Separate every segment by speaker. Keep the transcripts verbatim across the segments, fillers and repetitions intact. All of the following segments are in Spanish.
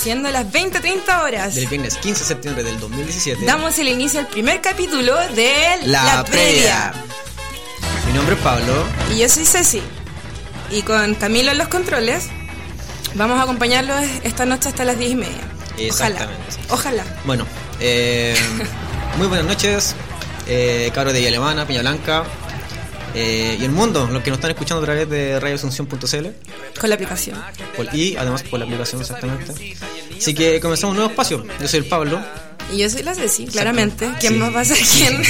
Speaker 1: Siendo las veinte treinta horas
Speaker 2: del viernes quince de septiembre del dos mil diecisiete,
Speaker 1: damos el inicio al primer capítulo de
Speaker 2: La,
Speaker 1: La
Speaker 2: previa.
Speaker 1: Previa.
Speaker 2: Mi nombre es Pablo.
Speaker 1: Y yo soy Ceci. Y con Camilo en los controles vamos a acompañarlos esta noche hasta las diez y media.
Speaker 2: Exactamente.
Speaker 1: Ojalá. Ojalá.
Speaker 2: Bueno, eh, muy buenas noches, eh, cabros de Villa Alemana, Peña Blanca, eh, y el mundo, los que nos están escuchando a través de radio asunción punto c l.
Speaker 1: Con la aplicación.
Speaker 2: Por, y además por la aplicación, exactamente. Así que comenzamos un nuevo espacio. Yo soy el Pablo.
Speaker 1: Y yo soy la Ceci, claramente. ¿Quién sí. más va a ser quién?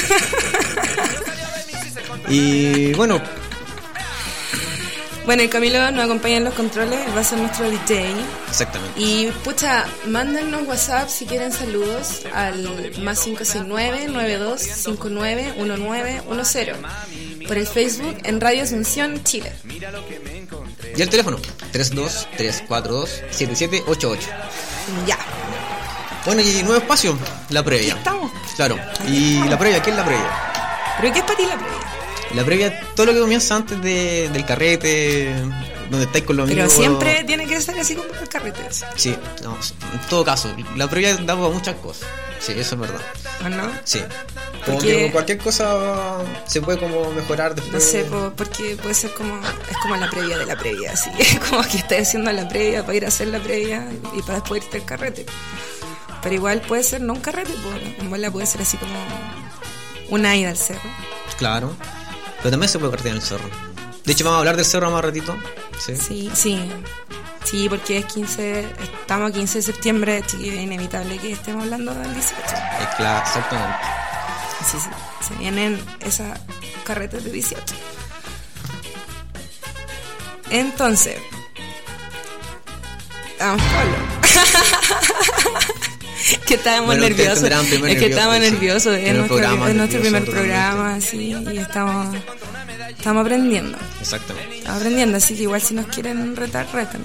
Speaker 2: Y bueno.
Speaker 1: Bueno, el Camilo nos acompaña en los controles, él va a ser nuestro D J.
Speaker 2: Exactamente.
Speaker 1: Y pucha, mándennos WhatsApp si quieren saludos al más cinco seis nueve, nueve dos cinco nueve, uno nueve uno cero. Por el Facebook en Radio Asunción, Chile.
Speaker 2: Y el teléfono, tres dos tres cuatro dos siete siete ocho ocho.
Speaker 1: Ya.
Speaker 2: Bueno, y nuevo espacio, La Previa.
Speaker 1: Aquí estamos.
Speaker 2: Claro. ¿Y La Previa? ¿Qué es La Previa?
Speaker 1: ¿Pero qué es para ti La Previa?
Speaker 2: La previa, todo lo que comienza antes de, del carrete, donde estáis con los amigos.
Speaker 1: Pero siempre tiene que ser así como el carrete.
Speaker 2: Sí, no, en todo caso, la previa da para muchas cosas. Sí, eso es verdad.
Speaker 1: ¿O no?
Speaker 2: Sí. Como
Speaker 1: porque,
Speaker 2: que cualquier cosa se puede como mejorar después.
Speaker 1: No sé, porque puede ser como, es como la previa de la previa, así. Es como que estás haciendo la previa para ir a hacer la previa y para después irte al carrete. Pero igual puede ser no un carrete, pues, en bola puede ser así como una ida al cerro.
Speaker 2: Claro. Pero también se puede carretear en el cerro. De hecho, vamos a hablar del cerro más ratito. Sí,
Speaker 1: sí, sí. Sí, porque es quince, estamos a quince de septiembre, chiquillo, es inevitable que estemos hablando del dieciocho.
Speaker 2: Es claro, exactamente.
Speaker 1: Sí, sí, se vienen esas carretas de dieciocho. Entonces, vamos, Pablo. Que estábamos
Speaker 2: bueno,
Speaker 1: nerviosos. Es
Speaker 2: nervioso,
Speaker 1: que estábamos
Speaker 2: sí.
Speaker 1: nerviosos. Es nuestro,
Speaker 2: programa,
Speaker 1: es nuestro primer
Speaker 2: totalmente.
Speaker 1: programa, sí, y estamos, estamos aprendiendo.
Speaker 2: Exactamente.
Speaker 1: Estamos aprendiendo, así que igual si nos quieren retar, retan.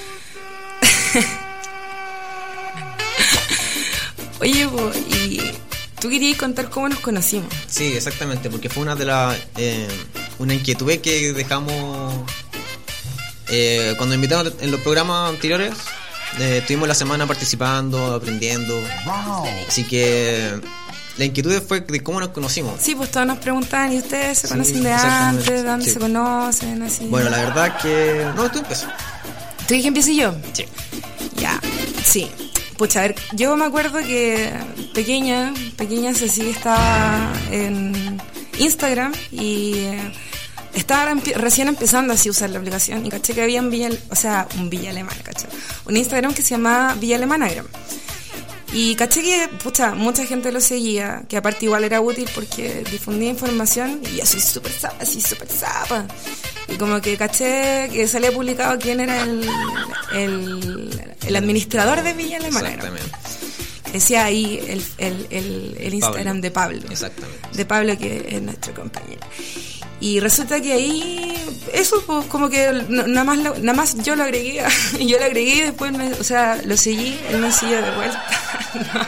Speaker 1: Oye, bo, y tú querías contar cómo nos conocimos.
Speaker 2: Sí, exactamente, porque fue una de las eh, una inquietud que dejamos eh, cuando invitamos en los programas anteriores. Eh, estuvimos la semana participando, aprendiendo. Wow. Así que la inquietud fue de cómo nos conocimos.
Speaker 1: Sí, pues todos nos preguntaban, ¿y ustedes se
Speaker 2: sí,
Speaker 1: conocen de antes? ¿De dónde
Speaker 2: sí.
Speaker 1: se conocen? Así.
Speaker 2: Bueno, la verdad que... No, tú empiezas.
Speaker 1: ¿Tú dije que empiezo yo?
Speaker 2: Sí.
Speaker 1: Ya, sí. Pucha, a ver, yo me acuerdo que pequeña, pequeña Ceci estaba en Instagram y... Eh, estaba empe- recién empezando así a usar la aplicación y caché que había un Villa, o sea, un Villa Alemana, caché, un Instagram que se llamaba Villa Alemanagram. Y caché que, pucha, mucha gente lo seguía, que aparte igual era útil porque difundía información y yo soy súper zapa, así súper zapa. Y como que caché que salía publicado quién era el, el, el administrador de Villa Alemanagram.
Speaker 2: Exactamente.
Speaker 1: Decía ahí el, el, el, el Instagram
Speaker 2: Pablo.
Speaker 1: de Pablo.
Speaker 2: Exactamente.
Speaker 1: De Pablo, que es nuestro compañero. Y resulta que ahí, eso, pues, como que no, nada más lo, nada más yo lo agregué, y yo lo agregué y después, me, o sea, lo seguí, él me siguió de vuelta. No.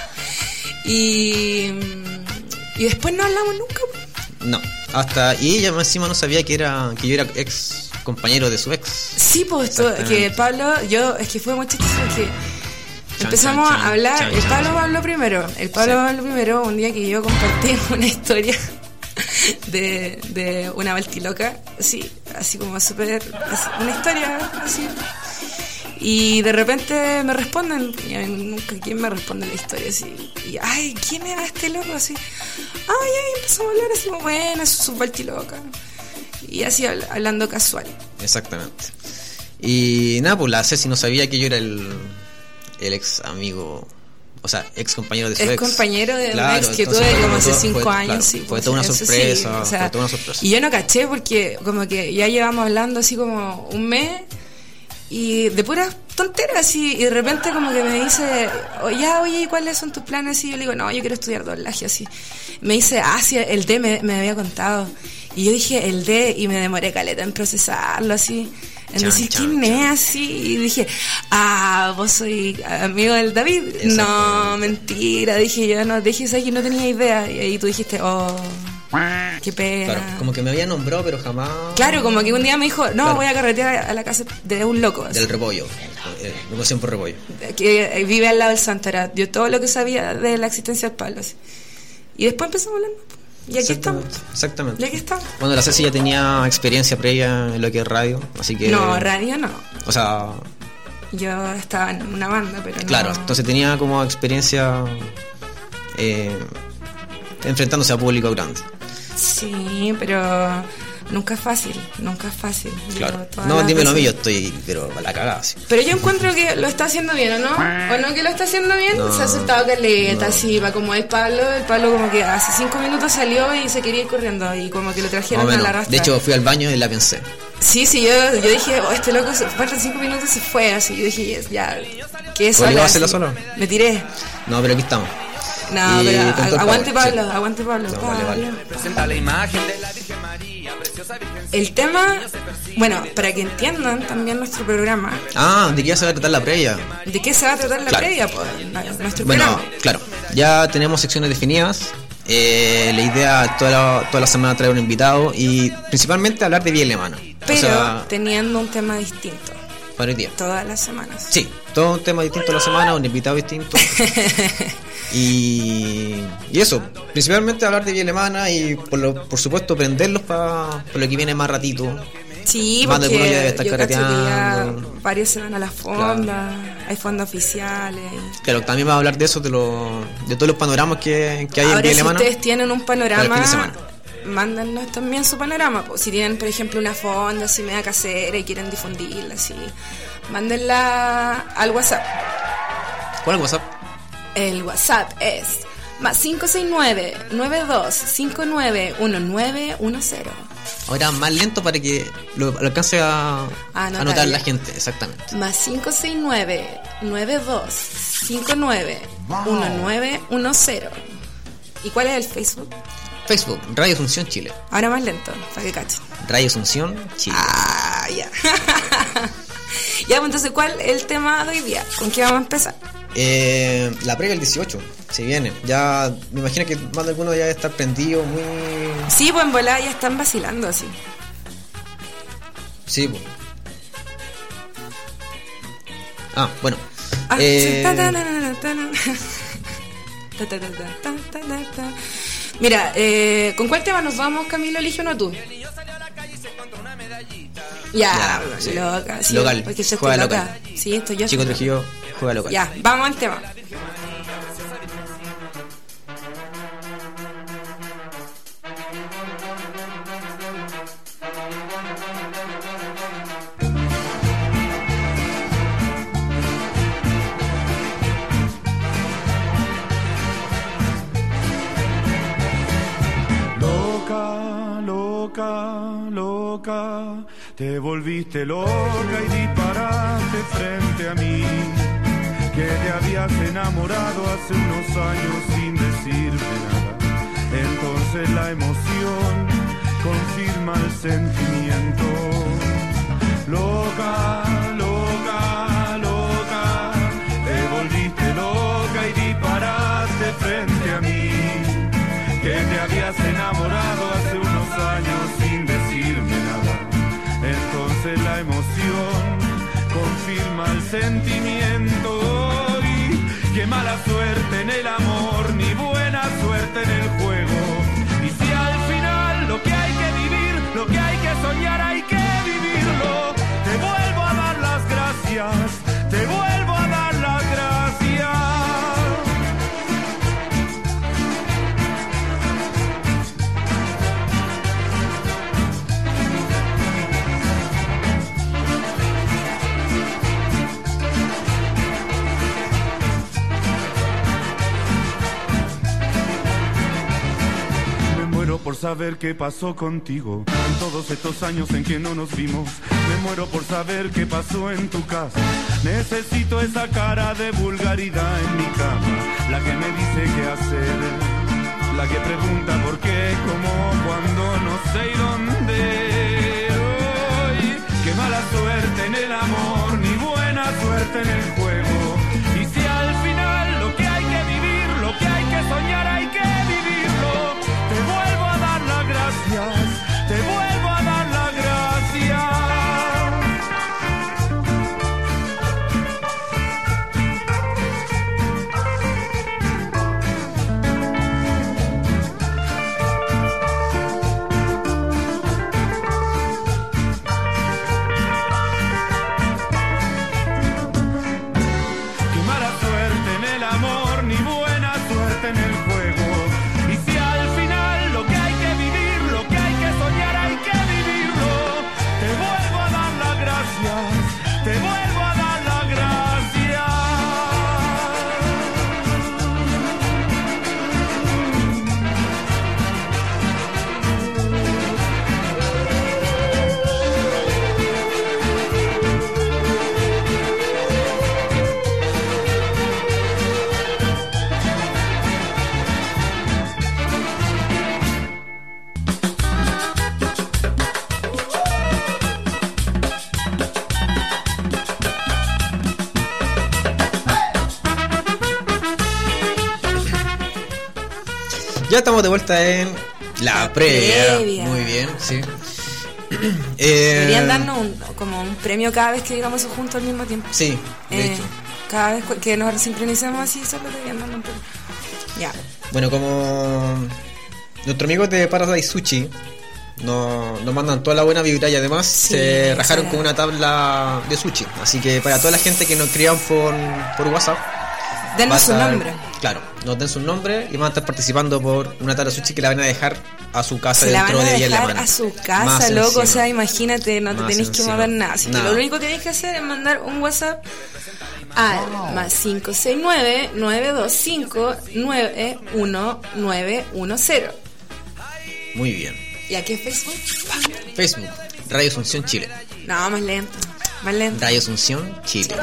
Speaker 1: Y, y después no hablamos nunca.
Speaker 2: No, hasta, y ella encima no sabía que era que yo era ex compañero de su ex.
Speaker 1: Sí, pues, esto, que Pablo, yo, es que fue muy chistoso que
Speaker 2: Chan,
Speaker 1: empezamos
Speaker 2: chan, chan,
Speaker 1: a hablar,
Speaker 2: chan,
Speaker 1: el
Speaker 2: chan,
Speaker 1: Pablo
Speaker 2: chan.
Speaker 1: habló primero, el Pablo
Speaker 2: Sí.
Speaker 1: habló primero un día que yo compartí una historia de, de una baltiloca, así, así como súper, así, una historia así. Y de repente me responden, y a mí nunca quién me responde la historia así. Y ay, ¿quién era este loco? Así, ay, ay, empezamos a hablar así como, bueno, eso es su baltiloca. Y así habl- hablando casual.
Speaker 2: Exactamente. Y nada, pues la Ceci no sabía que yo era el, el ex amigo, o sea, ex compañero de su
Speaker 1: Es
Speaker 2: ex.
Speaker 1: compañero de
Speaker 2: Claro,
Speaker 1: un ex que
Speaker 2: entonces
Speaker 1: tuve
Speaker 2: fue
Speaker 1: como hace
Speaker 2: todo-
Speaker 1: cinco
Speaker 2: fue-
Speaker 1: años.
Speaker 2: claro,
Speaker 1: Sí,
Speaker 2: fue
Speaker 1: pues,
Speaker 2: toda una
Speaker 1: eso
Speaker 2: sorpresa,
Speaker 1: sí, o sea,
Speaker 2: fue toda una sorpresa.
Speaker 1: Y yo no caché porque como que ya llevamos hablando así como un mes y de puras tonteras así, y de repente como que me dice, oh, ya, oye, ¿y cuáles son tus planes? Y yo le digo, no, yo quiero estudiar doblaje así. Me dice, ah, sí, el D me, me había contado. Y yo dije, el D, y me demoré caleta en procesarlo así. En
Speaker 2: Chan,
Speaker 1: decir,
Speaker 2: chan,
Speaker 1: ¿quién
Speaker 2: chan.
Speaker 1: es así? Y dije, ah, vos soy amigo del David. No, mentira. Dije yo, no, dije, ¿sabes que no tenía idea? Y ahí tú dijiste, oh, Qué pena.
Speaker 2: Claro, como que me había nombrado, pero jamás...
Speaker 1: Claro, como que un día me dijo, no,
Speaker 2: Claro.
Speaker 1: voy a carretear a la casa de un loco. así,
Speaker 2: Del repollo, eh, educación por repollo.
Speaker 1: que eh, vive al lado del Santara. Yo todo lo que sabía de la existencia del Pablo. así. Y después empezamos hablando. Y aquí estamos.
Speaker 2: Exactamente, exactamente.
Speaker 1: Y aquí estamos.
Speaker 2: Bueno, la Ceci ya tenía experiencia previa en lo que es radio, así que...
Speaker 1: No, radio no.
Speaker 2: O sea,
Speaker 1: Yo estaba en una banda, pero no.
Speaker 2: claro, entonces tenía como experiencia eh, enfrentándose a público grande.
Speaker 1: Sí, pero nunca es fácil, nunca es fácil. Yo
Speaker 2: Claro.
Speaker 1: todas
Speaker 2: No,
Speaker 1: las
Speaker 2: dímelo a mí, yo
Speaker 1: veces-
Speaker 2: estoy, pero a la cagada, sí.
Speaker 1: Pero yo encuentro que lo está haciendo bien, ¿o no? ¿O no que lo está haciendo bien?
Speaker 2: No,
Speaker 1: Se ha asustado caleta,
Speaker 2: no.
Speaker 1: así, va como el Pablo, el Pablo como que hace cinco minutos salió y se quería ir corriendo y como que lo
Speaker 2: Más
Speaker 1: trajeron
Speaker 2: o
Speaker 1: a la
Speaker 2: menos.
Speaker 1: rastra.
Speaker 2: De hecho, fui al baño y la pensé.
Speaker 1: Sí, sí, yo, yo dije, oh, este loco, se, faltan cinco minutos y se fue, así, yo dije, yes, ya, ¿qué es
Speaker 2: ¿Obligado a
Speaker 1: así.
Speaker 2: hacerlo solo?
Speaker 1: Me tiré.
Speaker 2: No, pero aquí estamos.
Speaker 1: No,
Speaker 2: Y
Speaker 1: pero
Speaker 2: con todo el
Speaker 1: aguante
Speaker 2: power,
Speaker 1: Pablo,
Speaker 2: sí.
Speaker 1: aguante Pablo.
Speaker 2: No,
Speaker 1: Pablo.
Speaker 2: vale, vale.
Speaker 3: Presenta la imagen de la Virgen María, preciosa Virgen.
Speaker 1: El tema, bueno, para que entiendan también nuestro programa,
Speaker 2: Ah, ¿de qué ya se va a tratar la previa?
Speaker 1: ¿de qué se va a tratar la
Speaker 2: Claro.
Speaker 1: previa? Pues, nuestro
Speaker 2: Bueno,
Speaker 1: programa.
Speaker 2: claro, ya tenemos secciones definidas. Eh, la idea es toda la, toda la semana traer un invitado y principalmente hablar de Vía Alemana.
Speaker 1: Pero
Speaker 2: O sea,
Speaker 1: teniendo un tema distinto
Speaker 2: para hoy día.
Speaker 1: todas las semanas.
Speaker 2: Sí, todo un tema distinto a la semana, un invitado distinto. y, y eso, principalmente hablar de Vía Alemana y por, lo, por supuesto prenderlos para por lo que viene más ratito.
Speaker 1: Sí,
Speaker 2: Más de alguno ya debe
Speaker 1: porque
Speaker 2: estar
Speaker 1: yo cacho que ya
Speaker 2: carreteando.
Speaker 1: varios se van a las fondas, hay fondas oficiales.
Speaker 2: Claro, también va a hablar de eso, de, lo, de todos los panoramas que, que hay en
Speaker 1: Ahora,
Speaker 2: Vía
Speaker 1: si
Speaker 2: Alemana.
Speaker 1: ustedes tienen un
Speaker 2: Para el
Speaker 1: panorama,
Speaker 2: fin de semana.
Speaker 1: mándennos también su panorama. Pues, si tienen, por ejemplo, una fonda así media casera y quieren difundirla, así, mándenla al WhatsApp.
Speaker 2: ¿Cuál es el WhatsApp?
Speaker 1: El WhatsApp es más cinco seis nueve, nueve dos cinco nueve, uno nueve uno cero.
Speaker 2: Ahora más lento para que lo, lo alcance a,
Speaker 1: Ah,
Speaker 2: a
Speaker 1: anotar
Speaker 2: notar
Speaker 1: ya.
Speaker 2: la gente, exactamente.
Speaker 1: Más cinco seis nueve, nueve dos cinco nueve, uno nueve uno cero. ¿Y cuál es el Facebook?
Speaker 2: Facebook, Radio Asunción Chile.
Speaker 1: Ahora más lento, para que cachen.
Speaker 2: Radio Asunción Chile.
Speaker 1: Ah, ya. Ya, pues entonces, ¿cuál es el tema de hoy día? ¿Con qué vamos a empezar?
Speaker 2: Eh, la previa el dieciocho, se viene. Ya me imagino que más de alguno ya debe estar prendido, muy...
Speaker 1: Sí, pues en volada ya están vacilando así.
Speaker 2: Sí, pues. Ah, bueno.
Speaker 1: Ah,
Speaker 2: Eh,
Speaker 1: sí, ta, ta, na, na, na, ta, na. Ta, ta, ta, ta, ta, ta, ta, ta. Mira, eh, ¿con cuál tema nos vamos, Camilo? ¿Elige uno tú? Ya,
Speaker 2: Ya, sí.
Speaker 1: loca, sí,
Speaker 2: Local,
Speaker 1: porque yo estoy
Speaker 2: juega
Speaker 1: loca.
Speaker 2: local.
Speaker 1: Sí, estoy yo.
Speaker 2: Chico
Speaker 1: estoy
Speaker 2: Trujillo juega local.
Speaker 1: loca. Ya, vamos al tema.
Speaker 4: Loca, loca, loca, te volviste loca y disparaste frente a mí, que te habías enamorado hace unos años sin decirme nada. Entonces la emoción confirma el sentimiento. Loca, loca, loca, te volviste loca y disparaste frente a mí, que te habías enamorado hace unos años sin decirme nada. Entonces la emoción confirma el sentimiento. Y qué mala suerte en el amor, ni buena suerte en el juego. Y si al final lo que hay que vivir, lo que hay que soñar, hay que vivirlo. Te vuelvo a dar las gracias, te vuelvo a dar las gracias. Por saber qué pasó contigo en todos estos años en que no nos vimos. Me muero por saber qué pasó en tu casa. Necesito esa cara de vulgaridad en mi cama, la que me dice qué hacer, la que pregunta por qué, cómo, cuándo, no sé y dónde. Ay, qué mala suerte en el amor, ni buena suerte en el juego. Y si al final lo que hay que vivir, lo que hay que soñar, hay que vivirlo. Te vuelvo a dar
Speaker 2: Ya estamos de vuelta en la,
Speaker 1: La
Speaker 2: previa.
Speaker 1: previa.
Speaker 2: Muy bien, sí. eh,
Speaker 1: Deberían darnos un, como un premio cada vez que digamos eso juntos al mismo tiempo.
Speaker 2: Sí, de
Speaker 1: Eh,
Speaker 2: hecho.
Speaker 1: Cada vez que nos sincronicemos así, solo deberían darnos un premio. Ya.
Speaker 2: Bueno, como nuestros amigos de Paradise Sushi nos, nos mandan toda la buena vibra y además
Speaker 1: Sí,
Speaker 2: se rajaron
Speaker 1: será.
Speaker 2: con una tabla de sushi. Así que para toda la gente que nos escriban por, por WhatsApp,
Speaker 1: Denos
Speaker 2: va a
Speaker 1: su
Speaker 2: estar-
Speaker 1: nombre.
Speaker 2: Claro, nos den su nombre y van a estar participando por una tabla de sushi que la van a dejar a su casa
Speaker 1: Se la
Speaker 2: dentro
Speaker 1: van a
Speaker 2: de diez
Speaker 1: dejar
Speaker 2: semanas.
Speaker 1: a su casa,
Speaker 2: Más
Speaker 1: loco.
Speaker 2: encima.
Speaker 1: O sea, imagínate, no te
Speaker 2: Más
Speaker 1: tenéis que
Speaker 2: encima.
Speaker 1: mover nada. Así que
Speaker 2: Nada.
Speaker 1: lo único que tenéis que hacer es mandar un WhatsApp al más cinco seis nueve, nueve dos cinco, nueve uno nueve uno cero.
Speaker 2: Muy bien.
Speaker 1: ¿Y aquí es Facebook?
Speaker 2: Facebook, Radio Asunción Chile.
Speaker 1: No, más lento. Más lento.
Speaker 2: Radio Asunción Chile.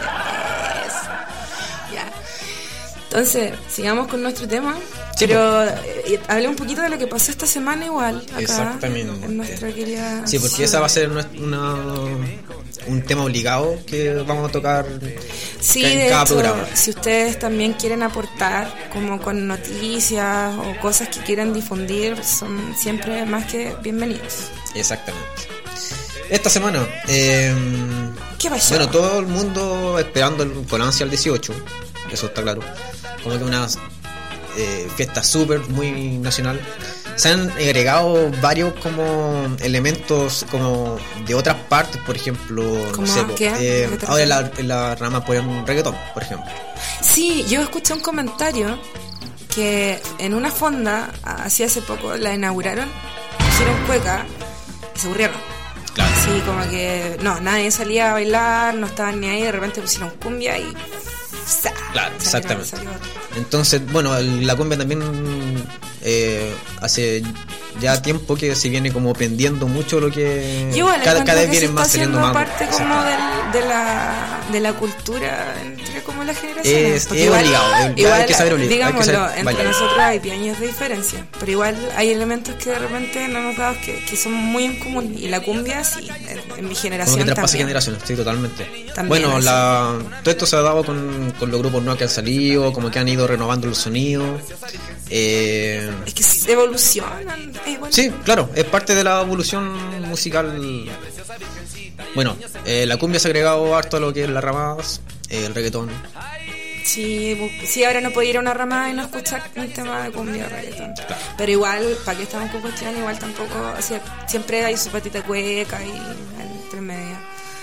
Speaker 1: Ya. Entonces, sigamos con nuestro tema.
Speaker 2: Sí,
Speaker 1: Pero eh, hablé un poquito de lo que pasó esta semana igual. Acá,
Speaker 2: Exactamente.
Speaker 1: En nuestra querida...
Speaker 2: Sí, porque esa va a ser nues- una, un tema obligado que vamos a tocar
Speaker 1: Sí,
Speaker 2: en
Speaker 1: de
Speaker 2: cada
Speaker 1: hecho,
Speaker 2: programa.
Speaker 1: si ustedes también quieren aportar como con noticias o cosas que quieran difundir, son siempre más que bienvenidos.
Speaker 2: Exactamente. Esta semana, eh,
Speaker 1: ¿Qué pasó?
Speaker 2: bueno, todo el mundo esperando el- con ansia el dieciocho, eso está claro. Como que una eh, fiesta súper, muy nacional. Se han agregado varios como elementos como de otras partes, por ejemplo, no
Speaker 1: ¿Cómo
Speaker 2: sé, po,
Speaker 1: qué?
Speaker 2: eh,
Speaker 1: ¿A qué te
Speaker 2: ahora en la,
Speaker 1: refieres?
Speaker 2: en la rama ponen reggaetón, por ejemplo.
Speaker 1: Sí, yo escuché un comentario que en una fonda, así hace poco, la inauguraron, hicieron cueca y se aburrieron.
Speaker 2: Claro.
Speaker 1: Sí, como que no, nadie salía a bailar, no estaban ni ahí, de repente pusieron cumbia y... ¡za!
Speaker 2: Claro,
Speaker 1: Salieron-
Speaker 2: exactamente.
Speaker 1: salió.
Speaker 2: Entonces, bueno, el- la cumbia también eh, hace ya tiempo que se viene como pendiendo mucho lo que
Speaker 1: Yo igual
Speaker 2: cada,
Speaker 1: encuentro
Speaker 2: cada vez
Speaker 1: que se
Speaker 2: vienen
Speaker 1: está
Speaker 2: más saliendo
Speaker 1: haciendo
Speaker 2: más.
Speaker 1: parte como
Speaker 2: Exactamente.
Speaker 1: del, de, la, de la cultura entre como las generaciones.
Speaker 2: Es-
Speaker 1: Porque
Speaker 2: es obligado, es-
Speaker 1: igual
Speaker 2: hay que saber obli- hay que
Speaker 1: digámoslo,
Speaker 2: saber
Speaker 1: entre
Speaker 2: bailar.
Speaker 1: nosotros hay diez años de diferencia, pero igual hay elementos que de repente no nos damos que, que son muy en común, y la cumbia sí, en, en mi
Speaker 2: Como
Speaker 1: generación
Speaker 2: que traspasa
Speaker 1: también.
Speaker 2: generaciones, sí, totalmente.
Speaker 1: También,
Speaker 2: bueno,
Speaker 1: sí.
Speaker 2: la, todo esto se ha dado con, con los grupos nuevos que han salido, como que han ido renovando el sonido. Eh,
Speaker 1: Es que se evolucionan, es igual.
Speaker 2: sí, claro, es parte de la evolución musical. Bueno, eh, la cumbia se ha agregado harto a lo que es las ramas, eh, el reggaetón.
Speaker 1: Sí, bu- sí, ahora no podía ir a una ramada y no escuchar un tema de cumbia o reggaetón. Pero igual, ¿para qué estamos con cuestión? Igual tampoco, o sea, siempre hay su patita cueca y entre medio.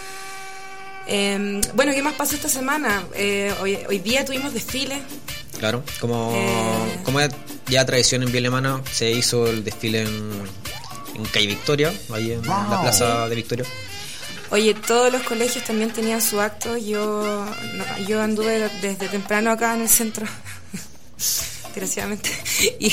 Speaker 1: Eh, bueno, ¿qué más pasó esta semana? Eh, hoy, hoy día tuvimos desfile.
Speaker 2: Claro, como,
Speaker 1: Eh.
Speaker 2: como es ya tradición en Villa Alemana, se hizo el desfile en, en Calle Victoria, ahí en la plaza de Victoria.
Speaker 1: Oye, todos los colegios también tenían su acto. Yo, no, yo anduve desde temprano acá en el centro. Desgraciadamente. Y,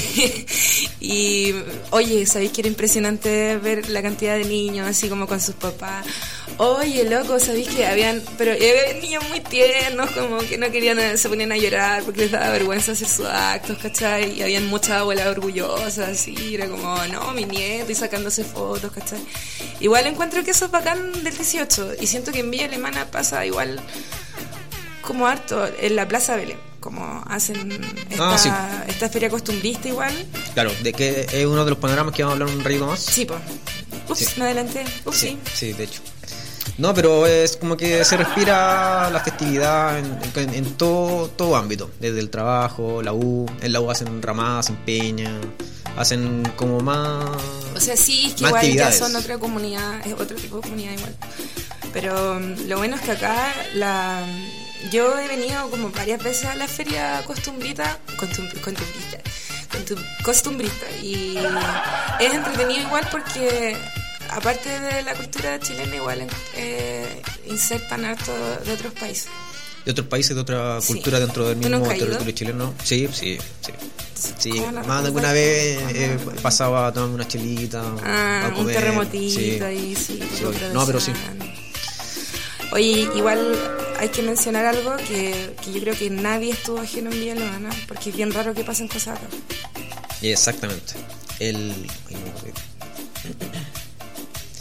Speaker 1: y oye, ¿sabéis que era impresionante ver la cantidad de niños así como con sus papás? Oye, loco, ¿sabéis que habían, pero había niños muy tiernos, como que no querían, se ponían a llorar porque les daba vergüenza hacer sus actos, ¿cachai? Y habían muchas abuelas orgullosas, así, era como, no, mi nieto, y sacándose fotos, ¿cachai? Igual encuentro que eso es bacán del dieciocho, y siento que en Villa Alemana pasa igual como harto en la Plaza Belén, como hacen esta,
Speaker 2: Ah, sí.
Speaker 1: esta feria costumbrista igual.
Speaker 2: Claro, de que es uno de los panoramas que vamos a hablar un ratito más.
Speaker 1: Sí, pues. Ups,
Speaker 2: Sí.
Speaker 1: me adelanté. Ups, sí.
Speaker 2: sí, de hecho. No, pero es como que se respira la festividad en, en- en todo, todo ámbito, desde el trabajo, la U, en la U hacen ramadas, hacen peña, hacen como más...
Speaker 1: O sea, sí, es que
Speaker 2: más
Speaker 1: igual ya
Speaker 2: actividades.
Speaker 1: son otra comunidad, es otro tipo de comunidad igual. Pero um, lo bueno es que acá la yo he venido como varias veces a la feria costumbrita, costum, costumbrista, costum, costumbrista, y es entretenido igual porque aparte de la cultura chilena igual eh, insertan harto de otros países.
Speaker 2: De otros países, de otra
Speaker 1: Sí.
Speaker 2: cultura dentro del
Speaker 1: ¿Tú
Speaker 2: mismo
Speaker 1: nunca has ido?
Speaker 2: territorio chileno. Sí, sí, sí. Sí,
Speaker 1: ¿Cómo la
Speaker 2: más de alguna
Speaker 1: recuerdas?
Speaker 2: vez eh, pasaba a tomarme una chelita.
Speaker 1: Ah,
Speaker 2: a
Speaker 1: un
Speaker 2: comer,
Speaker 1: terremotito
Speaker 2: sí.
Speaker 1: ahí, sí.
Speaker 2: Sí,
Speaker 1: como
Speaker 2: obvio. No, pero sí.
Speaker 1: tradicional. Oye, igual hay que mencionar algo que, que yo creo que nadie estuvo ajeno en Villa Alemana, porque es bien raro que pasen cosas acá.
Speaker 2: Exactamente. El. ay, no me acuerdo.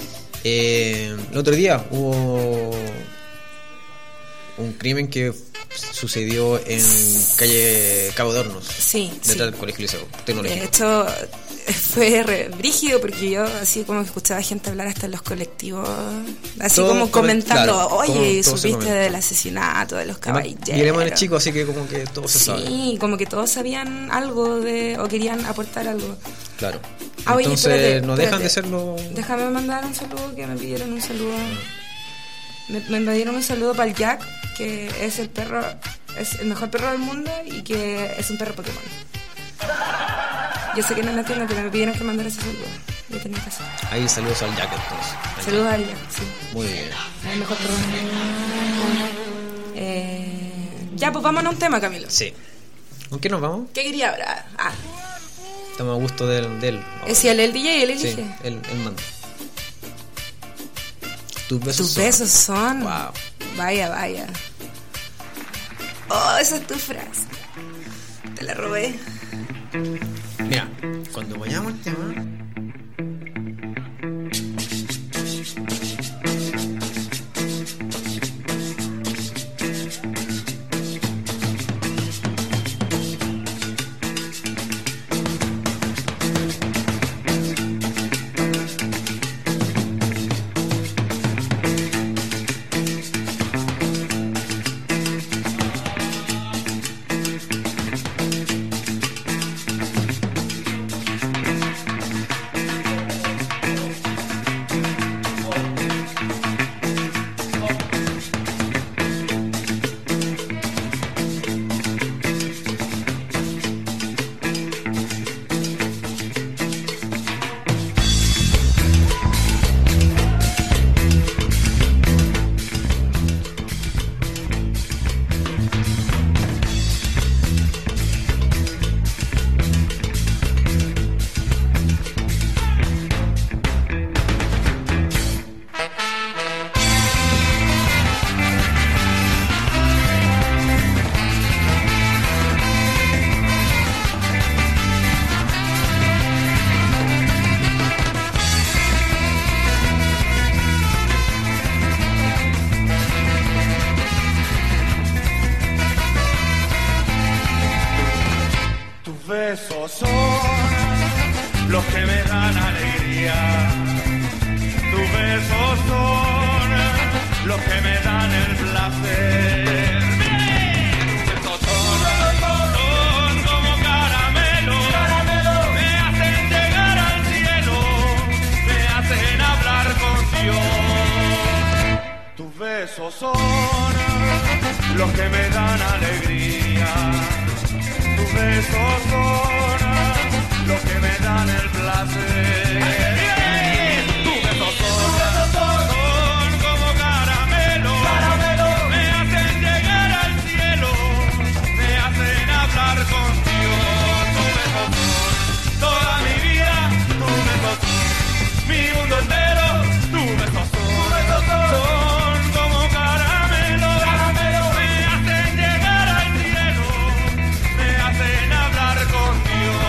Speaker 2: Eh, el otro día hubo un crimen que sucedió en calle Cabo de Hornos,
Speaker 1: Sí,
Speaker 2: detrás
Speaker 1: sí.
Speaker 2: del Colegio Liceo
Speaker 1: De
Speaker 2: Tecnológico.
Speaker 1: hecho, fue re brígido porque yo así como escuchaba gente hablar hasta en los colectivos, así
Speaker 2: Todo
Speaker 1: como
Speaker 2: comen-
Speaker 1: comentando,
Speaker 2: claro, como
Speaker 1: oye,
Speaker 2: todo se
Speaker 1: supiste
Speaker 2: comenta.
Speaker 1: del asesinato de los
Speaker 2: Además,
Speaker 1: caballeros.
Speaker 2: Guillermo es chico, así que como que todo se sabe.
Speaker 1: Sí, como que todos sabían algo de o querían aportar algo.
Speaker 2: Claro.
Speaker 1: Ah, oye,
Speaker 2: Entonces
Speaker 1: espérate,
Speaker 2: no dejan
Speaker 1: espérate.
Speaker 2: de serlo.
Speaker 1: Déjame mandar un saludo, que me pidieron un saludo. Me, me pidieron un saludo para el Jack, que es el perro, es el mejor perro del mundo y que es un perro Pokémon. Yo sé que no lo entiendo, pero me pidieron que mandara ese saludo. Yo tenía que hacer.
Speaker 2: Ahí saludos al Jack entonces. Al
Speaker 1: Saludos
Speaker 2: Jack.
Speaker 1: al Jack, sí.
Speaker 2: Muy bien.
Speaker 1: El mejor perro del mundo. Eh, ya, pues vámonos a un tema, Camilo.
Speaker 2: Sí. ¿Con qué nos vamos?
Speaker 1: ¿Qué quería hablar? Ah,
Speaker 2: Estamos a gusto de él. De él ahora.
Speaker 1: es si él el D J, él elige.
Speaker 2: Sí, él, él manda. Tus besos
Speaker 1: Tus
Speaker 2: son-
Speaker 1: besos son.
Speaker 2: Wow.
Speaker 1: Vaya, vaya. Oh, esa es tu frase. Te la robé.
Speaker 2: Mira, cuando vayamos al tema.
Speaker 4: Besos son los que me dan alegría. Tus besos son los que me dan el placer. Tus besos son, son como caramelo, me hacen llegar al cielo, me hacen hablar con Dios. Tus besos son los que me dan alegría. Tus besos son los que me dan el placer. Tus besos son, son como caramelo, me hacen llegar al cielo, me hacen hablar con Dios. Tus besos son toda mi vida, tus besos son mi mundo entero. Tus besos son, son como caramelo, me hacen llegar al cielo, me hacen hablar con Dios.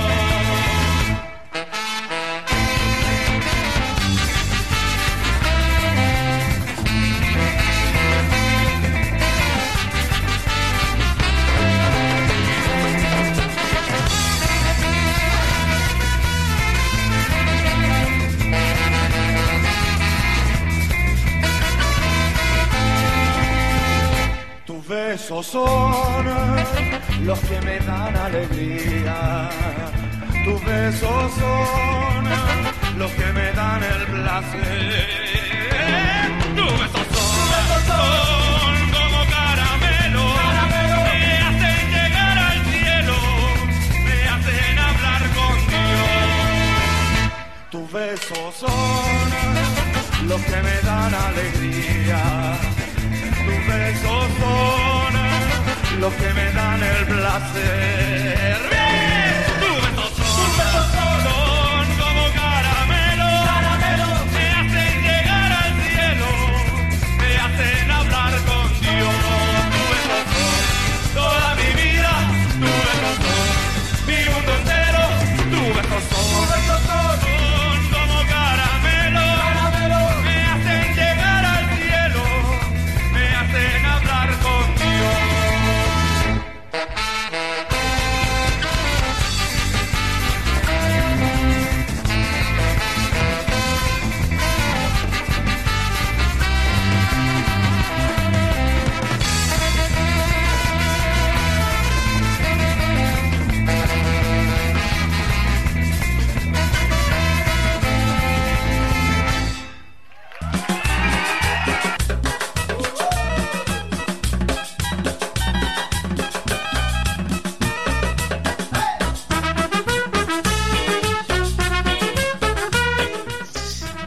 Speaker 4: Tus besos son los que me dan alegría. Tus besos son los que me dan el placer. Tus besos son, son como caramelo, me hacen llegar al cielo, me hacen hablar con Dios. Tus besos son los que me dan alegría. Tus besos son los que me dan el placer. ¡Bien! Tus besos son, son como caramelo, me hacen llegar al cielo, me hacen hablar con Dios. Tus besos son toda mi vida, tus besos son mi mundo entero. Tus besos son, son como caramelo, me hacen llegar al cielo, me hacen hablar con Dios.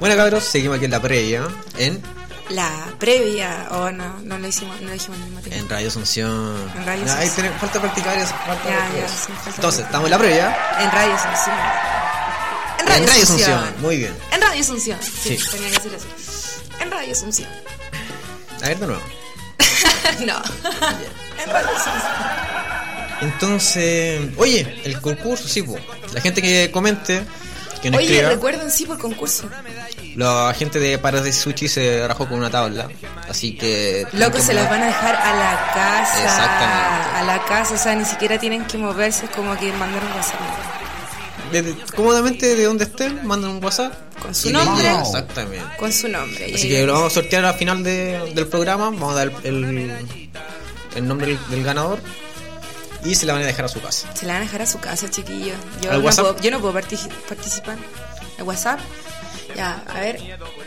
Speaker 2: Bueno, cabros, seguimos aquí en la previa, en,
Speaker 1: La previa, o oh, no, no lo hicimos, no lo dijimos al mismo tiempo.
Speaker 2: en Radio Asunción.
Speaker 1: En Radio
Speaker 2: Ah, ahí
Speaker 1: Asunción.
Speaker 2: tenemos- falta practicar eso. Falta
Speaker 1: Ya,
Speaker 2: practicar
Speaker 1: ya,
Speaker 2: eso.
Speaker 1: sí, falta
Speaker 2: Entonces,
Speaker 1: practicar.
Speaker 2: estamos en la previa.
Speaker 1: En Radio Asunción.
Speaker 2: En Radio Asunción, muy bien.
Speaker 1: En Radio Asunción. Sí,
Speaker 2: Sí.
Speaker 1: tenía que decir así. En Radio Asunción.
Speaker 2: A ver de nuevo.
Speaker 1: No. En Radio Asunción.
Speaker 2: Entonces, oye, el concurso, sí, po. La gente que comente, que nos
Speaker 1: Oye,
Speaker 2: escriba.
Speaker 1: recuerden sí por concurso.
Speaker 2: La gente de Paras de Sushi se rajó con una tabla. Así que.
Speaker 1: Loco, se las van a dejar a la casa.
Speaker 2: Exactamente.
Speaker 1: A la casa, o sea, ni siquiera tienen que moverse, es como que mandar un WhatsApp.
Speaker 2: Desde- cómodamente de donde estén, mandan un WhatsApp.
Speaker 1: Con su
Speaker 2: y
Speaker 1: nombre.
Speaker 2: listo. Exactamente.
Speaker 1: Con su nombre.
Speaker 2: Así
Speaker 1: Y
Speaker 2: que
Speaker 1: ahí-
Speaker 2: lo vamos a sortear al final de- del programa. Vamos a dar el, el nombre del, del ganador. Y se la van a dejar a su casa.
Speaker 1: Se la van a dejar a su casa, chiquillos. Yo,
Speaker 2: ¿Al
Speaker 1: no
Speaker 2: WhatsApp?
Speaker 1: puedo, yo no puedo partici- participar. ¿El WhatsApp? Ya, a ver.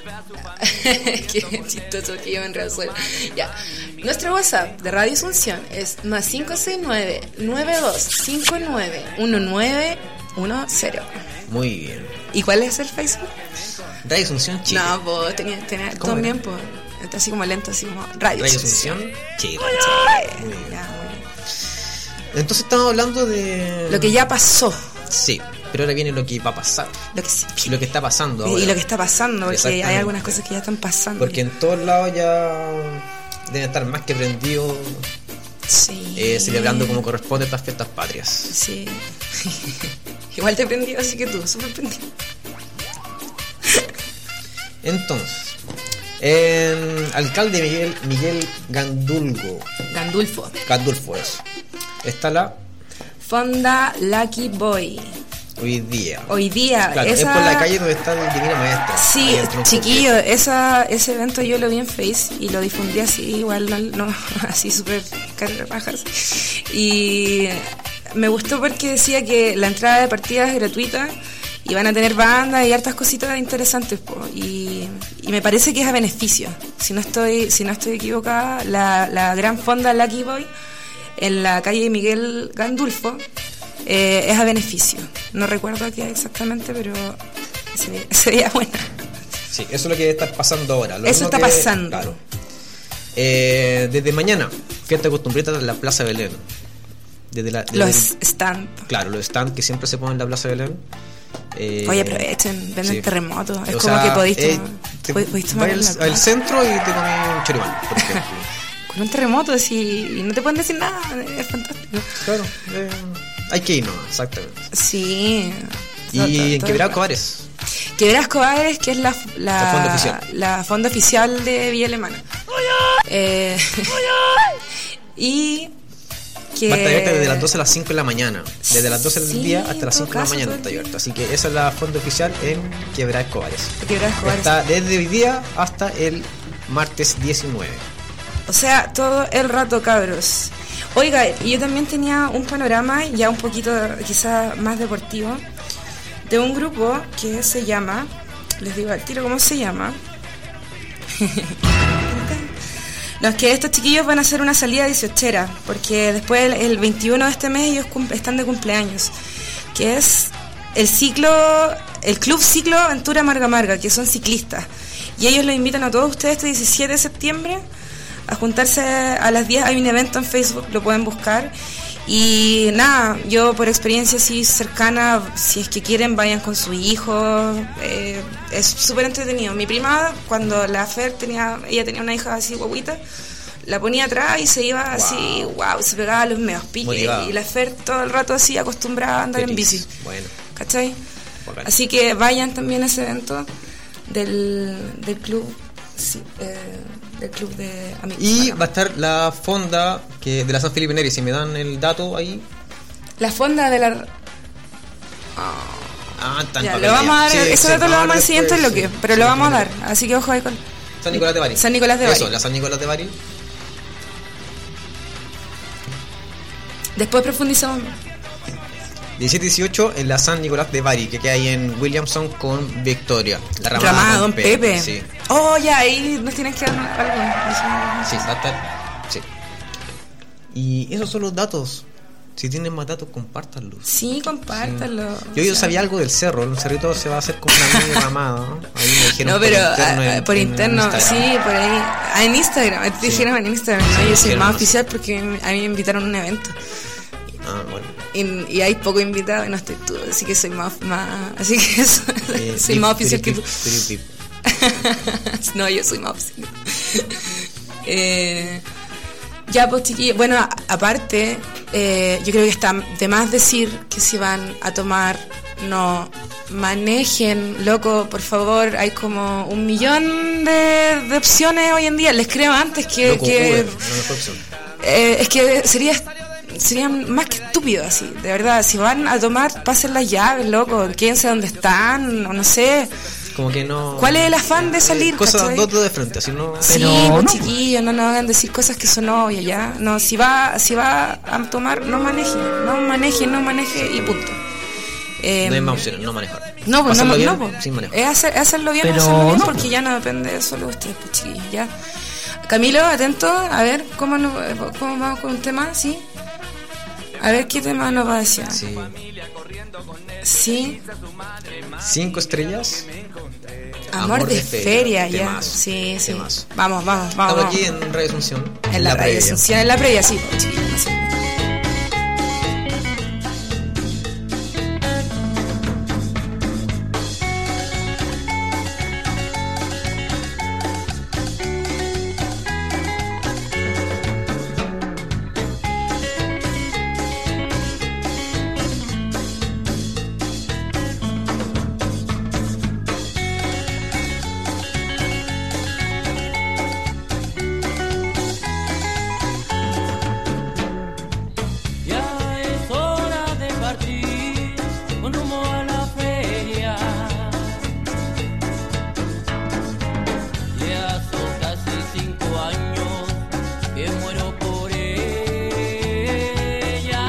Speaker 1: Qué chistoso que yo me enredo sola. Ya. Nuestro WhatsApp de Radio Asunción es más cinco seis nueve, nueve dos cinco nueve, uno nueve uno cero.
Speaker 2: Muy bien.
Speaker 1: ¿Y cuál es el Facebook?
Speaker 2: Radio Asunción Chile.
Speaker 1: No, pues tenía, tenía
Speaker 2: ¿Cómo
Speaker 1: también,
Speaker 2: era?
Speaker 1: pues. Está así como lento, así como Radio,
Speaker 2: Radio
Speaker 1: Asunción.
Speaker 2: Asunción Chile.
Speaker 1: Sí,
Speaker 2: Muy bien.
Speaker 1: ya, muy bien.
Speaker 2: Entonces estamos hablando de.
Speaker 1: Lo que ya pasó.
Speaker 2: Sí, pero ahora viene lo que va a pasar.
Speaker 1: Lo que se
Speaker 2: Lo que está pasando
Speaker 1: Y,
Speaker 2: ahora.
Speaker 1: y lo que está pasando, porque hay
Speaker 2: Exactamente.
Speaker 1: algunas cosas que ya están pasando.
Speaker 2: Porque en todos lados ya deben estar más que prendidos,
Speaker 1: Sí.
Speaker 2: eh, celebrando como corresponde estas fiestas patrias.
Speaker 1: Sí. Igual te prendí, así que tú, súper prendido.
Speaker 2: Entonces, en alcalde Miguel Miguel Gandulgo,
Speaker 1: Gandulfo.
Speaker 2: Gandulfo eso, está la
Speaker 1: Fonda Lucky Boy.
Speaker 2: hoy día.
Speaker 1: Hoy día,
Speaker 2: Claro,
Speaker 1: esa...
Speaker 2: es por la calle donde está el Divina Maestra.
Speaker 1: Sí,
Speaker 2: ahí en Tronco
Speaker 1: chiquillo, esa, ese evento yo lo vi en Face y lo difundí así, igual, no, no así súper carrajas. Y me gustó porque decía que la entrada de partida es gratuita y van a tener bandas y hartas cositas interesantes, po. Y, y me parece que es a beneficio. Si no estoy, si no estoy equivocada, la, la gran fonda Lucky Boy en la calle Miguel Gandulfo eh, es a beneficio. No recuerdo qué exactamente, pero se, ve- se veía buena.
Speaker 2: Sí, eso es lo que está pasando ahora. Lo
Speaker 1: Eso
Speaker 2: mismo
Speaker 1: está
Speaker 2: que-
Speaker 1: pasando.
Speaker 2: Claro. Eh, desde mañana, fiesta costumbrista en la Plaza Belén. Desde la, desde
Speaker 1: Los
Speaker 2: el-
Speaker 1: stand.
Speaker 2: claro, los stands que siempre se ponen en la Plaza Belén. Eh,
Speaker 1: Oye, aprovechen, venden
Speaker 2: sí.
Speaker 1: terremotos. Es
Speaker 2: O
Speaker 1: como
Speaker 2: sea,
Speaker 1: que podéis
Speaker 2: eh,
Speaker 1: tomar,
Speaker 2: te
Speaker 1: pod- podéis tomar
Speaker 2: vas
Speaker 1: en la
Speaker 2: al, al
Speaker 1: plaza.
Speaker 2: centro y te comes un choribán, por ejemplo.
Speaker 1: Con un terremoto así, y no te pueden decir nada. Es fantástico.
Speaker 2: Claro, eh, hay que ir nomás, exactamente.
Speaker 1: Sí.
Speaker 2: Y
Speaker 1: Todo- todo-
Speaker 2: en
Speaker 1: todo
Speaker 2: Quebrada
Speaker 1: el-
Speaker 2: Cobares.
Speaker 1: Quebradas Cobares, que es la, la,
Speaker 2: La fonda oficial.
Speaker 1: la fonda oficial de Villa Alemana. Eh, y que...
Speaker 2: Va a estar abierta desde las doce a las cinco de la mañana. Desde las doce del
Speaker 1: Sí,
Speaker 2: día hasta las
Speaker 1: en todo
Speaker 2: cinco de la
Speaker 1: caso,
Speaker 2: mañana
Speaker 1: todo
Speaker 2: está
Speaker 1: el día.
Speaker 2: abierto. Así que esa es la fonda oficial en Quebrada Cobares.
Speaker 1: Quebradas Cobares.
Speaker 2: Está desde hoy día hasta el martes diecinueve.
Speaker 1: O sea, todo el rato, cabros. Oiga, y yo también tenía un panorama ya un poquito quizás más deportivo de un grupo que se llama, les digo al tiro cómo se llama. Los que estos chiquillos van a hacer una salida dieciochera, porque después el, el veintiuno de este mes ellos cum- están de cumpleaños, que es el ciclo, el Club Ciclo Aventura Marga Marga, que son ciclistas. Y ellos los invitan a todos ustedes este diecisiete de septiembre a juntarse a las diez. Hay un evento en Facebook, lo pueden buscar. Y nada, yo por experiencia así cercana, si es que quieren, vayan con su hijo. Eh, es súper entretenido. Mi prima, cuando la Fer tenía, ella tenía una hija así guaguita, la ponía atrás y se iba así, wow, se pegaba los meos piques.
Speaker 2: Motivado.
Speaker 1: Y la Fer todo el rato así acostumbrada a andar en
Speaker 2: Feliz.
Speaker 1: bici.
Speaker 2: Bueno,
Speaker 1: ¿Cachai?
Speaker 2: bacán.
Speaker 1: Así que vayan también a ese evento del, del club, sí, eh, del club de amigos.
Speaker 2: y
Speaker 1: Marga
Speaker 2: va a estar la fonda que de la San Felipe Neri. Si me dan el dato ahí.
Speaker 1: La fonda de la...
Speaker 2: Ah, tan
Speaker 1: Ya,
Speaker 2: papel
Speaker 1: lo vamos a dar,
Speaker 2: Sí,
Speaker 1: ese
Speaker 2: sí,
Speaker 1: dato lo vamos al
Speaker 2: después,
Speaker 1: siguiente bloque,
Speaker 2: sí.
Speaker 1: pero
Speaker 2: Sí,
Speaker 1: lo vamos a dar,
Speaker 2: sí.
Speaker 1: así que ojo ahí con...
Speaker 2: San Nicolás de Bari.
Speaker 1: San Nicolás de
Speaker 2: Eso,
Speaker 1: Bari.
Speaker 2: la San Nicolás de Bari.
Speaker 1: Después profundizamos.
Speaker 2: diecisiete y dieciocho en la San Nicolás de Bari, que queda ahí en Williamson con Victoria. La ramada,
Speaker 1: Ramada,
Speaker 2: Don
Speaker 1: Don Pepe.
Speaker 2: Sí,
Speaker 1: Oh, ya, ahí nos tienen que dar algo.
Speaker 2: sí, va a estar. Sí. Y esos son los datos. Si tienen más datos, compártanlo.
Speaker 1: Sí, compártanlo.
Speaker 2: Sí. Yo, yo sabía algo del cerro. El cerrito se va a hacer como una mini ramada, ¿no? Ahí me dijeron.
Speaker 1: No, pero
Speaker 2: por interno,
Speaker 1: a,
Speaker 2: en,
Speaker 1: por
Speaker 2: en
Speaker 1: interno
Speaker 2: Instagram.
Speaker 1: sí, por ahí. Ah, en Instagram. Te
Speaker 2: Sí.
Speaker 1: dijeron en Instagram.
Speaker 2: Sí,
Speaker 1: ¿no? Yo soy
Speaker 2: dijeron
Speaker 1: más
Speaker 2: así.
Speaker 1: oficial porque a mí me invitaron a un evento.
Speaker 2: Ah, bueno.
Speaker 1: Y, y hay poco invitado y no estoy tú. Así que soy más. más así que eso,
Speaker 2: Eh,
Speaker 1: soy
Speaker 2: dip,
Speaker 1: más oficial
Speaker 2: dip,
Speaker 1: que tú.
Speaker 2: dip, dip, dip.
Speaker 1: No, yo soy más oficial. eh, ya, pues, chiquillos. Bueno, a- aparte, eh, yo creo que está de más decir que si van a tomar, no manejen, loco, por favor. Hay como un millón de, de opciones hoy en día. Les creo antes que.
Speaker 2: Loco,
Speaker 1: que
Speaker 2: Uber, la mejor opción.
Speaker 1: eh, es que sería. Serían más que estúpidos así, de verdad. Si van a tomar, pasen las llaves, loco. Quédense donde están, o no sé.
Speaker 2: Como que no.
Speaker 1: ¿Cuál es el afán de salir,
Speaker 2: Cosas
Speaker 1: cachai?
Speaker 2: dos dos de frente, así no.
Speaker 1: Sí,
Speaker 5: Pero
Speaker 1: pues,
Speaker 5: no.
Speaker 1: chiquillos, no nos hagan decir cosas que son obvias, ¿ya? No, si va, si va a tomar, no maneje, no maneje, no maneje y punto. Eh,
Speaker 2: No hay más opciones, no manejar.
Speaker 1: no, pues no,
Speaker 2: Hacerlo
Speaker 1: no,
Speaker 2: bien,
Speaker 1: pues.
Speaker 2: sin manejo.
Speaker 1: Es, hacer, es hacerlo bien,
Speaker 5: Pero
Speaker 1: es hacerlo bien,
Speaker 5: no,
Speaker 1: porque
Speaker 5: pues.
Speaker 1: ya no depende solo de ustedes, pues, chiquillos, ¿ya? Camilo, atento, a ver, ¿cómo, nos, cómo vamos con un tema? ¿Sí? A ver, ¿qué tema nos va a decir?
Speaker 2: Sí.
Speaker 1: Sí,
Speaker 2: Cinco estrellas.
Speaker 1: amor, de, feria, ya.
Speaker 2: Temazo,
Speaker 1: Sí, sí.
Speaker 2: temazo.
Speaker 1: Vamos, vamos, vamos.
Speaker 2: Estamos aquí
Speaker 1: vamos.
Speaker 2: en Radio Asunción.
Speaker 1: En la, radio
Speaker 2: previa.
Speaker 1: Asunción, en la previa, sí, pues, chiquillos, no sé.
Speaker 6: Ya es hora de partir con rumbo a la feria. Ya son casi cinco años que muero por ella.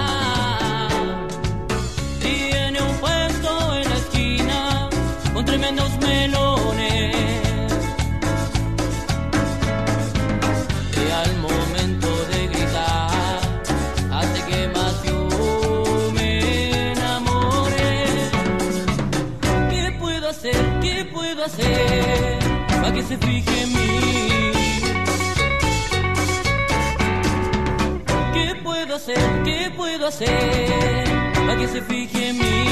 Speaker 6: Tiene un puesto en la esquina con tremendos melones. Y al momento de gritar hace que más yo me enamore. ¿Qué puedo hacer? ¿Qué puedo hacer para que se fije en mí? ¿Qué puedo hacer? ¿Qué puedo hacer para que se fije en mí?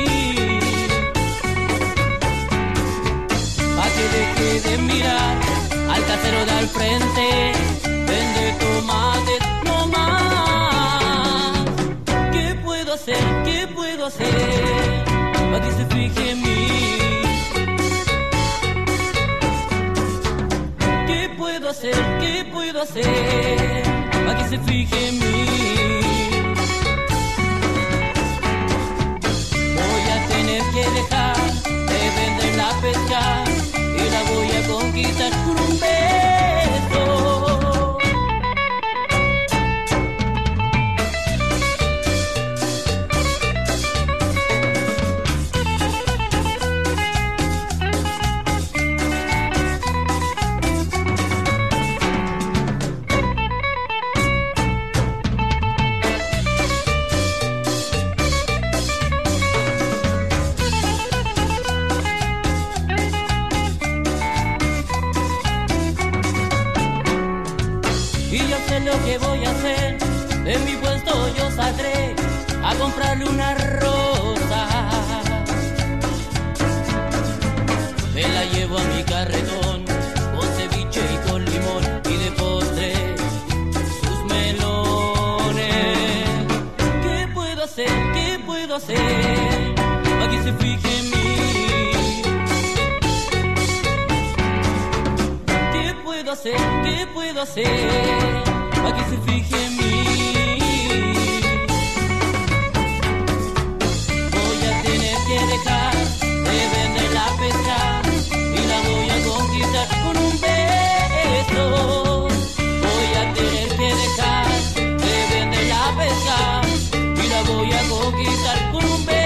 Speaker 6: Pa' que deje de mirar al casero de al frente, vende tomates no más. ¿Qué puedo hacer? ¿Qué puedo hacer pa' que se fije en mí? ¿Qué puedo hacer? ¿Qué puedo hacer pa' que se fije en mí? Voy a tener que dejar de vender la pesca y la voy a conquistar con un beso. Y yo sé lo que voy a hacer. De mi puesto yo saldré a comprarle una rosa. Me la llevo a mi carretón con ceviche y con limón y de postre sus melones. ¿Qué puedo hacer? ¿Qué puedo hacer para que se fije en mí? ¿Qué puedo hacer? ¿Qué puedo hacer para que se fije en mí? Voy a tener que dejar de vender la pesca y la voy a conquistar con un beso. Voy a tener que dejar de vender la pesca y la voy a conquistar con un beso.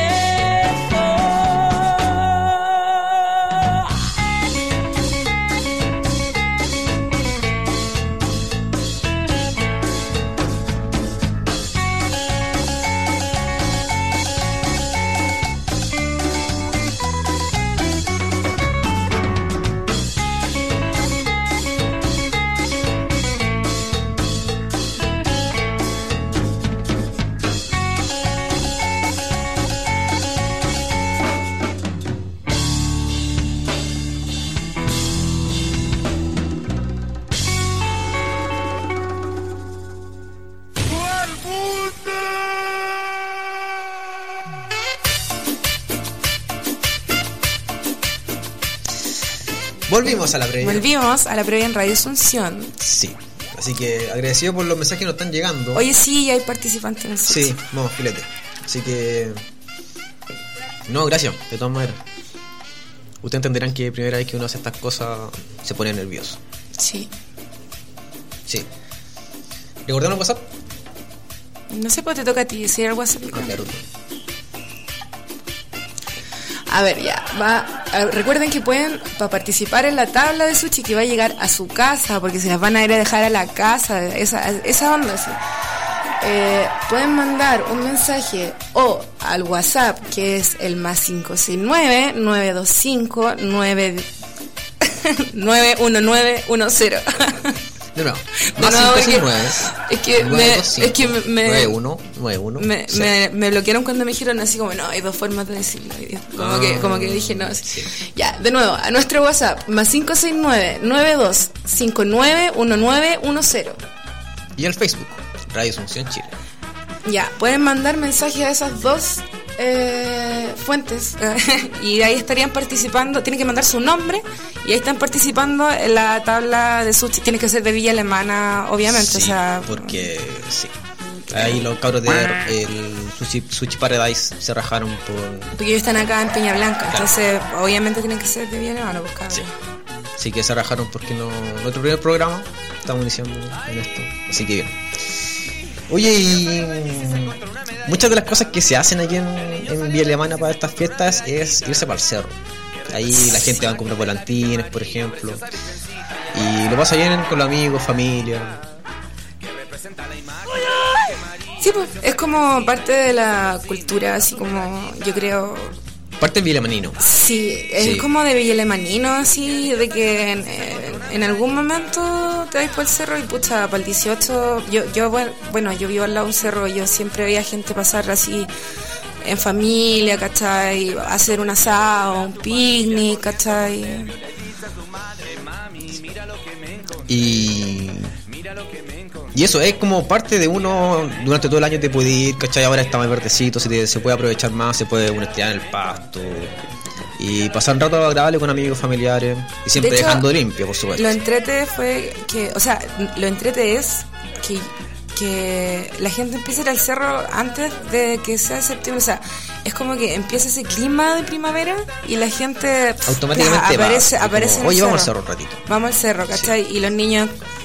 Speaker 2: Volvimos a la previa.
Speaker 1: Volvimos a la previa en Radio Asunción.
Speaker 2: Sí. Así que agradecido por los mensajes que nos están llegando.
Speaker 1: Oye, sí, hay participantes en el Sushi.
Speaker 2: Sí, vamos, filete. Así que... No, gracias, de todas maneras. Ustedes entenderán que primera vez que uno hace estas cosas se pone nervioso.
Speaker 1: Sí.
Speaker 2: Sí. ¿Recordamos el WhatsApp?
Speaker 1: No sé, pues te toca a ti decir el WhatsApp.
Speaker 2: Ah, claro.
Speaker 1: A ver, ya, va. A, recuerden que pueden, para participar en la tabla de sushi que va a llegar a su casa, porque se las van a ir a dejar a la casa, esa, esa onda así. Eh, pueden mandar un mensaje o al WhatsApp, que es el más cinco seis nueve, nueve dos cinco, nueve uno nueve uno cero.
Speaker 2: De nuevo,
Speaker 1: De
Speaker 2: más
Speaker 1: nuevo,
Speaker 2: cinco seis nueve,
Speaker 1: es que me, es que me,
Speaker 2: nueve uno nueve uno
Speaker 1: me, me, me bloquearon cuando me dijeron así como, no, hay dos formas de decirlo. Como,
Speaker 2: ah,
Speaker 1: que, como que dije, no.
Speaker 2: Sí.
Speaker 1: Ya, de nuevo, a nuestro WhatsApp, más cinco seis nueve, nueve dos cinco nueve uno nueve uno cero.
Speaker 2: Y al Facebook, Radio Asunción Chile.
Speaker 1: Ya, pueden mandar mensajes a esas dos eh, fuentes y ahí estarían participando. Tienen que mandar su nombre y ahí están participando en la tabla de sushi. Tiene que ser de Villa Alemana, obviamente.
Speaker 2: Sí,
Speaker 1: o sea,
Speaker 2: porque sí. Ahí los cabros de el sushi, sushi Paradise se rajaron por...
Speaker 1: porque ellos están acá en Peña Blanca, entonces obviamente tienen que ser de Villa Alemana, pues, cabrón.
Speaker 2: Sí. Así que se rajaron porque no... Nuestro primer programa estamos iniciando en esto. Así que bien. Oye, y muchas de las cosas que se hacen aquí en, en Villa Alemana para estas fiestas es irse para el cerro. Ahí la gente va a comprar volantines, por ejemplo, y lo pasa bien con los amigos, familia.
Speaker 1: Sí, pues es como parte de la cultura, así como yo creo.
Speaker 2: Parte del villamanino.
Speaker 1: Sí, es
Speaker 2: Sí.
Speaker 1: como de villalemanino, así, de que en, en algún momento te vas por el cerro y pucha, para el dieciocho, yo, yo bueno, bueno, yo vivo al lado de un cerro, yo siempre veía gente pasar así en familia, ¿cachai? Hacer un asado, un picnic, ¿cachai?
Speaker 2: Y... Y eso es como parte de uno durante todo el año te puede ir, ¿cachai? Ahora está más verdecito, se, te, se puede aprovechar más, se puede uno estirar en el pasto y pasar un rato agradable con amigos, familiares y siempre
Speaker 1: De hecho,
Speaker 2: dejando limpio, por supuesto.
Speaker 1: Lo entrete fue que, o sea, lo entrete es que, que la gente empiece a ir al cerro antes de que sea septiembre, o sea, es como que empieza ese clima de primavera y la gente pff,
Speaker 2: automáticamente
Speaker 1: aparece,
Speaker 2: va,
Speaker 1: aparece
Speaker 2: como,
Speaker 1: en el
Speaker 2: oye, vamos al
Speaker 1: cerro.
Speaker 2: cerro un ratito.
Speaker 1: Vamos al cerro, ¿cachai? Sí. Y los niños...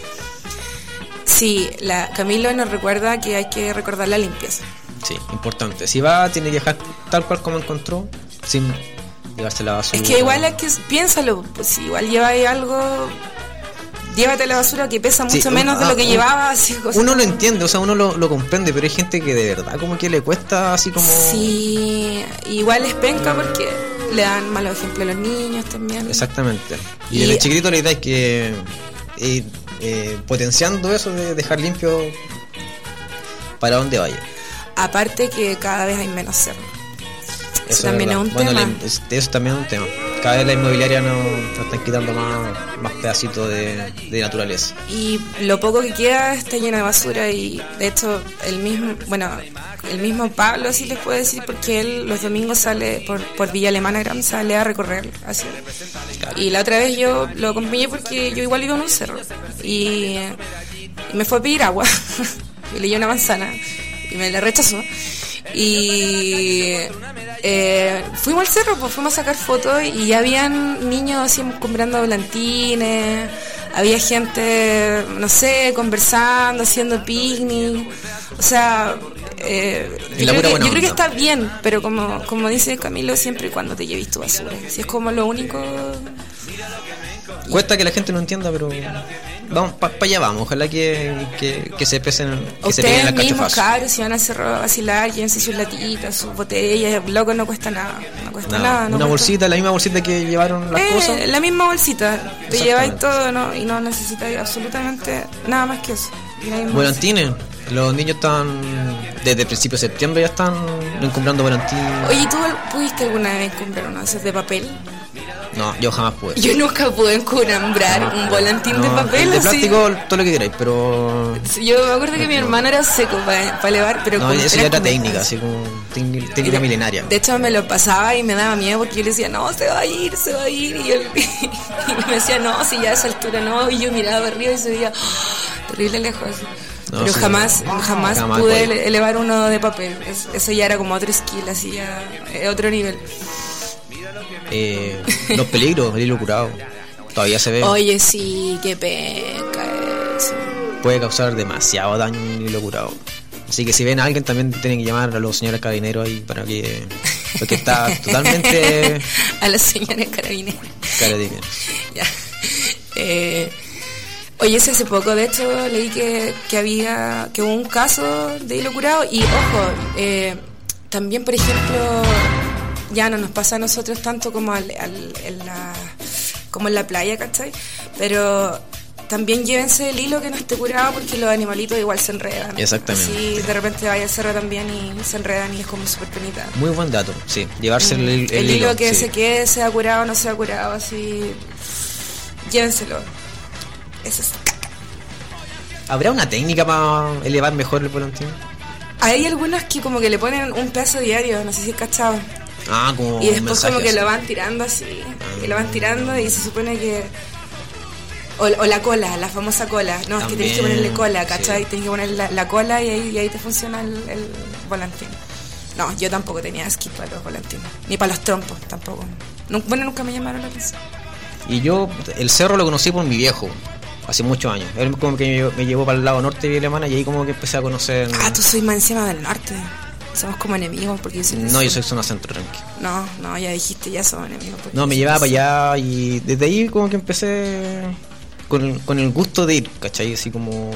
Speaker 1: Sí, la Camilo nos recuerda que hay que recordar la limpieza.
Speaker 2: Sí, importante. Si va, tiene que dejar tal cual como encontró, sin llevarse la basura.
Speaker 1: Es que igual es que, piénsalo, pues si igual lleváis algo, llévate la basura que pesa mucho
Speaker 2: sí,
Speaker 1: menos
Speaker 2: un,
Speaker 1: de lo que
Speaker 2: un,
Speaker 1: llevaba. Así, cosas
Speaker 2: uno
Speaker 1: como...
Speaker 2: lo entiende, o sea, uno lo, lo comprende, pero hay gente que de verdad como que le cuesta así como...
Speaker 1: Sí, igual es penca porque le dan malos ejemplos a los niños también.
Speaker 2: Exactamente. Y,
Speaker 1: Y
Speaker 2: desde chiquitito la idea es que... Eh, eh, potenciando eso de dejar limpio para donde vaya.
Speaker 1: Aparte que cada vez hay menos cerros. Eso,
Speaker 2: eso
Speaker 1: también es,
Speaker 2: es
Speaker 1: un
Speaker 2: bueno,
Speaker 1: tema.
Speaker 2: La, es, eso también es un tema. Cada vez la inmobiliaria nos no están quitando más, más pedacitos de, de naturaleza.
Speaker 1: Y lo poco que queda está lleno de basura y de hecho el mismo, bueno, el mismo Pablo sí les puedo decir porque él los domingos sale por, por Villa Alemana Gran, sale a recorrer así. Y la otra vez yo lo acompañé porque yo igual iba en un cerro y, y me fue a pedir agua. Yo le di una manzana y me la rechazó. Y eh, fuimos al cerro, pues fuimos a sacar fotos y ya habían niños así comprando volantines, había gente, no sé, conversando, haciendo picnic, o sea, eh, yo, creo que, yo creo que está bien, pero como, como dice Camilo, siempre y cuando te lleves tu basura, si es como lo único.
Speaker 2: Cuesta que la gente no entienda, pero vamos para pa allá vamos, ojalá que, que, que se pesen, que se peguen
Speaker 1: Ustedes
Speaker 2: las
Speaker 1: mismos,
Speaker 2: cachafazos.
Speaker 1: cabros, si van al cerro a vacilar, llévense sus latitas, sus botellas, loco, no cuesta nada, no cuesta
Speaker 2: No,
Speaker 1: nada. No
Speaker 2: una
Speaker 1: cuesta.
Speaker 2: bolsita, la misma bolsita que llevaron las
Speaker 1: Eh,
Speaker 2: cosas.
Speaker 1: la misma bolsita, te
Speaker 2: Exactamente.
Speaker 1: lleváis todo, ¿no? Y no necesitáis absolutamente nada más que eso. Y la misma
Speaker 2: Volantines, los niños están desde el principio de septiembre ya están comprando volantines.
Speaker 1: bolsita. Oye, ¿tú pudiste alguna vez comprar uno de esos de papel?
Speaker 2: No, yo jamás pude.
Speaker 1: Yo nunca pude encumbrar un volantín de
Speaker 2: No,
Speaker 1: papel
Speaker 2: de
Speaker 1: así.
Speaker 2: plástico, todo lo que queráis, pero...
Speaker 1: Yo me acuerdo que mi hermano era seco para elevar, pero
Speaker 2: No,
Speaker 1: como
Speaker 2: eso
Speaker 1: era
Speaker 2: ya era
Speaker 1: como-
Speaker 2: técnica, así como técnica, técnica milenaria.
Speaker 1: De hecho me lo pasaba y me daba miedo porque yo le decía, no, se va a ir, se va a ir. Y él y me decía, no, si ya a esa altura no. Y yo miraba para arriba y se veía oh, terrible lejos. Así.
Speaker 2: No,
Speaker 1: Pero
Speaker 2: sí,
Speaker 1: jamás,
Speaker 2: no.
Speaker 1: jamás,
Speaker 2: Jamás
Speaker 1: pude
Speaker 2: podía.
Speaker 1: ele- elevar uno de papel. Es- eso ya era como otro skill, así ya, eh, otro nivel.
Speaker 2: Eh, los peligros, el hilo curado. Todavía se ve.
Speaker 1: Oye, sí, qué peca eso.
Speaker 2: Puede causar demasiado daño un hilo curado. Así que si ven a alguien también tienen que llamar a los señores carabineros ahí para que... Porque está totalmente...
Speaker 1: A los señores carabineros.
Speaker 2: Carabinero.
Speaker 1: Ya. Eh, oye, sí, hace poco, de hecho, leí que, que había, que hubo un caso de hilo curado y, ojo, eh, también, por ejemplo, ya no nos pasa a nosotros tanto como al, al- en la, como en la playa, ¿cachai? Pero también llévense el hilo que no esté curado porque los animalitos igual se enredan.
Speaker 2: Exactamente.
Speaker 1: Así de repente vaya al cerro también y se enredan y es como súper penita.
Speaker 2: Muy buen dato, sí. Llevarse el, el,
Speaker 1: El hilo que
Speaker 2: sí.
Speaker 1: se quede, sea curado o no sea curado, así. Llévenselo. Eso es.
Speaker 2: ¿Habrá una técnica para elevar mejor el volantín?
Speaker 1: Hay algunos que como que le ponen un pedazo diario, no sé si es cachado.
Speaker 2: Ah, como
Speaker 1: Y
Speaker 2: un
Speaker 1: después
Speaker 2: mensaje
Speaker 1: como que
Speaker 2: así.
Speaker 1: lo van tirando así. Y lo van tirando y se supone que. O, o la cola, la famosa cola. No, es que tenés que
Speaker 2: También,
Speaker 1: ponerle cola, ¿cachai?
Speaker 2: sí.
Speaker 1: Tenés que poner la, la cola y ahí, y ahí te funciona el, el volantín. No, yo tampoco tenía skip para los volantines. Ni para los trompos tampoco. Nu- Bueno, nunca me llamaron la atención.
Speaker 2: Y yo, el cerro lo conocí por mi viejo, hace muchos años. Él como que me llevó, me llevó para el lado norte de Villa Alemana y ahí como que empecé a conocer...
Speaker 1: Ah, tú soy más encima del norte. Somos como enemigos porque yo soy del
Speaker 2: No, yo
Speaker 1: sur.
Speaker 2: soy zona centro, tranqui.
Speaker 1: No, no, ya dijiste, ya somos enemigos. porque
Speaker 2: No,
Speaker 1: yo
Speaker 2: me
Speaker 1: soy
Speaker 2: llevaba
Speaker 1: del
Speaker 2: para allá y desde ahí como que empecé con el, con el gusto de ir, ¿cachai? Así como...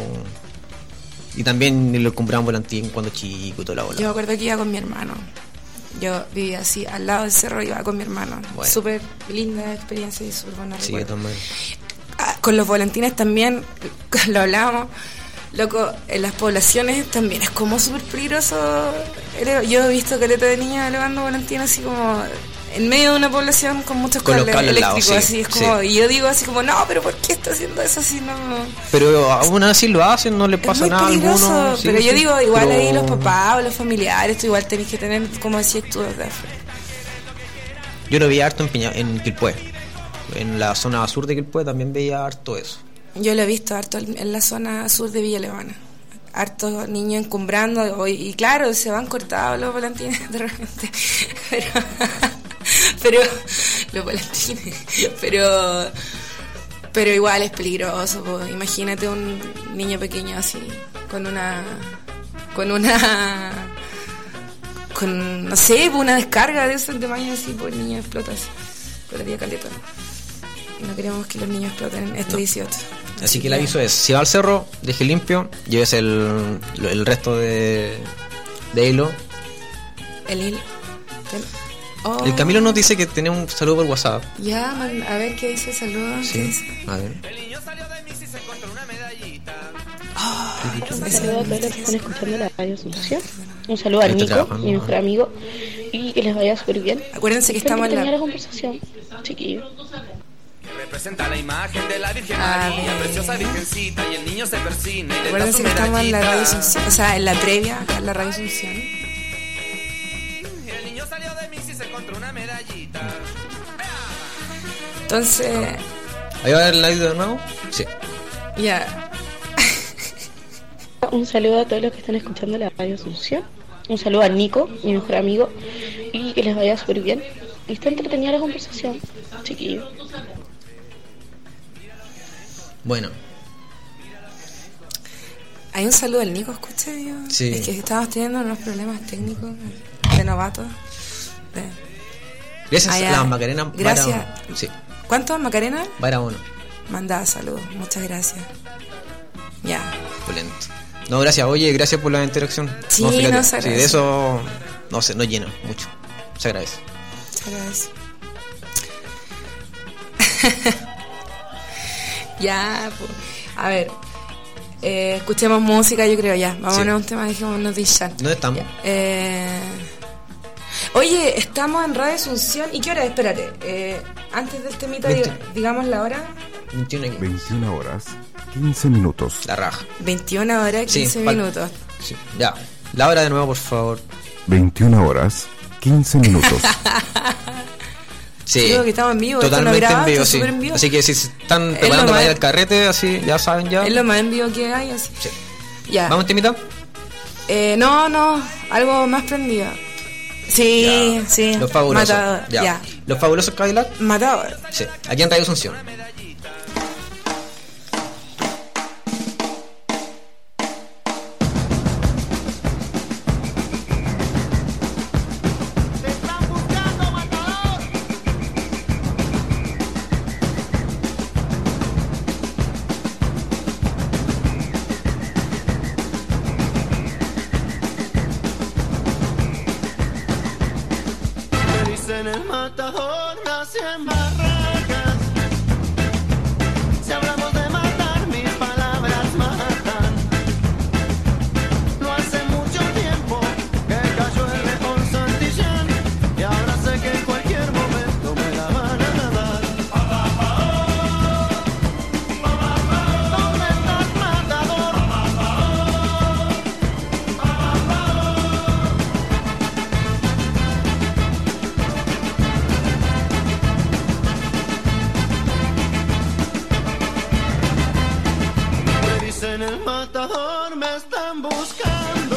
Speaker 2: Y también lo compraba un volantín cuando chico y toda la
Speaker 1: sur.
Speaker 2: bola.
Speaker 1: Yo me acuerdo que iba con mi hermano. Yo vivía así, al lado del cerro, iba con mi hermano.
Speaker 2: Bueno.
Speaker 1: Súper linda experiencia y súper buena
Speaker 2: Sí, de
Speaker 1: recuerdo.
Speaker 2: todas maneras.
Speaker 1: Ah, con los volantines también, lo hablábamos, loco, en las poblaciones también es como súper peligroso. ele- Yo he visto caleta de niños elevando volantines así como en medio de una población con muchos
Speaker 2: Con los
Speaker 1: cables
Speaker 2: cables al lado,
Speaker 1: eléctricos,
Speaker 2: sí,
Speaker 1: así es como,
Speaker 2: sí.
Speaker 1: y yo digo así como, no, pero ¿por qué está haciendo eso así? No,
Speaker 2: Pero aún así lo hacen, no le
Speaker 1: es
Speaker 2: pasa
Speaker 1: muy
Speaker 2: nada a
Speaker 1: peligroso,
Speaker 2: alguno. sí,
Speaker 1: pero yo
Speaker 2: sí,
Speaker 1: digo, igual
Speaker 2: pero-
Speaker 1: ahí los papás o los familiares, tú igual tenés que tener, como decías tú, de-
Speaker 2: Yo lo veía harto en, Piña, en Quilpué. En la zona sur de Quilpué también veía harto eso.
Speaker 1: yo lo he visto harto en en la zona sur de Villa Alemana. Hartos niños encumbrando o- y claro, se van cortados los volantines de repente. Pero, pero los volantines, pero pero igual es peligroso. Po. Imagínate un niño pequeño así con una con una con no sé, una descarga de ese tamaño así, pues el niño explota así. Con la tía caleta. Y no queremos que los niños exploten este
Speaker 2: No.
Speaker 1: dieciocho.
Speaker 2: Así que el aviso es, si va al cerro, deje limpio, llévese el, el resto de, de hilo.
Speaker 1: El hilo. Ten- Oh,
Speaker 2: El Camilo nos dice que tiene un saludo por WhatsApp.
Speaker 1: Ya, man, a ver qué dice, saludos. ¿Qué
Speaker 2: Sí,
Speaker 1: dice?
Speaker 2: a ver.
Speaker 3: El niño salió de mí y se encontró una medallita.
Speaker 5: Un
Speaker 1: Ese-
Speaker 5: saludo a todos los que están escuchando la radio Asunción. Un saludo a
Speaker 2: Está
Speaker 5: Nico,
Speaker 2: trabajando.
Speaker 5: mi mejor amigo, y que les vaya súper bien.
Speaker 1: Acuérdense que
Speaker 5: Espero
Speaker 1: estamos en
Speaker 5: terminar
Speaker 1: la...
Speaker 5: la conversación, chiquillos.
Speaker 3: Representa la imagen de la Virgen
Speaker 1: Ah,
Speaker 3: María,
Speaker 1: bien.
Speaker 3: preciosa virgencita, y el niño se persina y le da
Speaker 1: Acuérdense
Speaker 3: su
Speaker 1: que estamos en la radio
Speaker 3: medallita.
Speaker 1: Asunción, o sea, en la previa, acá en la radio Asunción.
Speaker 3: El niño salió de mí y se encontró una medallita.
Speaker 1: Entonces,
Speaker 2: ¿Ahí va el live de nuevo? Sí.
Speaker 1: ya.
Speaker 5: Un saludo a todos los que están escuchando la radio Asunción. Un saludo a Nico, mi mejor amigo, y que les vaya súper bien. Y está entretenida la conversación, chiquillos.
Speaker 2: Bueno,
Speaker 1: Hay un saludo al Nico, escuché yo.
Speaker 2: Sí.
Speaker 1: Es que estamos teniendo unos problemas técnicos de novatos. De...
Speaker 2: gracias
Speaker 1: Ah,
Speaker 2: a
Speaker 1: ya.
Speaker 2: la Macarena.
Speaker 1: Gracias.
Speaker 2: Vara- sí,
Speaker 1: ¿Cuántos, Macarena?
Speaker 2: Vara uno.
Speaker 1: Mandaba saludos, muchas gracias. Ya.
Speaker 2: Opulento. No, gracias. Oye, gracias por la interacción.
Speaker 1: Sí,
Speaker 2: fíjate,
Speaker 1: no, se
Speaker 2: sí,
Speaker 1: agradece.
Speaker 2: de eso no sé, no llena mucho. Se agradece.
Speaker 1: Muchas gracias. Ya, pues. A ver. Eh, escuchemos música, yo creo ya. Vamos
Speaker 2: Sí.
Speaker 1: a un tema, dijimos Dishan.
Speaker 2: ¿Dónde estamos?
Speaker 1: Eh, oye, estamos en Radio Asunción. ¿Y qué hora es? Espérate. Eh, Antes de este mito,
Speaker 2: veinte.
Speaker 1: diga- digamos la hora.
Speaker 2: veintiuno y quince.
Speaker 7: veintiuna horas, quince minutos.
Speaker 2: La raja.
Speaker 1: veintiuna horas,
Speaker 2: Sí,
Speaker 1: quince
Speaker 2: fal-
Speaker 1: minutos.
Speaker 2: Sí, ya. La hora de nuevo, por favor.
Speaker 7: veintiuna horas, quince minutos.
Speaker 2: Sí.
Speaker 1: Digo que estamos en vivo, esto no
Speaker 2: Totalmente
Speaker 1: graba,
Speaker 2: en vivo,
Speaker 1: esto
Speaker 2: sí.
Speaker 1: es súper en vivo.
Speaker 2: Así que si se están
Speaker 1: Es lo
Speaker 2: preparando para
Speaker 1: más-
Speaker 2: ir al carrete, así, ya saben ya.
Speaker 1: Es lo más en vivo que hay, así.
Speaker 2: Sí.
Speaker 1: Ya.
Speaker 2: ¿Vamos, Timita?
Speaker 1: Eh, no, no, algo más prendido. Sí,
Speaker 2: Ya.
Speaker 1: sí.
Speaker 2: Los fabulosos.
Speaker 1: Matador,
Speaker 2: Ya.
Speaker 1: ya.
Speaker 2: Los fabulosos Cadillac.
Speaker 1: Matador.
Speaker 2: Sí. Aquí en Radio Asunción.
Speaker 8: Me dicen el matador, nací en Barracas. Si hablamos de matar, mis palabras matan. No hace mucho tiempo que cayó el león Santillán, y ahora sé que en cualquier momento me la van a dar. ¿Dónde estás, matador? Me dicen el matador, me están buscando.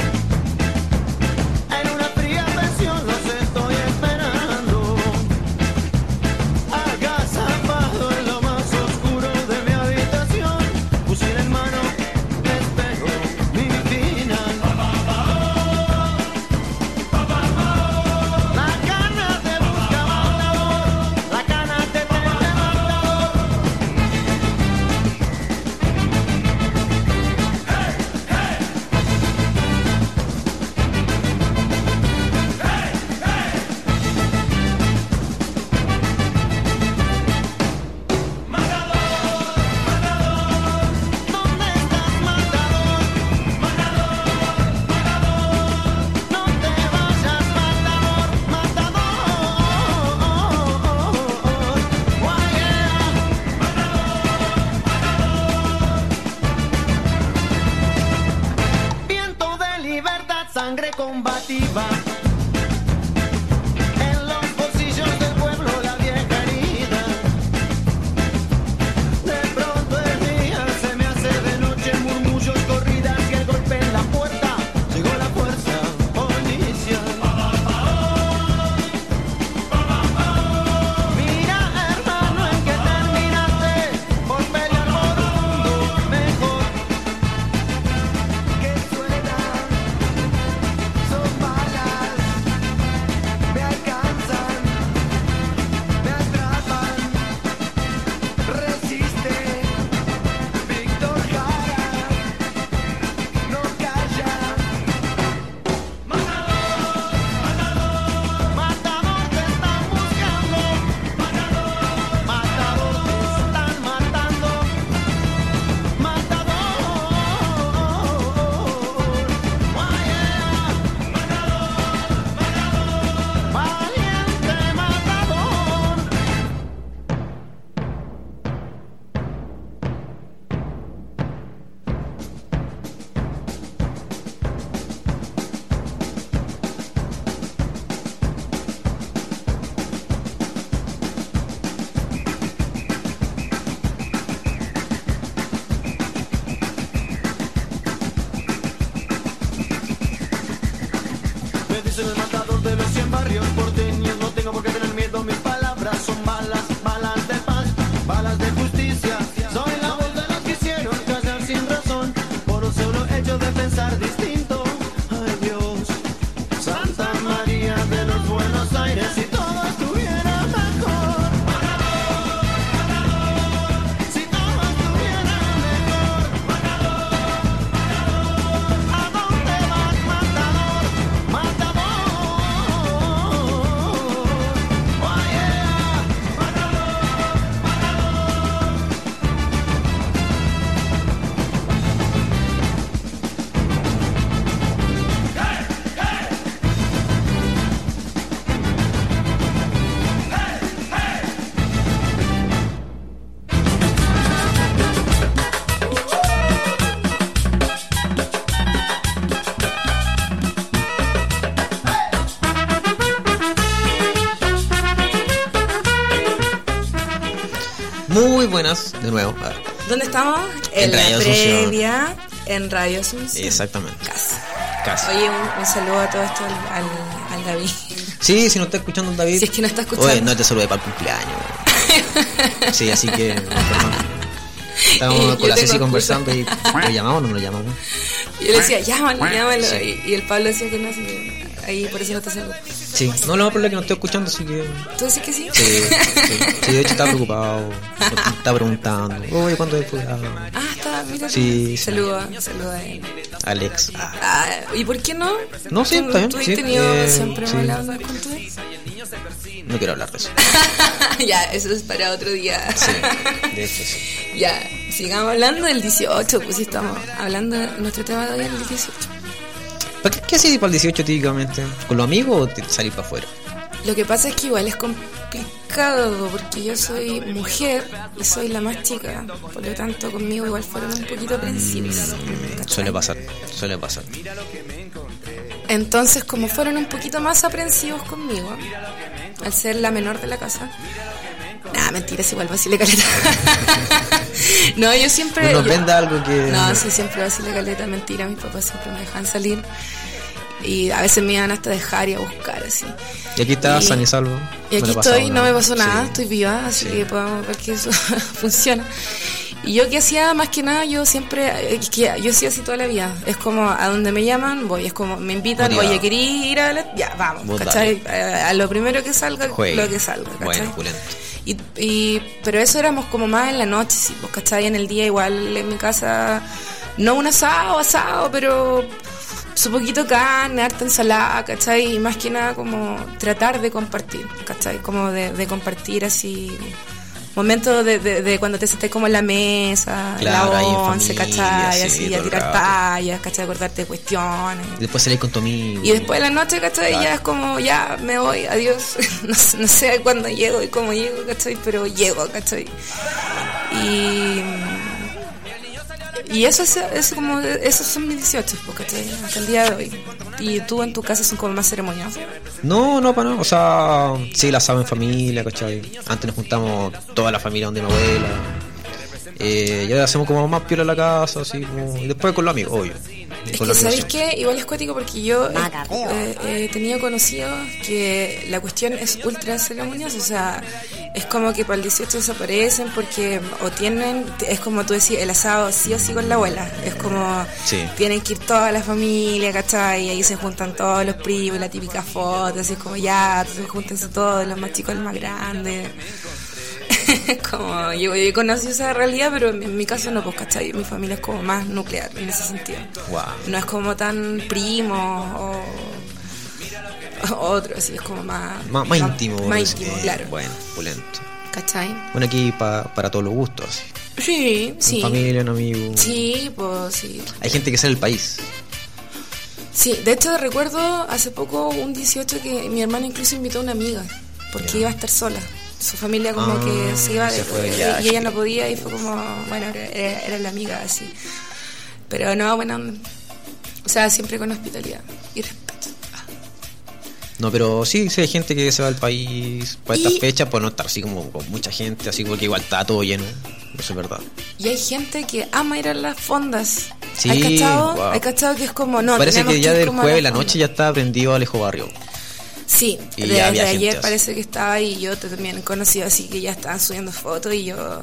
Speaker 8: En una fría pensión los estoy esperando. Agazapado en lo más oscuro de mi habitación, fusil en mano, espero mi final. La cana te busca, matador. La cana te tiene, matador. ¿Dónde estás, matador? No te vayas, matador, matador. Guayea. Viento de libertad, sangre combativa. En los bolsillos del pueblo la vieja herida. De pronto el día se me hace de noche, murmullos, corridas y el golpe en la puerta. Llegó la fuerza policial. Mira, hermano, en que terminaste por pelear por un mundo mejor. Que suenan, son balas, me alcanzan, me atrapan. Resiste, Víctor Jara, no calla. Matador, matador, te están buscando. Matador, te están matando. Matador, guayea. Valiente matador. Me dicen el matador de los cien barrios porteños. No tengo por qué tener miedo, mis palabras son balas, balas de paz, balas de justicia. Soy la voz de los que hicieron callar sin razón, por un solo hecho de pensar distinto. Ay Dios, Santa María de los Buenos Aires, si todo estuviera mejor. Si todo estuviera mejor. ¿A dónde vas, matador? Matador.
Speaker 2: Muy buenas, de nuevo. A ver.
Speaker 1: ¿Dónde estamos?
Speaker 2: En
Speaker 1: En, la
Speaker 2: Radio Asunción.
Speaker 1: previa, en Radio Asunción.
Speaker 2: Exactamente.
Speaker 1: Casi.
Speaker 2: Casi.
Speaker 1: Oye, un, un saludo a todo esto al, al, al David.
Speaker 2: Sí, si no está escuchando el David.
Speaker 1: Si es que no está escuchando.
Speaker 2: Oye, no te saludé para el cumpleaños. Sí, así que. Estábamos
Speaker 1: Yo
Speaker 2: con la
Speaker 1: tengo
Speaker 2: Ceci
Speaker 1: excusa.
Speaker 2: conversando y. ¿Lo llamamos o no lo llamamos?
Speaker 1: Y yo le decía, llámalo, llámalo.
Speaker 2: Sí.
Speaker 1: Y, y el Pablo decía que no, así que ahí por eso no te saludo.
Speaker 2: Sí. No, lo más probable es que no estoy escuchando, así que.
Speaker 1: ¿Tú decís que sí?
Speaker 2: Sí, sí. Sí, de hecho estaba preocupado. Estaba preguntando. Oye, ¿cuándo es el programa?
Speaker 1: Ah, está, mira.
Speaker 2: Sí, sí.
Speaker 1: Saluda, saluda a él.
Speaker 2: Alex. Ah.
Speaker 1: Ah, ¿y por qué no?
Speaker 2: No, sí,
Speaker 1: ¿Tú,
Speaker 2: está bien,
Speaker 1: ¿Tú has
Speaker 2: sí,
Speaker 1: tenido
Speaker 2: eh,
Speaker 1: siempre
Speaker 2: sí.
Speaker 1: malas ondas con tu ex?
Speaker 2: No quiero hablar de eso.
Speaker 1: Ya, eso es para otro día.
Speaker 2: Sí, de eso sí.
Speaker 1: Ya, sigamos hablando del dieciocho, pues sí estamos hablando de nuestro tema de hoy en el dieciocho.
Speaker 2: ¿Para qué, ¿Qué haces para el dieciocho típicamente? ¿Con los amigos o te salís para afuera?
Speaker 1: Lo que pasa es que igual es complicado porque yo soy mujer y soy la más chica, por lo tanto conmigo igual fueron un poquito aprensivos. ¿cachai?
Speaker 2: Suele pasar, suele pasar.
Speaker 1: Entonces, como fueron un poquito más aprensivos conmigo, al ser la menor de la casa, nada, mentiras, igual vacile caleta. No, yo siempre...
Speaker 2: No nos
Speaker 1: yo-
Speaker 2: venda algo que...
Speaker 1: No, sí, siempre vacile caleta, mentira, mis papás siempre me dejan salir. Y a veces me iban hasta dejar y a buscar, así.
Speaker 2: Y aquí está
Speaker 1: Y-
Speaker 2: San y Salvo.
Speaker 1: Y
Speaker 2: No
Speaker 1: aquí
Speaker 2: le ha pasado
Speaker 1: estoy, no me pasó nada,
Speaker 2: Sí.
Speaker 1: estoy viva, así
Speaker 2: Sí.
Speaker 1: que podemos ver que eso funciona. Y yo que hacía, más que nada, yo siempre, es que yo sí así toda la vida. Es como a donde me llaman, voy, es como me invitan,
Speaker 2: Motivado.
Speaker 1: oye, ¿querís ir a la...? Ya, vamos,
Speaker 2: Vos
Speaker 1: ¿cachai? A, a lo primero que salga,
Speaker 2: Juegue.
Speaker 1: lo que salga, ¿cachai?
Speaker 2: Bueno, pulento.
Speaker 1: Y, y, pero eso éramos como más en la noche, sí, pues, ¿cachai? En el día igual en mi casa, no un asado, asado, pero su poquito carne, harta ensalada, ¿cachai? Y más que nada como tratar de compartir, ¿cachai? Como de, de compartir así momentos de, de, de cuando te sentés como en la mesa,
Speaker 2: Claro, ahí
Speaker 1: la
Speaker 2: en
Speaker 1: once,
Speaker 2: familia,
Speaker 1: ¿cachai?
Speaker 2: sí,
Speaker 1: Así,
Speaker 2: todo
Speaker 1: a
Speaker 2: el
Speaker 1: tirar
Speaker 2: rato.
Speaker 1: tallas, ¿cachai? Acordarte de cuestiones.
Speaker 2: Y después salís con tu amigo.
Speaker 1: Y después de la noche, ¿cachai?
Speaker 2: Claro.
Speaker 1: Ya es como, ya me voy, adiós. No, sé- no sé cuándo llego y cómo llego, ¿cachai? Pero llego, ¿cachai? Y. Y eso es, es como, esos son mis dieciocho, pues, ¿cachai? Hasta el día de hoy. Y tú en tu casa son como más ceremoniosos.
Speaker 2: No, no, para nada. O sea, sí, la asado en familia, ¿cachai? Antes nos juntamos toda la familia donde mi abuela. Eh, y ahora hacemos como más piola en la casa, así como... Y después con los amigos, obvio.
Speaker 1: Es
Speaker 2: Con
Speaker 1: que,
Speaker 2: los
Speaker 1: ¿sabéis
Speaker 2: amigos.
Speaker 1: qué? Igual es cuático porque yo eh, eh, he tenido conocidos que la cuestión es ultra ceremoniosa, o sea, es como que para el dieciocho desaparecen porque o tienen, es como tú decías, el asado sí o sí con la abuela, es como
Speaker 2: Sí.
Speaker 1: tienen que ir toda la familia, ¿cachai? Y ahí se juntan todos los primos, la típica foto, así es como ya, entonces júntense todos, los más chicos, los más grandes. Como yo, yo conocí esa realidad, pero en, en mi caso no, pues, ¿cachai? Mi familia es como más nuclear en ese sentido.
Speaker 2: Wow.
Speaker 1: No es como tan primo o, o otro, así es como más...
Speaker 2: Más, más íntimo.
Speaker 1: Más
Speaker 2: es
Speaker 1: íntimo,
Speaker 2: que-
Speaker 1: claro.
Speaker 2: Bueno, pulento.
Speaker 1: ¿Cachai?
Speaker 2: Bueno, aquí pa- para todos los gustos, así.
Speaker 1: Sí, sí.
Speaker 2: En familia, en amigos.
Speaker 1: Sí, pues sí.
Speaker 2: Hay gente que sale del país.
Speaker 1: Sí, de hecho recuerdo hace poco un dieciocho que mi hermana incluso invitó a una amiga, porque
Speaker 2: Ya.
Speaker 1: iba a estar sola. Su familia como
Speaker 2: Ah,
Speaker 1: que se iba de,
Speaker 2: se fue de
Speaker 1: y-
Speaker 2: viaje.
Speaker 1: y ella no podía y fue como, bueno, era, era la amiga así. Pero no, bueno, o sea, siempre con hospitalidad y respeto.
Speaker 2: No, pero sí, sí hay gente que se va al país para
Speaker 1: Y-
Speaker 2: estas fechas, por no estar así como con mucha gente, así porque igual está todo lleno. Eso es verdad.
Speaker 1: Y hay gente que ama ir a las fondas.
Speaker 2: Sí,
Speaker 1: ¿Hay cachado?
Speaker 2: wow.
Speaker 1: ¿Hay cachado que es como, no,
Speaker 2: Parece
Speaker 1: tenemos
Speaker 2: que ya
Speaker 1: ir
Speaker 2: del
Speaker 1: como a
Speaker 2: jueves
Speaker 1: la
Speaker 2: la noche
Speaker 1: fonda?
Speaker 2: ya está prendido Alejo Barrio.
Speaker 1: Sí,
Speaker 2: Y
Speaker 1: desde
Speaker 2: ya había gente
Speaker 1: ayer
Speaker 2: así.
Speaker 1: parece que estaba ahí y yo te- también he conocido así que ya estaban subiendo fotos y yo...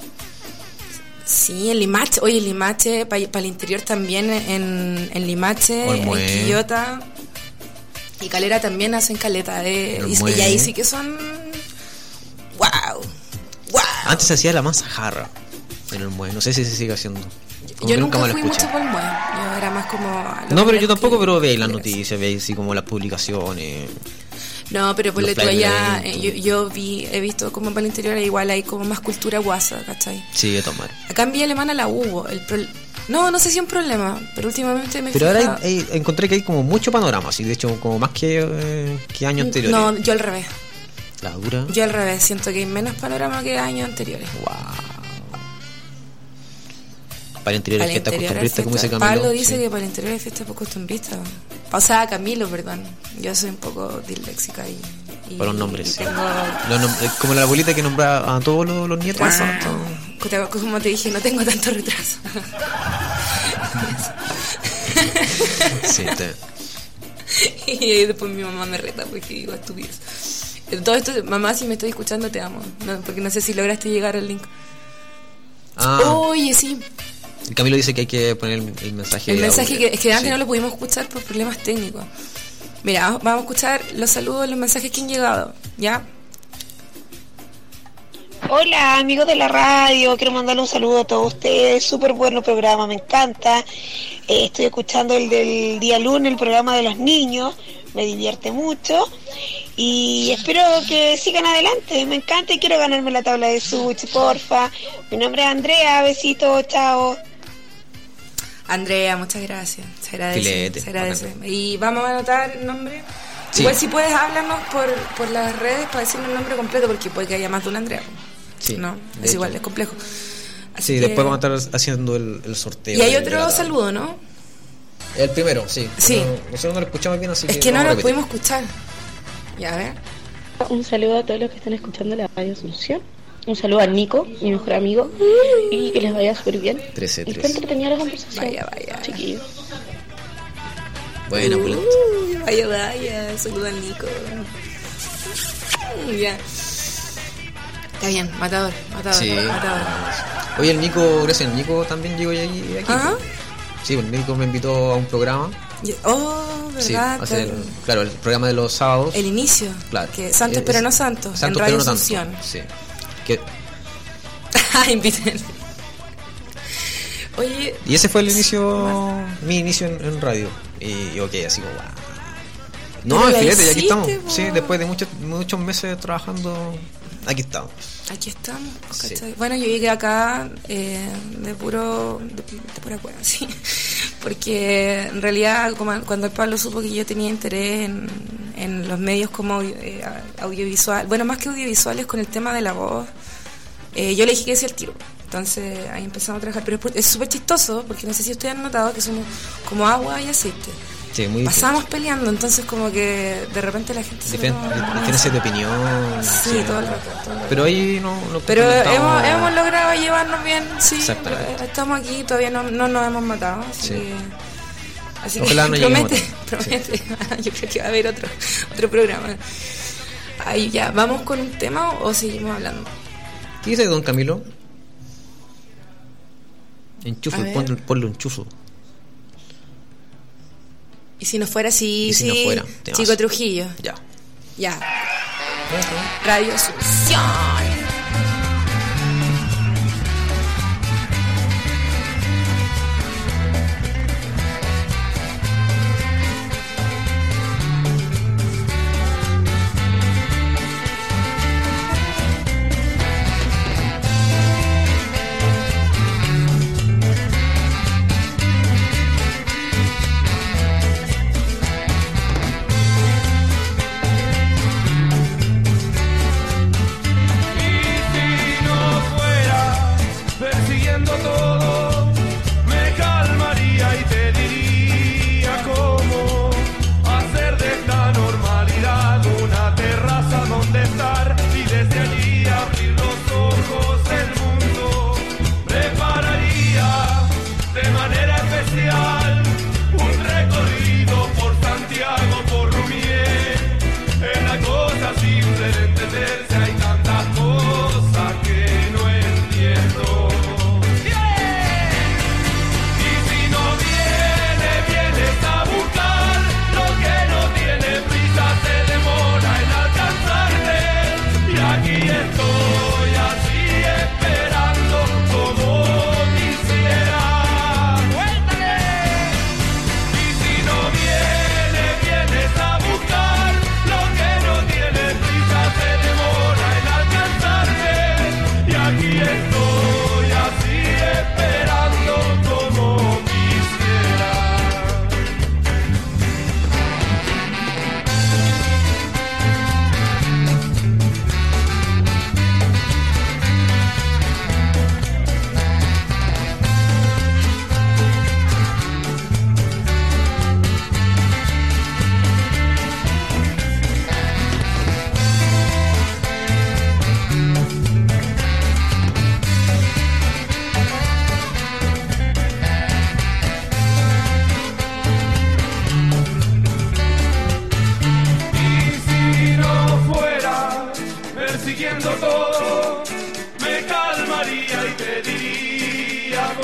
Speaker 1: Sí, en Limache, oye, en Limache, para el interior también, en, en Limache, en
Speaker 2: Olmué.
Speaker 1: Quillota y Calera también hacen caleta de... Y,
Speaker 2: Olmué.
Speaker 1: y ahí sí que son... ¡Wow! ¡Wow!
Speaker 2: Antes se hacía la masa jarra en el muelle, no sé si se sigue haciendo. Como
Speaker 1: Yo
Speaker 2: que
Speaker 1: nunca
Speaker 2: más lo
Speaker 1: fui
Speaker 2: escuché.
Speaker 1: mucho por el Mue, yo era más como... a lo
Speaker 2: No, pero
Speaker 1: que-
Speaker 2: yo tampoco,
Speaker 1: que-
Speaker 2: pero veis las
Speaker 1: que-
Speaker 2: noticias, veis así como las publicaciones.
Speaker 1: No, pero por
Speaker 2: Los
Speaker 1: tú
Speaker 2: flyers
Speaker 1: allá,
Speaker 2: de
Speaker 1: eh, yo,
Speaker 2: eventos.
Speaker 1: yo vi, he visto como para el interior igual hay como más cultura guasa, ¿cachai?
Speaker 2: Sí, de tomar.
Speaker 1: Acá en Villa Alemana la hubo, el pro- no, no sé si es un problema, pero últimamente me he
Speaker 2: Pero ahora
Speaker 1: fijado-
Speaker 2: hay- hay- encontré que hay como mucho panorama, así de hecho como más que, eh, que años anteriores.
Speaker 1: No, yo al revés,
Speaker 2: La dura.
Speaker 1: yo al revés, siento que hay menos panorama que años anteriores.
Speaker 2: Wow. Para el interior
Speaker 1: Para
Speaker 2: es
Speaker 1: el
Speaker 2: fiesta
Speaker 1: interior hay
Speaker 2: costumbrista, como
Speaker 1: fiesta-
Speaker 2: dice Camilo.
Speaker 1: Pablo dice
Speaker 2: sí.
Speaker 1: que para el interior hay fiesta poco costumbrista. O sea, Camilo, perdón. Yo soy un poco disléxica y, Y
Speaker 2: Para los nombres, sí.
Speaker 1: tengo-
Speaker 2: Los nom- como la abuelita que nombra a todos los, los nietos.
Speaker 1: Eso, como- como te dije, no tengo tanto retraso.
Speaker 2: Sí, te-
Speaker 1: Y después mi mamá me reta porque digo estúpidos. Todo esto, mamá, si me estoy escuchando, te amo. No, porque no sé si lograste llegar al link.
Speaker 2: Ah,
Speaker 1: Oye, sí.
Speaker 2: el Camilo dice que hay que poner el, el mensaje.
Speaker 1: El
Speaker 2: de
Speaker 1: mensaje
Speaker 2: audio.
Speaker 1: que, es que antes
Speaker 2: Sí.
Speaker 1: no lo pudimos escuchar por problemas técnicos. Mira, vamos a escuchar los saludos, los mensajes que han llegado. ¿Ya?
Speaker 9: Hola amigos de la radio, quiero mandarle un saludo a todos ustedes, súper bueno programa, me encanta. Eh, estoy escuchando el del día lunes, el programa de los niños, me divierte mucho y espero que sigan adelante, me encanta y quiero ganarme la tabla de sushi, porfa. Mi nombre es Andrea, besitos, chao.
Speaker 1: Andrea, muchas gracias. Se agradece.
Speaker 2: Filete,
Speaker 1: se agradece.
Speaker 2: bacán.
Speaker 1: Y vamos a anotar el nombre.
Speaker 2: Sí.
Speaker 1: Igual si puedes hablarnos por, por las redes para decirnos el nombre completo, porque puede que haya más de un Andrea.
Speaker 2: Sí,
Speaker 1: No,
Speaker 2: de
Speaker 1: es
Speaker 2: hecho.
Speaker 1: igual, es complejo. Así
Speaker 2: Sí,
Speaker 1: que-
Speaker 2: después vamos a estar haciendo el, el sorteo.
Speaker 1: Y hay
Speaker 2: de- de la
Speaker 1: otro
Speaker 2: tabla.
Speaker 1: saludo, ¿no?
Speaker 2: El primero, sí.
Speaker 1: Sí.
Speaker 2: No, nosotros no lo escuchamos bien, así
Speaker 1: Es
Speaker 2: que.
Speaker 1: que no
Speaker 2: vamos a
Speaker 1: lo
Speaker 2: repetir.
Speaker 1: pudimos escuchar. Ya, a ver.
Speaker 5: Un saludo a todos los que están escuchando la radio Solución. Un saludo a Nico, mi mejor amigo, y que les vaya súper bien.
Speaker 2: trece,
Speaker 5: Está
Speaker 2: trece.
Speaker 5: entretenida la conversación.
Speaker 1: Vaya, vaya.
Speaker 5: Chiquillos.
Speaker 2: Bueno, pues.
Speaker 1: Uy, vaya, vaya. Saluda al Nico. Ya. Está bien, matador, matador,
Speaker 2: Sí.
Speaker 1: matador.
Speaker 2: Oye, el Nico, gracias, el Nico también llegó ahí, aquí.
Speaker 1: ¿Ah?
Speaker 2: Sí, el Nico me invitó a un programa.
Speaker 1: Y- Oh,
Speaker 2: Sí,
Speaker 1: ¿verdad?
Speaker 2: hace el, claro, el programa de los sábados.
Speaker 1: El inicio.
Speaker 2: Claro.
Speaker 1: Que Santos
Speaker 2: Es-
Speaker 1: pero no Santos.
Speaker 2: Santos,
Speaker 1: en Radio
Speaker 2: pero no tanto.
Speaker 1: Asunción.
Speaker 2: Sí. Que,
Speaker 1: Ah, inviten. Oye,
Speaker 2: y ese fue el inicio, mi inicio en, en radio. Y yo quedé así como, wow. No,
Speaker 1: Pero la
Speaker 2: fíjate, y aquí
Speaker 1: hiciste,
Speaker 2: estamos.
Speaker 1: po.
Speaker 2: Sí, después de muchos muchos meses trabajando, aquí estamos.
Speaker 1: aquí estamos.
Speaker 2: Sí.
Speaker 1: ¿cachai? Bueno, yo llegué acá eh, de puro de, de pura cueva, sí. Porque en realidad como cuando el Pablo supo que yo tenía interés en, en los medios como audio, eh, audiovisual, bueno, más que audiovisuales con el tema de la voz, eh, yo le dije que decía el tiro. Entonces ahí empezamos a trabajar, pero es por- es súper chistoso porque no sé si ustedes han notado que somos como agua y aceite.
Speaker 2: Sí, muy
Speaker 1: Pasamos peleando, entonces como que de repente la gente se
Speaker 2: Difer-
Speaker 1: lo-
Speaker 2: diferencias de opinión.
Speaker 1: Sí, todo el rato, todo el rato.
Speaker 2: Pero ahí no, no
Speaker 1: Pero
Speaker 2: comentamos-
Speaker 1: hemos, hemos logrado llevarnos bien, sí.
Speaker 2: Exactamente.
Speaker 1: Estamos aquí, todavía no, no nos hemos matado. Así
Speaker 2: Sí.
Speaker 1: que, así
Speaker 2: Ojalá
Speaker 1: que
Speaker 2: no lleguemos
Speaker 1: promete,
Speaker 2: a
Speaker 1: promete. Yo creo que va a haber otro, otro programa. Ahí ya, ¿vamos con un tema o seguimos hablando?
Speaker 2: ¿Qué dice don Camilo?
Speaker 1: A
Speaker 2: Enchufe,
Speaker 1: ver.
Speaker 2: ponle, ponle un chufo.
Speaker 1: Y si no fuera así,
Speaker 2: Y si
Speaker 1: sí,
Speaker 2: no fuera, temazo.
Speaker 1: Chico Trujillo.
Speaker 2: Ya.
Speaker 1: Ya. Radio Asunción.
Speaker 8: Y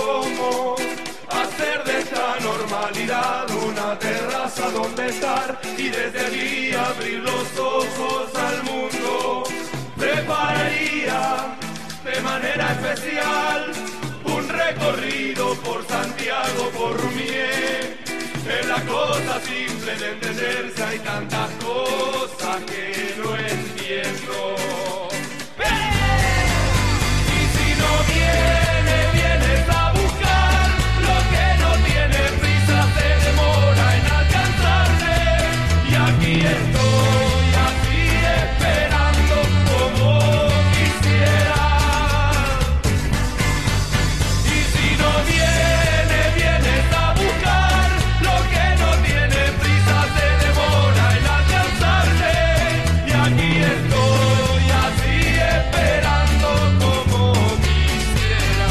Speaker 4: cómo hacer de esta normalidad una terraza donde estar y desde allí abrir los ojos al mundo. Prepararía de manera especial un recorrido por Santiago, por Rumié. Es la cosa simple de entenderse, hay tantas cosas que no entiendo. Y si no viene, vienes a buscar lo que no tiene prisa, se demora en alcanzarse. Y aquí estoy, así esperando como quisiera. Y si no viene, vienes a buscar lo que no tiene prisa, se demora en alcanzarse. Y aquí estoy, así esperando como quisiera.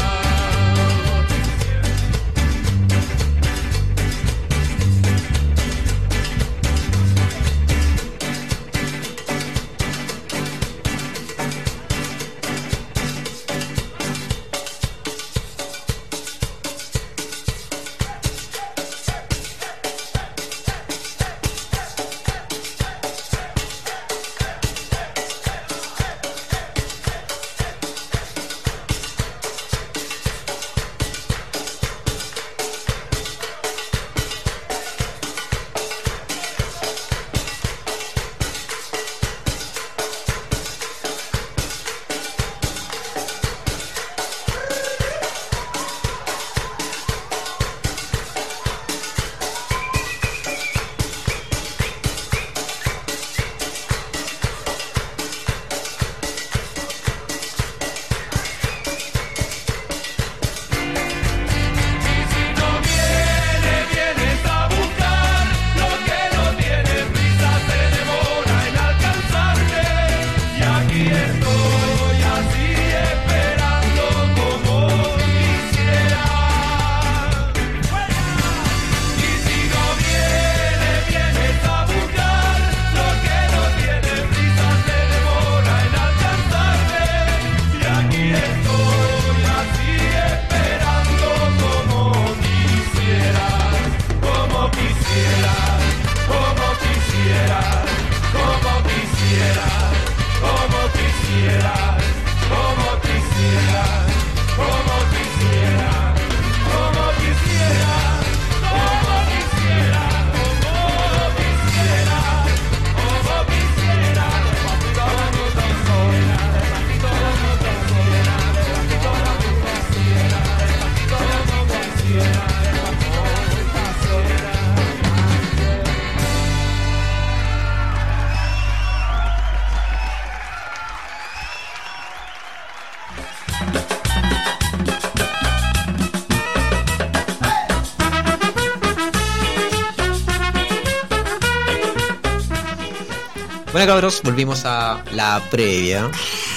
Speaker 2: Bueno, cabros, volvimos a la previa.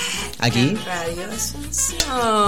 Speaker 2: Aquí.
Speaker 1: Radio Asunción.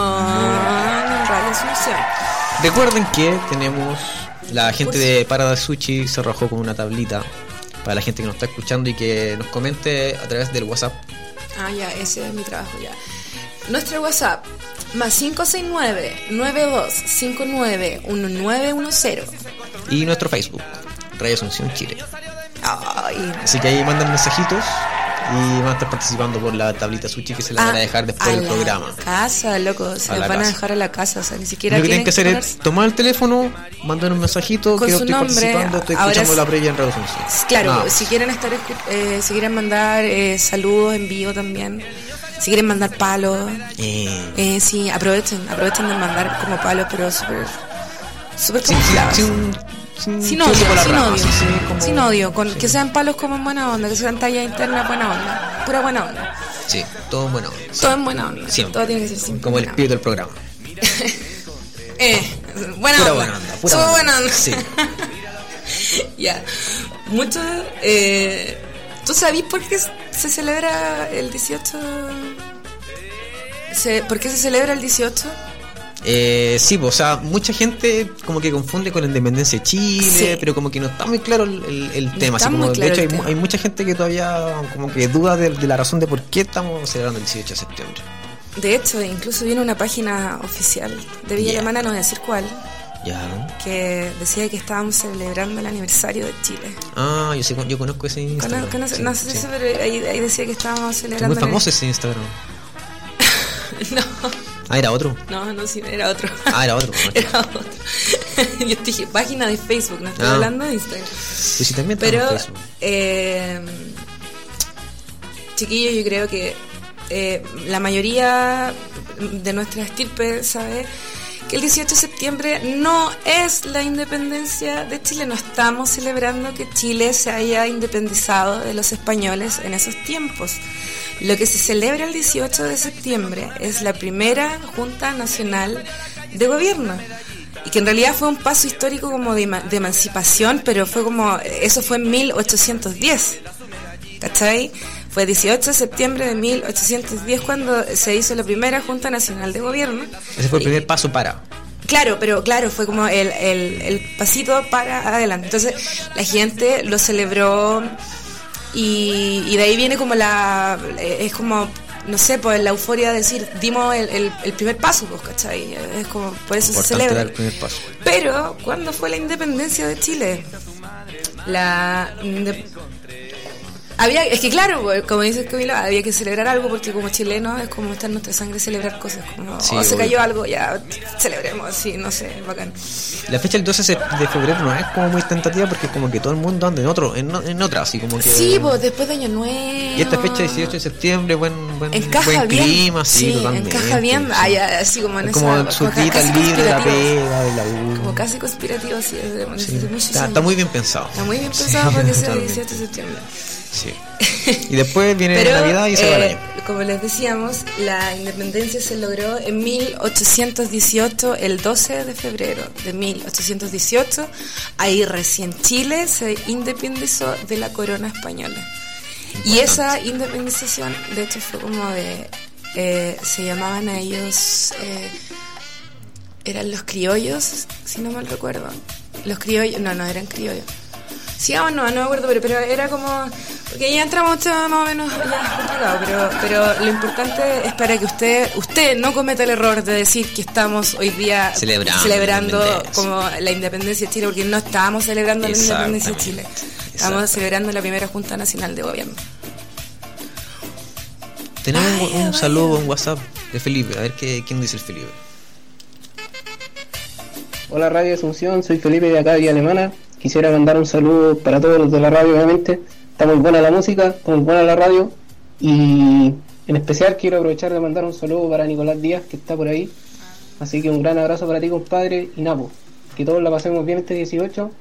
Speaker 1: Radio Asunción.
Speaker 2: Recuerden que tenemos la gente de Parada Sushi se rajó con una tablita para la gente que nos está escuchando y que nos comente a través del WhatsApp.
Speaker 1: Ah, ya, ese es mi trabajo ya. Nuestro WhatsApp más cinco seis nueve, nueve dos cinco nueve, uno nueve uno cero.
Speaker 2: Y nuestro Facebook, Radio Asunción Chile.
Speaker 1: Ay.
Speaker 2: Así que ahí mandan mensajitos y van a estar participando por la tablita Sushi que se la van a dejar después del programa.
Speaker 1: Casa, loco, se la van a dejar a la casa, o sea, ni siquiera
Speaker 2: lo que tienen que hacer
Speaker 1: poner...
Speaker 2: es tomar el teléfono, mandar un mensajito
Speaker 1: con
Speaker 2: que yo
Speaker 1: su
Speaker 2: estoy
Speaker 1: nombre.
Speaker 2: participando, estoy
Speaker 1: Ahora
Speaker 2: escuchando
Speaker 1: es...
Speaker 2: la previa en Radio Asunción.
Speaker 1: Claro,
Speaker 2: Nada.
Speaker 1: si quieren estar eh, si quieren mandar eh, saludos en vivo también, si quieren mandar palos,
Speaker 2: eh.
Speaker 1: Eh, sí, aprovechen, aprovechen de mandar como palos, pero súper súper
Speaker 2: sin,
Speaker 1: camuflados.
Speaker 2: sin, sin, sin,
Speaker 1: sin odio,
Speaker 2: sin,
Speaker 1: sin
Speaker 2: rama,
Speaker 1: odio,
Speaker 2: sí, sí, como...
Speaker 1: sin odio, con
Speaker 2: sí.
Speaker 1: que sean palos como en buena onda, que sean talla interna buena onda, pura buena onda.
Speaker 2: Sí, todo en buena onda.
Speaker 1: Todo en buena onda.
Speaker 2: Siempre.
Speaker 1: Todo tiene que ser siempre.
Speaker 2: Como el espíritu del programa.
Speaker 1: eh, buena
Speaker 2: pura
Speaker 1: onda.
Speaker 2: buena onda. Pura
Speaker 1: Somos
Speaker 2: buena
Speaker 1: buena onda.
Speaker 2: Sí.
Speaker 1: Ya. Mucho. Eh, ¿Tú sabís por qué se celebra el dieciocho? Se, ¿Por qué se celebra el dieciocho?
Speaker 2: Eh, sí, pues, o sea, mucha gente como que confunde con la independencia de Chile,
Speaker 1: sí.
Speaker 2: pero como que no está muy claro el, el, el
Speaker 1: no
Speaker 2: tema. Así como,
Speaker 1: claro
Speaker 2: de hecho, hay,
Speaker 1: tema.
Speaker 2: hay mucha gente que todavía como que duda de, de la razón de por qué estamos celebrando el dieciocho de septiembre.
Speaker 1: De hecho, incluso viene una página oficial de Villa
Speaker 2: Yeah.
Speaker 1: Alemana, no voy a decir cuál,
Speaker 2: Ya.
Speaker 1: que decía que estábamos celebrando el aniversario de Chile.
Speaker 2: Ah, yo sé, yo conozco ese Instagram.
Speaker 1: Cono- conoce-
Speaker 2: Sí,
Speaker 1: no sé
Speaker 2: sí.
Speaker 1: si, pero ahí, ahí decía que estábamos
Speaker 2: Es
Speaker 1: celebrando.
Speaker 2: muy famoso ese Instagram.
Speaker 1: el- No,
Speaker 2: Ah, era otro.
Speaker 1: no, no, sí, era otro.
Speaker 2: Ah, era otro.
Speaker 1: Era otro. Yo te dije, página de Facebook, no estoy
Speaker 2: Ah.
Speaker 1: hablando de Instagram.
Speaker 2: Pues sí, también
Speaker 1: Pero,
Speaker 2: estamos en Facebook.
Speaker 1: eh, chiquillos, yo creo que eh, la mayoría de nuestra estirpe sabe que el dieciocho de septiembre no es la independencia de Chile. No estamos celebrando que Chile se haya independizado de los españoles en esos tiempos. Lo que se celebra el dieciocho de septiembre es la primera Junta Nacional de Gobierno. Y que en realidad fue un paso histórico como de, ema- de emancipación, pero fue como, eso fue en mil ochocientos diez, ¿cachai? Fue dieciocho de septiembre de mil ochocientos diez cuando se hizo la primera Junta Nacional de Gobierno.
Speaker 2: Ese fue el primer paso para.
Speaker 1: Claro, pero claro, fue como el, el, el pasito para adelante. Entonces la gente lo celebró y, y de ahí viene como la, es como, no sé, pues la euforia de decir, dimos el, el, el primer paso, pues, ¿cachai? Es como, por eso se
Speaker 2: Importante
Speaker 1: celebra.
Speaker 2: dar el primer paso.
Speaker 1: Pero, ¿cuándo fue la independencia de Chile? La inde- había, es que claro, pues, como dice Camilo, había que celebrar algo porque como chilenos es como está en nuestra sangre celebrar cosas, como
Speaker 2: Sí,
Speaker 1: oh, se
Speaker 2: obvio.
Speaker 1: cayó algo, ya celebremos, sí, no sé, bacán.
Speaker 2: La fecha del doce de febrero no es como muy tentativa porque es como que todo el mundo anda en otro, en, en otra, así como que.
Speaker 1: Sí, pues después de Año Nuevo.
Speaker 2: Y esta fecha dieciocho de septiembre, buen, buen,
Speaker 1: encaja
Speaker 2: buen
Speaker 1: bien,
Speaker 2: clima, sí,
Speaker 1: sí,
Speaker 2: totalmente.
Speaker 1: encaja bien,
Speaker 2: sí.
Speaker 1: ah, ya, así como en
Speaker 2: Es
Speaker 1: esa
Speaker 2: como su
Speaker 1: cosa
Speaker 2: dita
Speaker 1: casi
Speaker 2: libre de la
Speaker 1: conspirativa.
Speaker 2: pega, de la U.
Speaker 1: Como casi conspirativo, así, desde, desde
Speaker 2: Sí.
Speaker 1: muchos
Speaker 2: Está,
Speaker 1: años.
Speaker 2: está muy bien pensado.
Speaker 1: Está muy bien
Speaker 2: Sí,
Speaker 1: pensado porque sea el
Speaker 2: totalmente.
Speaker 1: dieciocho de septiembre.
Speaker 2: Sí. Y después viene
Speaker 1: Pero,
Speaker 2: Navidad y se va el
Speaker 1: eh,
Speaker 2: año.
Speaker 1: como les decíamos, la independencia se logró en mil ochocientos dieciocho, el doce de febrero de mil ochocientos dieciocho. Ahí recién Chile se independizó de la corona española. Y esa independización, de hecho, fue como de... eh, se llamaban a ellos... eh, eran los criollos, si no mal recuerdo. Los criollos... No, no eran criollos. Sí, ah, no, no me acuerdo, pero, pero era como... Porque ya entramos todo más o menos ya complicado, pero, pero lo importante es para que usted usted no cometa el error de decir que estamos hoy día
Speaker 2: Celebrando
Speaker 1: celebrando
Speaker 2: la independencia.
Speaker 1: como la independencia de Chile, porque no estábamos celebrando la independencia de Chile.
Speaker 2: Exactamente.
Speaker 1: Estábamos celebrando la primera Junta Nacional de Gobierno.
Speaker 2: Tenemos un,
Speaker 1: Vaya,
Speaker 2: un
Speaker 1: vaya.
Speaker 2: saludo en WhatsApp de Felipe. A ver qué, quién dice el Felipe.
Speaker 10: Hola Radio Asunción, soy Felipe de acá de Vía Alemana. Quisiera mandar un saludo para todos los de la radio, obviamente. Está muy buena la música, está muy buena la radio. Y en especial quiero aprovechar de mandar un saludo para Nicolás Díaz, que está por ahí. Así que un gran abrazo para ti, compadre, y Napo. Que todos la pasemos bien este dieciocho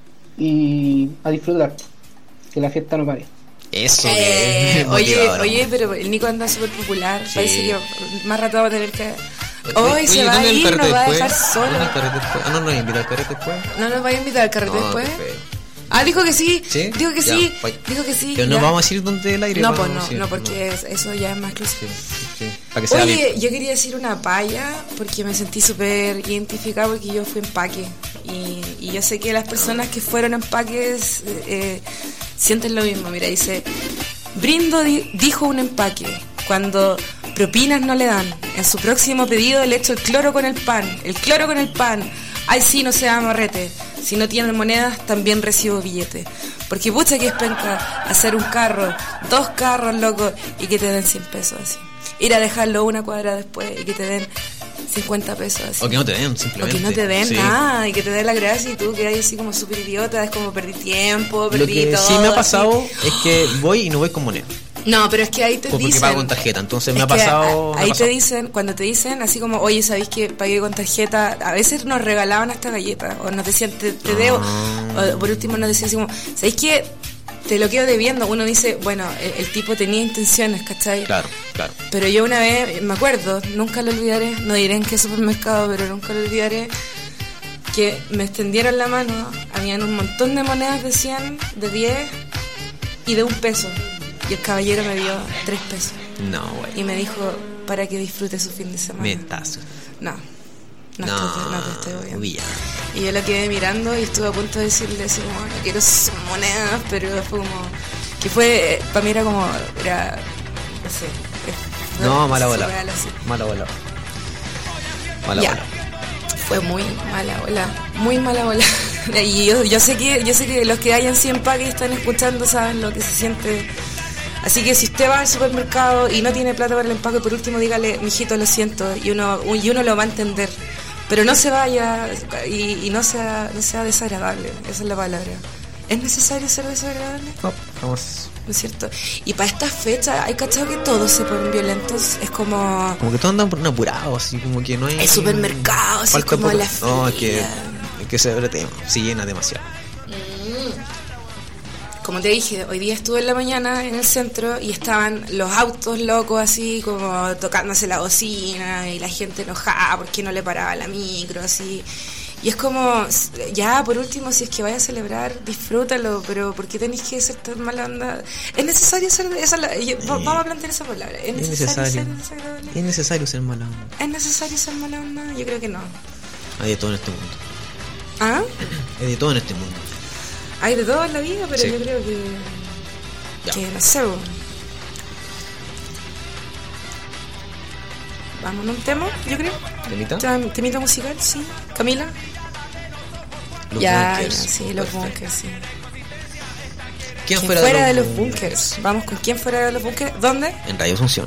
Speaker 10: y a disfrutar. Que la fiesta no pare.
Speaker 2: Eso,
Speaker 1: Eh,
Speaker 2: que es
Speaker 1: oye,
Speaker 2: motivador.
Speaker 1: oye, pero el Nico anda súper popular.
Speaker 2: Sí.
Speaker 1: Parece que más rato va a tener que...
Speaker 2: Oye,
Speaker 1: Hoy se va a
Speaker 2: ¿dónde el
Speaker 1: ir,
Speaker 2: carrete
Speaker 1: nos va a
Speaker 2: después?
Speaker 1: dejar
Speaker 2: ¿Dónde el
Speaker 1: solo.
Speaker 2: carrete después? Ah, no, no, invita al carrete después.
Speaker 1: ¿No nos va a invitar al carrete
Speaker 2: No,
Speaker 1: después?
Speaker 2: qué feo.
Speaker 1: Ah, dijo que sí.
Speaker 2: ¿Sí?
Speaker 1: Dijo que
Speaker 2: Ya,
Speaker 1: sí.
Speaker 2: pues.
Speaker 1: Dijo que sí.
Speaker 2: Pero no
Speaker 1: ya.
Speaker 2: vamos a decir dónde el aire.
Speaker 1: No,
Speaker 2: para
Speaker 1: pues no,
Speaker 2: sí,
Speaker 1: no, porque es- eso ya es más exclusivo.
Speaker 2: Sí, sí, para que sea
Speaker 1: Oye,
Speaker 2: bien.
Speaker 1: yo quería decir una palla porque me sentí súper identificada porque yo fui empaque. Y, y yo sé que las personas que fueron empaques eh, sienten lo mismo. Mira, dice: Brindo di- dijo un empaque cuando propinas no le dan. En su próximo pedido le echo el cloro con el pan. El cloro con el pan. Ay, sí, no sea amarrete. Si no tienen monedas, también recibo billete. Porque pucha que es penca hacer un carro, dos carros, loco, y que te den cien pesos así. Ir a dejarlo una cuadra después y que te den cincuenta pesos así.
Speaker 2: O que no te den,
Speaker 1: O
Speaker 2: simplemente.
Speaker 1: que no te den
Speaker 2: Sí.
Speaker 1: nada y que te den la gracia y tú que hay así como súper idiota, es como perdí tiempo, perdí
Speaker 2: Lo que
Speaker 1: todo.
Speaker 2: sí me ha
Speaker 1: así.
Speaker 2: pasado es que voy y no voy con moneda.
Speaker 1: No, pero es que ahí te
Speaker 2: Porque
Speaker 1: dicen...
Speaker 2: pago con tarjeta, entonces me
Speaker 1: es
Speaker 2: ha
Speaker 1: que
Speaker 2: pasado.
Speaker 1: a-
Speaker 2: me ha
Speaker 1: ahí te
Speaker 2: pasado.
Speaker 1: dicen, cuando te dicen así como, oye, ¿sabéis que pagué con tarjeta? A veces nos regalaban hasta galletas, o nos decían, te, te debo,
Speaker 2: Ah.
Speaker 1: o por último nos decían así como, ¿sabéis que te lo quedo debiendo? Uno dice, bueno, el, el tipo tenía intenciones, ¿cachai?
Speaker 2: Claro, claro.
Speaker 1: Pero yo una vez, me acuerdo, nunca lo olvidaré, no diré en qué supermercado, pero nunca lo olvidaré, que me extendieron la mano, habían un montón de monedas de cien, de diez y de un peso. Y el caballero me dio tres pesos.
Speaker 2: No, güey.
Speaker 1: Y me dijo, para que disfrute su fin de semana.
Speaker 2: Metazo.
Speaker 1: No, no,
Speaker 2: No,
Speaker 1: estoy, no te estoy obviando.
Speaker 2: uy, ya.
Speaker 1: Y yo la quedé mirando y estuve a punto de decirle así como, no quiero sus monedas, pero fue como, que fue, para mí era como, era, no sé, fue
Speaker 2: No, mala bola.
Speaker 1: súper a la sí.
Speaker 2: Mala bola. Mala
Speaker 1: Ya.
Speaker 2: bola.
Speaker 1: Fue muy mala bola, muy mala bola. Y yo, yo sé que yo sé que los que hayan sido empaque y están escuchando saben lo que se siente. Así que si usted va al supermercado y no tiene plata para el empaque, por último dígale, mijito, lo siento, y uno y uno lo va a entender. Pero no se vaya y, y no sea no sea desagradable, esa es la palabra. ¿Es necesario ser desagradable?
Speaker 2: No, vamos.
Speaker 1: ¿No es cierto? Y para estas fechas hay cachado que todos se ponen violentos. Es como...
Speaker 2: Como que todos andan apurados, así como que no hay...
Speaker 1: El supermercado, así
Speaker 2: Falta
Speaker 1: como
Speaker 2: poco.
Speaker 1: la
Speaker 2: No, es
Speaker 1: feria.
Speaker 2: que, es que se tema, se llena demasiado.
Speaker 1: Como te dije, hoy día estuve en la mañana en el centro y estaban los autos locos así como tocándose la bocina y la gente enojada porque no le paraba la micro así. Y es como, ya, por último, si es que vaya a celebrar, disfrútalo, pero ¿por qué tenéis que ser tan mala onda? Es necesario ser... Esa, la, yo, vamos a plantear esa palabra. ¿Es
Speaker 2: Es
Speaker 1: necesario,
Speaker 2: necesario.
Speaker 1: ser desagradable?
Speaker 2: Es necesario ser mala onda.
Speaker 1: ¿Es necesario ser mala onda? Yo creo que no.
Speaker 2: Hay de todo en este mundo.
Speaker 1: ¿Ah?
Speaker 2: Hay de todo en este mundo.
Speaker 1: Hay de todo en la vida, pero
Speaker 2: Sí.
Speaker 1: yo creo que...
Speaker 2: Ya.
Speaker 1: Que no sé. bo. Vamos a un tema, yo creo.
Speaker 2: ¿Temita?
Speaker 1: Tem- Temita musical, sí. Camila.
Speaker 2: Los
Speaker 1: ya,
Speaker 2: bunkers.
Speaker 1: ya, sí, los
Speaker 2: Perfecto.
Speaker 1: bunkers, sí.
Speaker 2: ¿Quién
Speaker 1: ¿Quién
Speaker 2: fuera,
Speaker 1: fuera
Speaker 2: de
Speaker 1: de
Speaker 2: los
Speaker 1: los bunkers? Vamos con quién fuera de los bunkers. ¿Dónde?
Speaker 2: En Radio Asunción.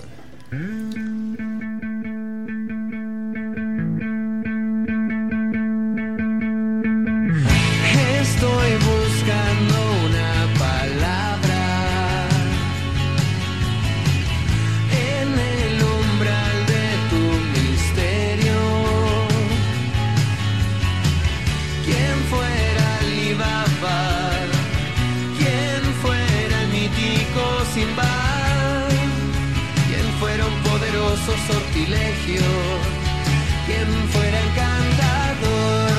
Speaker 8: Estoy buscando una palabra en el umbral de tu misterio. ¿Quién fuera Alibaba? ¿Quién fuera el mítico Simba? ¿Quién fuera un poderoso sortilegio? ¿Quién fuera encantador?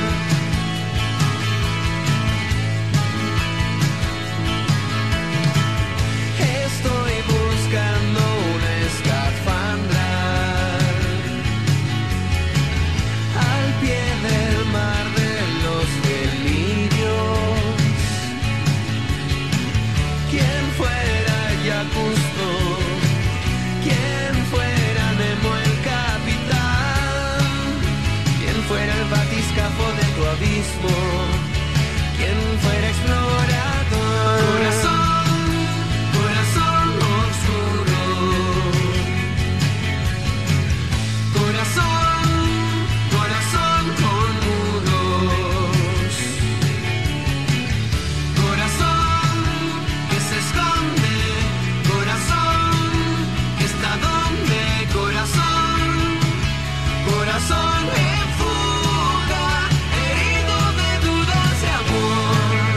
Speaker 8: Estoy buscando una escafandra al pie del mar de los delirios. ¿Quién fuera Yacusto? ¿Quién fuera Nemo el capitán? ¿Quién fuera el batiscafo de tu abismo? ¿Quién fuera explorador? Corazón, corazón oscuro. Corazón, corazón con nudos. Corazón que se esconde. Corazón que está donde. Corazón, corazón en fuga, herido de dudas de amor.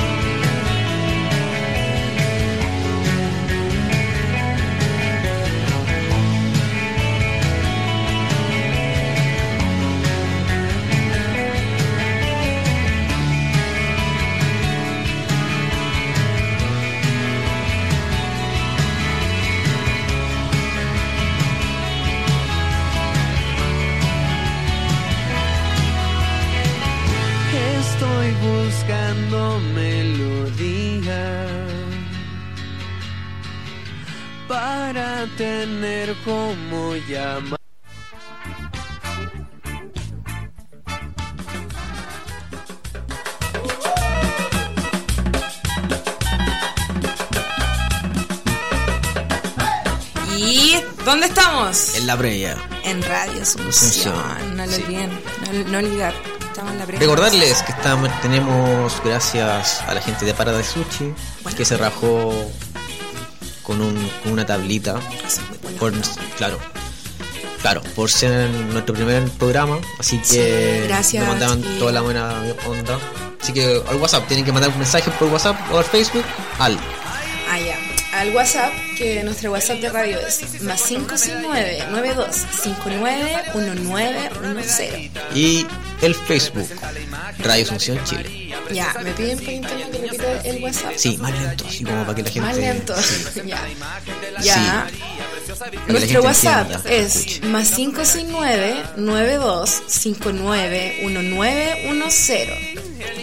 Speaker 8: Estoy buscando melodía para tener como llamar.
Speaker 1: ¿Y dónde estamos?
Speaker 2: En la previa.
Speaker 1: En Radio Asunción.
Speaker 2: Asunción,
Speaker 1: No lo
Speaker 2: sí.
Speaker 1: olviden. No, no olvidar. Estamos en la previa.
Speaker 2: Recordarles que estamos, tenemos, gracias a la gente de Parada de Sushi,
Speaker 1: Bueno.
Speaker 2: que se rajó con, un, con una tablita.
Speaker 1: Eso es muy bueno.
Speaker 2: Por, claro, claro, por ser nuestro primer programa. Así que
Speaker 1: Sí, gracias,
Speaker 2: nos mandaban
Speaker 1: chiquillos.
Speaker 2: toda la buena onda. Así que al WhatsApp, tienen que mandar un mensaje por WhatsApp o al Facebook al
Speaker 1: Ah, ya. Al WhatsApp, que nuestro WhatsApp de radio es más cinco seis nueve, nueve dos cinco nueve, uno nueve uno cero.
Speaker 2: y el Facebook Radio Asunción Chile.
Speaker 1: Ya, me piden por internet que repita el WhatsApp.
Speaker 2: Sí, más lento, así como para que la gente.
Speaker 1: Más lento.
Speaker 2: Sí.
Speaker 1: Ya. Ya.
Speaker 2: Para que la
Speaker 1: Nuestro
Speaker 2: gente
Speaker 1: WhatsApp
Speaker 2: entienda,
Speaker 1: es
Speaker 2: escuche.
Speaker 1: más cinco seis nueve, nueve dos cinco nueve, uno nueve uno cero.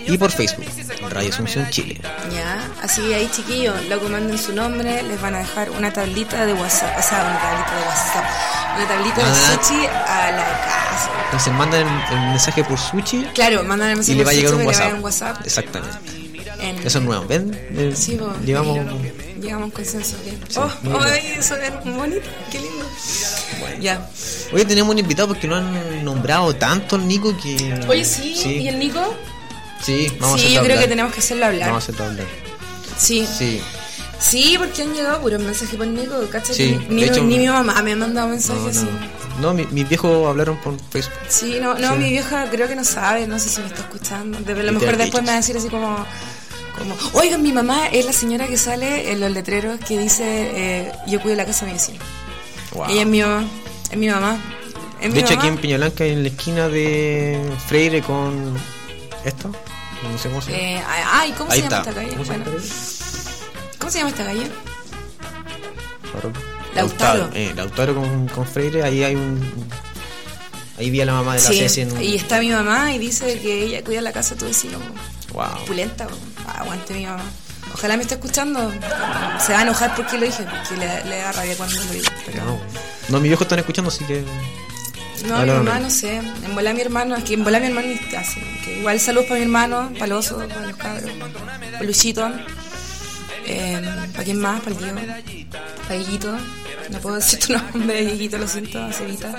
Speaker 2: y por Facebook, Radio Asunción Chile.
Speaker 1: Ya, así ahí chiquillos, luego manden su nombre, les van a dejar una tablita de WhatsApp, o sea, una tablita de WhatsApp, una tablita de
Speaker 2: Ah.
Speaker 1: sushi a la casa.
Speaker 2: Entonces mandan el, el mensaje por Sushi
Speaker 1: Claro, mandan el mensaje
Speaker 2: y le va a
Speaker 1: por
Speaker 2: llegar un
Speaker 1: sushi, le va a
Speaker 2: WhatsApp.
Speaker 1: llegar un WhatsApp.
Speaker 2: Exactamente.
Speaker 1: En-
Speaker 2: Eso es nuevo, ¿ven? Eh,
Speaker 1: Sí, po.
Speaker 2: Llegamos.
Speaker 1: Llegamos a un consenso, bien.
Speaker 2: Sí,
Speaker 1: oh,
Speaker 2: muy
Speaker 1: oh,
Speaker 2: bien.
Speaker 1: ay, eso es bonito, qué lindo.
Speaker 2: Bueno.
Speaker 1: Ya.
Speaker 2: Hoy tenemos un invitado porque no han nombrado tanto al Nico que.
Speaker 1: Oye, sí, ¿y el Nico?
Speaker 2: Sí, vamos a
Speaker 1: Sí,
Speaker 2: hacerlo
Speaker 1: yo creo
Speaker 2: hablar.
Speaker 1: que tenemos que hacerlo hablar.
Speaker 2: Vamos a hacerlo hablar.
Speaker 1: Sí.
Speaker 2: Sí.
Speaker 1: Sí, porque han llegado puros mensajes por Nico, ¿cachai?
Speaker 2: Sí,
Speaker 1: Ni,
Speaker 2: de hecho-
Speaker 1: ni mi mamá me ha mandado
Speaker 2: No,
Speaker 1: mensajes así.
Speaker 2: no. No, mi- mis viejos hablaron por Facebook.
Speaker 1: Sí, no, no,
Speaker 2: Sí.
Speaker 1: mi vieja creo que no sabe, no sé si me está escuchando. De, a lo
Speaker 2: Y te
Speaker 1: mejor
Speaker 2: han
Speaker 1: después
Speaker 2: dicho.
Speaker 1: me va a decir así como, como, oigan, mi mamá es la señora que sale en los letreros que dice, eh, yo cuido la casa de mi vecino.
Speaker 2: Wow.
Speaker 1: Ella es mi mamá, es mi mamá. Es
Speaker 2: De
Speaker 1: mi
Speaker 2: hecho,
Speaker 1: mamá.
Speaker 2: aquí en Peñablanca, en la esquina de Freire con. ¿Esto? No sé cómo se llama.
Speaker 1: Eh, ay, ¿cómo
Speaker 2: Ahí
Speaker 1: se llama
Speaker 2: está.
Speaker 1: esta calle?
Speaker 2: ¿Cómo se llama
Speaker 1: Bueno, ¿cómo se llama esta calle?
Speaker 2: Lautaro.
Speaker 1: Lautaro.
Speaker 2: Eh, Lautaro con, con Freire, ahí hay un. Ahí vi a la mamá de la
Speaker 1: Sí,
Speaker 2: Ceci en un.
Speaker 1: y está mi mamá y dice que ella cuida la casa de tu vecino.
Speaker 2: Wow.
Speaker 1: Pulenta, aguante mi mamá. Ojalá me esté escuchando. Se va a enojar porque lo dije, porque le, le da rabia cuando lo digo. Pero
Speaker 2: No, no, mis viejos están escuchando, así que.
Speaker 1: no, mi
Speaker 2: Hablaron
Speaker 1: mamá
Speaker 2: ahí.
Speaker 1: no sé. En volar mi hermano, es que en volar mi hermano ni hace. Que igual saludos para mi hermano, para los osos, para los cabros, para Luchito. Eh, ¿Para quién más? Para el Diego. Para Guillito. No puedo decir tu nombre, Guillito, lo siento, Cevita.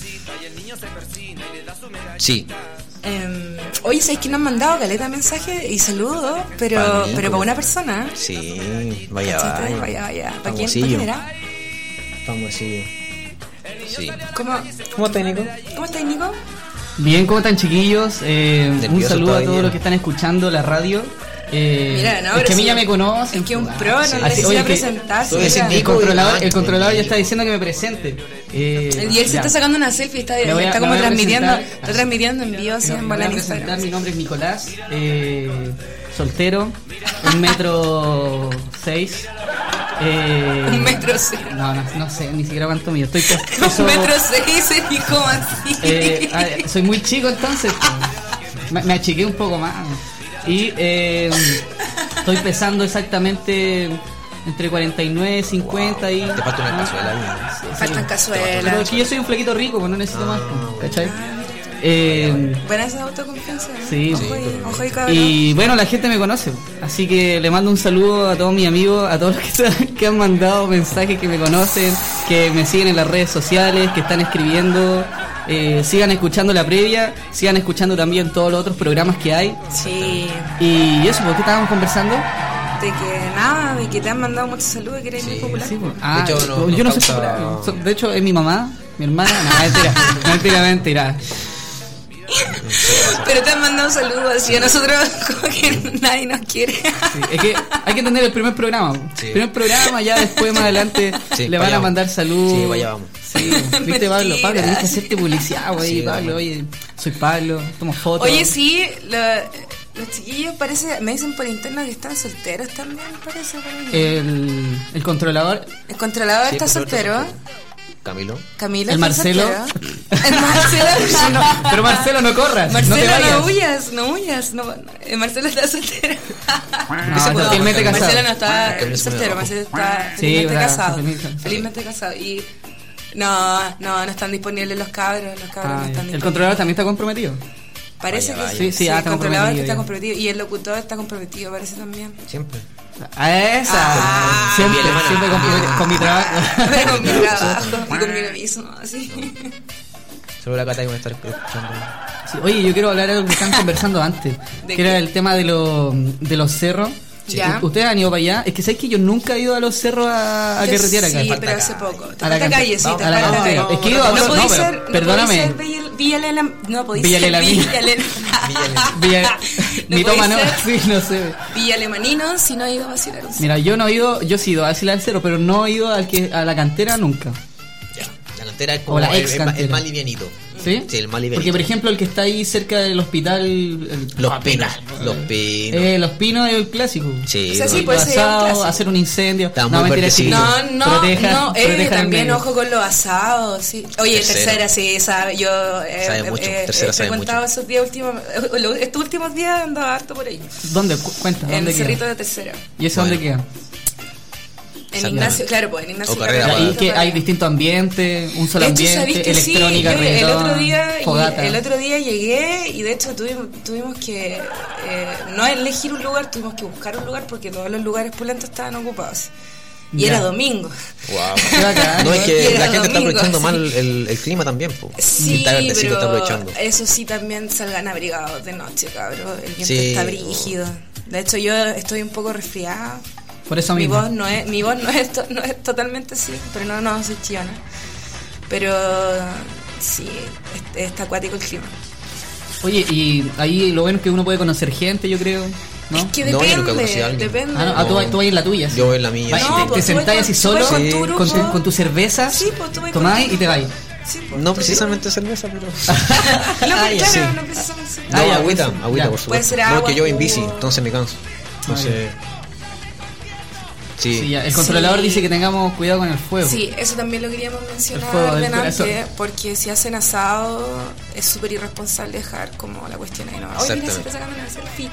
Speaker 2: Sí.
Speaker 1: Eh, oye, ¿sabéis que nos han mandado caleta de mensajes y saludos? Pero,
Speaker 2: Pa' mí,
Speaker 1: pero para
Speaker 2: como-
Speaker 1: una persona.
Speaker 2: Sí, vaya,
Speaker 1: ¿Cachai?
Speaker 2: vaya.
Speaker 1: Vaya, vaya. ¿Para quién, ¿para
Speaker 2: Famosillo.
Speaker 1: quién era?
Speaker 2: Famosillo. Sí.
Speaker 1: ¿Cómo,
Speaker 2: ¿Cómo estás, Nico?
Speaker 1: ¿Cómo estás, Nico?
Speaker 11: Bien, ¿cómo están, chiquillos? Eh, un
Speaker 2: Nervioso
Speaker 11: saludo a
Speaker 2: todavía.
Speaker 11: todos los que están escuchando la radio. Eh,
Speaker 1: Mira, no,
Speaker 11: es
Speaker 1: pero
Speaker 11: que a mí
Speaker 1: sí.
Speaker 11: ya me conocen.
Speaker 1: Es que un
Speaker 11: pues,
Speaker 1: pro, no
Speaker 11: así-
Speaker 1: necesita
Speaker 11: oye, que-
Speaker 1: presentarse.
Speaker 2: tú decís
Speaker 1: mira.
Speaker 11: El
Speaker 2: Nico,
Speaker 11: controlador,
Speaker 2: y-
Speaker 11: el controlador ya
Speaker 2: y-
Speaker 11: está diciendo que me presente. Eh,
Speaker 1: Y él se
Speaker 11: ya.
Speaker 1: está sacando una selfie, está,
Speaker 11: Me voy a-
Speaker 1: está
Speaker 11: me
Speaker 1: como
Speaker 11: voy a
Speaker 1: transmitiendo,
Speaker 11: presentar.
Speaker 1: está transmitiendo en vivo así
Speaker 11: Me-
Speaker 1: en
Speaker 11: me
Speaker 1: bola
Speaker 11: voy a
Speaker 1: en
Speaker 11: presentar,
Speaker 1: Instagram.
Speaker 11: mi nombre es Nicolás, eh, soltero, un metro seis. Eh,
Speaker 1: Un metro seis.
Speaker 11: No, no, no sé, ni siquiera cuánto mío. Estoy peso-
Speaker 1: Un metro seis y como así.
Speaker 11: eh, a ver, soy muy chico entonces. pues. Me, me achiqué un poco más. Y eh, estoy pesando exactamente entre cuarenta y nueve, cincuenta y...
Speaker 2: Te falta una
Speaker 11: ¿no?
Speaker 2: cazuela, bien.
Speaker 1: Faltan
Speaker 11: Pero
Speaker 1: cazuelas.
Speaker 11: es que yo soy un flaquito rico, pues no necesito más. pues, ¿Cachai? Eh,
Speaker 1: Buena esa autoconfianza. ¿no?
Speaker 11: Sí.
Speaker 1: Ojo y, ojo y cabrón.
Speaker 11: y bueno, la gente me conoce, así que le mando un saludo a todos mis amigos, a todos los que, se- que han mandado mensajes, que me conocen, que me siguen en las redes sociales, que están escribiendo. Eh, sigan escuchando la previa, sigan escuchando también todos los otros programas que hay.
Speaker 1: Sí.
Speaker 11: Y eso, ¿por qué estábamos conversando?
Speaker 1: De que nada, de que te han mandado muchos saludos y que eres muy popular.
Speaker 11: Sí, pues. Ah,
Speaker 2: hecho, no-
Speaker 11: yo no
Speaker 2: nos
Speaker 11: soy
Speaker 2: causa-
Speaker 11: popular. So- De hecho, es mi mamá, mi hermana. No, mentira, mentira, mentira.
Speaker 1: Pero te han mandado saludos así a nosotros como que nadie nos quiere.
Speaker 11: Sí, es que hay que tener el primer programa.
Speaker 2: Sí.
Speaker 11: El primer programa, ya después más adelante
Speaker 2: Sí,
Speaker 11: le van
Speaker 2: vaya
Speaker 11: a
Speaker 2: vamos.
Speaker 11: mandar saludos.
Speaker 2: Sí, vaya vamos.
Speaker 11: Sí, viste, Pablo,
Speaker 1: Mentira.
Speaker 11: Pablo, tienes que hacerte publicidad, güey,
Speaker 2: Sí,
Speaker 11: Pablo,
Speaker 2: vamos.
Speaker 11: oye, soy Pablo, tomo fotos.
Speaker 1: Oye, sí, lo- los chiquillos parece, me dicen por interno que están solteros también, parece. por ahí.
Speaker 11: El, el controlador,
Speaker 1: El controlador
Speaker 2: Sí,
Speaker 1: está
Speaker 2: pues,
Speaker 1: soltero.
Speaker 2: soltero. Camilo.
Speaker 1: Camilo
Speaker 11: el
Speaker 1: está
Speaker 11: Marcelo.
Speaker 1: soltero. El Marcelo.
Speaker 11: No, pero Marcelo, no corras,
Speaker 1: Marcelo,
Speaker 11: no te vayas.
Speaker 1: no huyas, no huyas. No, el Marcelo está soltero.
Speaker 11: No, está felizmente casado.
Speaker 1: Marcelo no está
Speaker 2: Camilo se me
Speaker 1: soltero,
Speaker 2: bajó.
Speaker 1: Marcelo está
Speaker 11: Sí,
Speaker 1: felizmente
Speaker 11: verdad,
Speaker 1: casado.
Speaker 11: felizmente.
Speaker 1: Felizmente casado. Y no, no, no están disponibles los cabros. Los cabros
Speaker 11: Ah,
Speaker 1: no están
Speaker 11: el
Speaker 1: disponibles.
Speaker 11: controlador también está comprometido.
Speaker 1: Parece
Speaker 2: Vaya,
Speaker 1: que
Speaker 2: vaya.
Speaker 11: Sí, sí, ah,
Speaker 1: el
Speaker 11: está
Speaker 1: controlador
Speaker 11: comprometido
Speaker 1: está
Speaker 11: ya.
Speaker 1: comprometido. Y el locutor está comprometido, parece también.
Speaker 2: Siempre.
Speaker 11: A esa.
Speaker 1: Ah,
Speaker 11: siempre,
Speaker 2: bien,
Speaker 11: siempre con, mi- con mi trabajo.
Speaker 1: Pero con mi trabajo y con mi permiso, ¿no? Así.
Speaker 2: Solo la Cata que me está escuchando.
Speaker 11: Sí, oye, yo quiero hablar de algo que están conversando antes,
Speaker 1: ¿De
Speaker 11: que era
Speaker 1: qué?
Speaker 11: el tema de, lo, de los cerros.
Speaker 1: Ya.
Speaker 11: U- ¿Ustedes han ido para allá? Es que sabéis que yo nunca he ido a los cerros a, a
Speaker 1: Yo
Speaker 11: carretear acá.
Speaker 1: Sí,
Speaker 2: Falta
Speaker 1: pero
Speaker 2: acá.
Speaker 1: hace poco. Te
Speaker 11: A la
Speaker 1: falta
Speaker 11: cante-
Speaker 1: calle, sí,
Speaker 11: vamos,
Speaker 1: te
Speaker 11: a la
Speaker 1: falta
Speaker 11: cantera.
Speaker 1: calle.
Speaker 11: Es que yo hablo-
Speaker 1: no podéis
Speaker 11: no, pero
Speaker 1: ser,
Speaker 11: perdóname.
Speaker 1: No podéis ser Villa- Villalela, no podéis
Speaker 11: Villa
Speaker 1: ser
Speaker 11: Lelamino.
Speaker 1: Villalena.
Speaker 11: Villa,
Speaker 1: No
Speaker 11: mi toma
Speaker 1: puede
Speaker 11: no,
Speaker 1: ser.
Speaker 11: sí, no sé.
Speaker 1: Villalemanino si no ha ido a vacilar un
Speaker 11: Mira, yo no he ido, yo sí he ido a vacilar al cerro, pero no he ido al que, a la cantera nunca.
Speaker 2: Ya. La cantera es como
Speaker 11: O la
Speaker 2: el,
Speaker 11: ex
Speaker 2: el, ma- el
Speaker 11: cantera.
Speaker 2: más livianito.
Speaker 11: ¿Sí?
Speaker 2: Sí, el más livianito.
Speaker 11: Porque, por ejemplo, el que está ahí cerca del hospital... el-
Speaker 2: Los
Speaker 11: ah,
Speaker 2: pinos,
Speaker 11: pinar.
Speaker 2: los pinos.
Speaker 11: Eh, los pinos es el clásico.
Speaker 2: Sí,
Speaker 1: O sea, sí,
Speaker 2: no,
Speaker 1: puede ser un
Speaker 11: asado,
Speaker 1: clásico.
Speaker 11: hacer un incendio.
Speaker 2: Está
Speaker 11: no,
Speaker 2: muy
Speaker 11: mentira,
Speaker 2: verdecito.
Speaker 11: chiquillos.
Speaker 1: No, no,
Speaker 11: Protejan-
Speaker 1: no, eh,
Speaker 11: protejan el
Speaker 1: también
Speaker 11: medio.
Speaker 1: ojo con los asados, sí. Oye,
Speaker 2: Tercera.
Speaker 1: tercera, sí, sabe, yo eh,
Speaker 2: Sabe mucho,
Speaker 1: eh,
Speaker 2: tercera
Speaker 1: he
Speaker 2: sabe
Speaker 1: frecuentado
Speaker 2: mucho.
Speaker 1: esos días últimos, eh, lo- estos últimos días andaba harto por ahí.
Speaker 11: ¿Dónde? Cu- Cuenta,
Speaker 1: En
Speaker 11: ¿dónde
Speaker 1: el
Speaker 11: queda?
Speaker 1: Cerrito de Tercera.
Speaker 11: ¿Y eso dónde queda?
Speaker 1: En
Speaker 2: Santa-
Speaker 1: Ignacio, claro, pues en Ignacio
Speaker 2: O Carrera,
Speaker 1: Carrera.
Speaker 11: Y que hay distintos ambientes, un solo
Speaker 1: De hecho,
Speaker 11: ambiente,
Speaker 1: ¿sabéis que sí?
Speaker 11: electrónica,
Speaker 1: Yo el
Speaker 11: reggaetón,
Speaker 1: otro día
Speaker 11: fogata.
Speaker 1: el otro día llegué y de hecho tuvimos, tuvimos que eh, no elegir un lugar, tuvimos que buscar un lugar porque todos los lugares pulentos estaban ocupados. Y
Speaker 11: Ya.
Speaker 1: era domingo.
Speaker 2: Wow.
Speaker 11: Qué bacán.
Speaker 2: No, es que
Speaker 1: Y era
Speaker 2: la gente está
Speaker 1: domingo,
Speaker 2: aprovechando
Speaker 1: sí.
Speaker 2: mal el, el clima también, po.
Speaker 1: Sí,
Speaker 2: Está verdecito,
Speaker 1: pero
Speaker 2: está aprovechando.
Speaker 1: eso sí, también salgan abrigados de noche, cabrón. El viento
Speaker 2: Sí.
Speaker 1: está brígido. De hecho, yo estoy un poco resfriada.
Speaker 11: Por eso
Speaker 1: Mi
Speaker 11: mismo.
Speaker 1: voz no es, mi voz no es, to- no es totalmente así, pero no, no, soy chillona. Pero sí, es- está acuático el clima.
Speaker 11: Oye, y ahí lo bueno es que uno puede conocer gente, yo creo, ¿no?
Speaker 1: Es que
Speaker 2: No, yo nunca
Speaker 1: depende,
Speaker 2: conocí a alguien.
Speaker 1: depende.
Speaker 11: Ah, no, ah, tú, vas- tú vas en la tuya. sí.
Speaker 2: Yo voy en la mía.
Speaker 11: Vas-
Speaker 2: sí.
Speaker 1: No,
Speaker 11: te,
Speaker 1: pues
Speaker 11: te
Speaker 1: tú vas
Speaker 11: sentáis
Speaker 1: con-
Speaker 11: así
Speaker 1: tú
Speaker 11: solo
Speaker 1: vas
Speaker 2: con tu
Speaker 11: con,
Speaker 1: grupo.
Speaker 11: tu, con tu cerveza,
Speaker 1: Sí, pues tú vas con
Speaker 11: tomáis
Speaker 1: tu
Speaker 11: y te vais.
Speaker 1: Sí, pues,
Speaker 2: No
Speaker 1: tú-
Speaker 2: precisamente cerveza, pero.
Speaker 1: No,
Speaker 11: Ah,
Speaker 1: pero
Speaker 11: ya,
Speaker 1: claro,
Speaker 11: sí.
Speaker 1: no precisamente.
Speaker 2: No,
Speaker 11: Ah, ya,
Speaker 2: agüita,
Speaker 11: pues,
Speaker 2: agüita,
Speaker 11: ya.
Speaker 2: por supuesto.
Speaker 1: Puede ser
Speaker 2: No,
Speaker 1: agua,
Speaker 2: que yo voy en
Speaker 1: jugo.
Speaker 2: bici, entonces me canso. Entonces. Sí.
Speaker 11: Sí, ya. El controlador
Speaker 1: Sí.
Speaker 11: dice que tengamos cuidado con el fuego.
Speaker 1: Sí, eso también lo queríamos
Speaker 11: El
Speaker 1: mencionar
Speaker 11: fuego del
Speaker 1: delante,
Speaker 11: corazón.
Speaker 1: porque si hacen asado es súper irresponsable dejar como la cuestión ahí. No, oye, mira, se
Speaker 2: Exactamente.
Speaker 1: está sacando una selfie.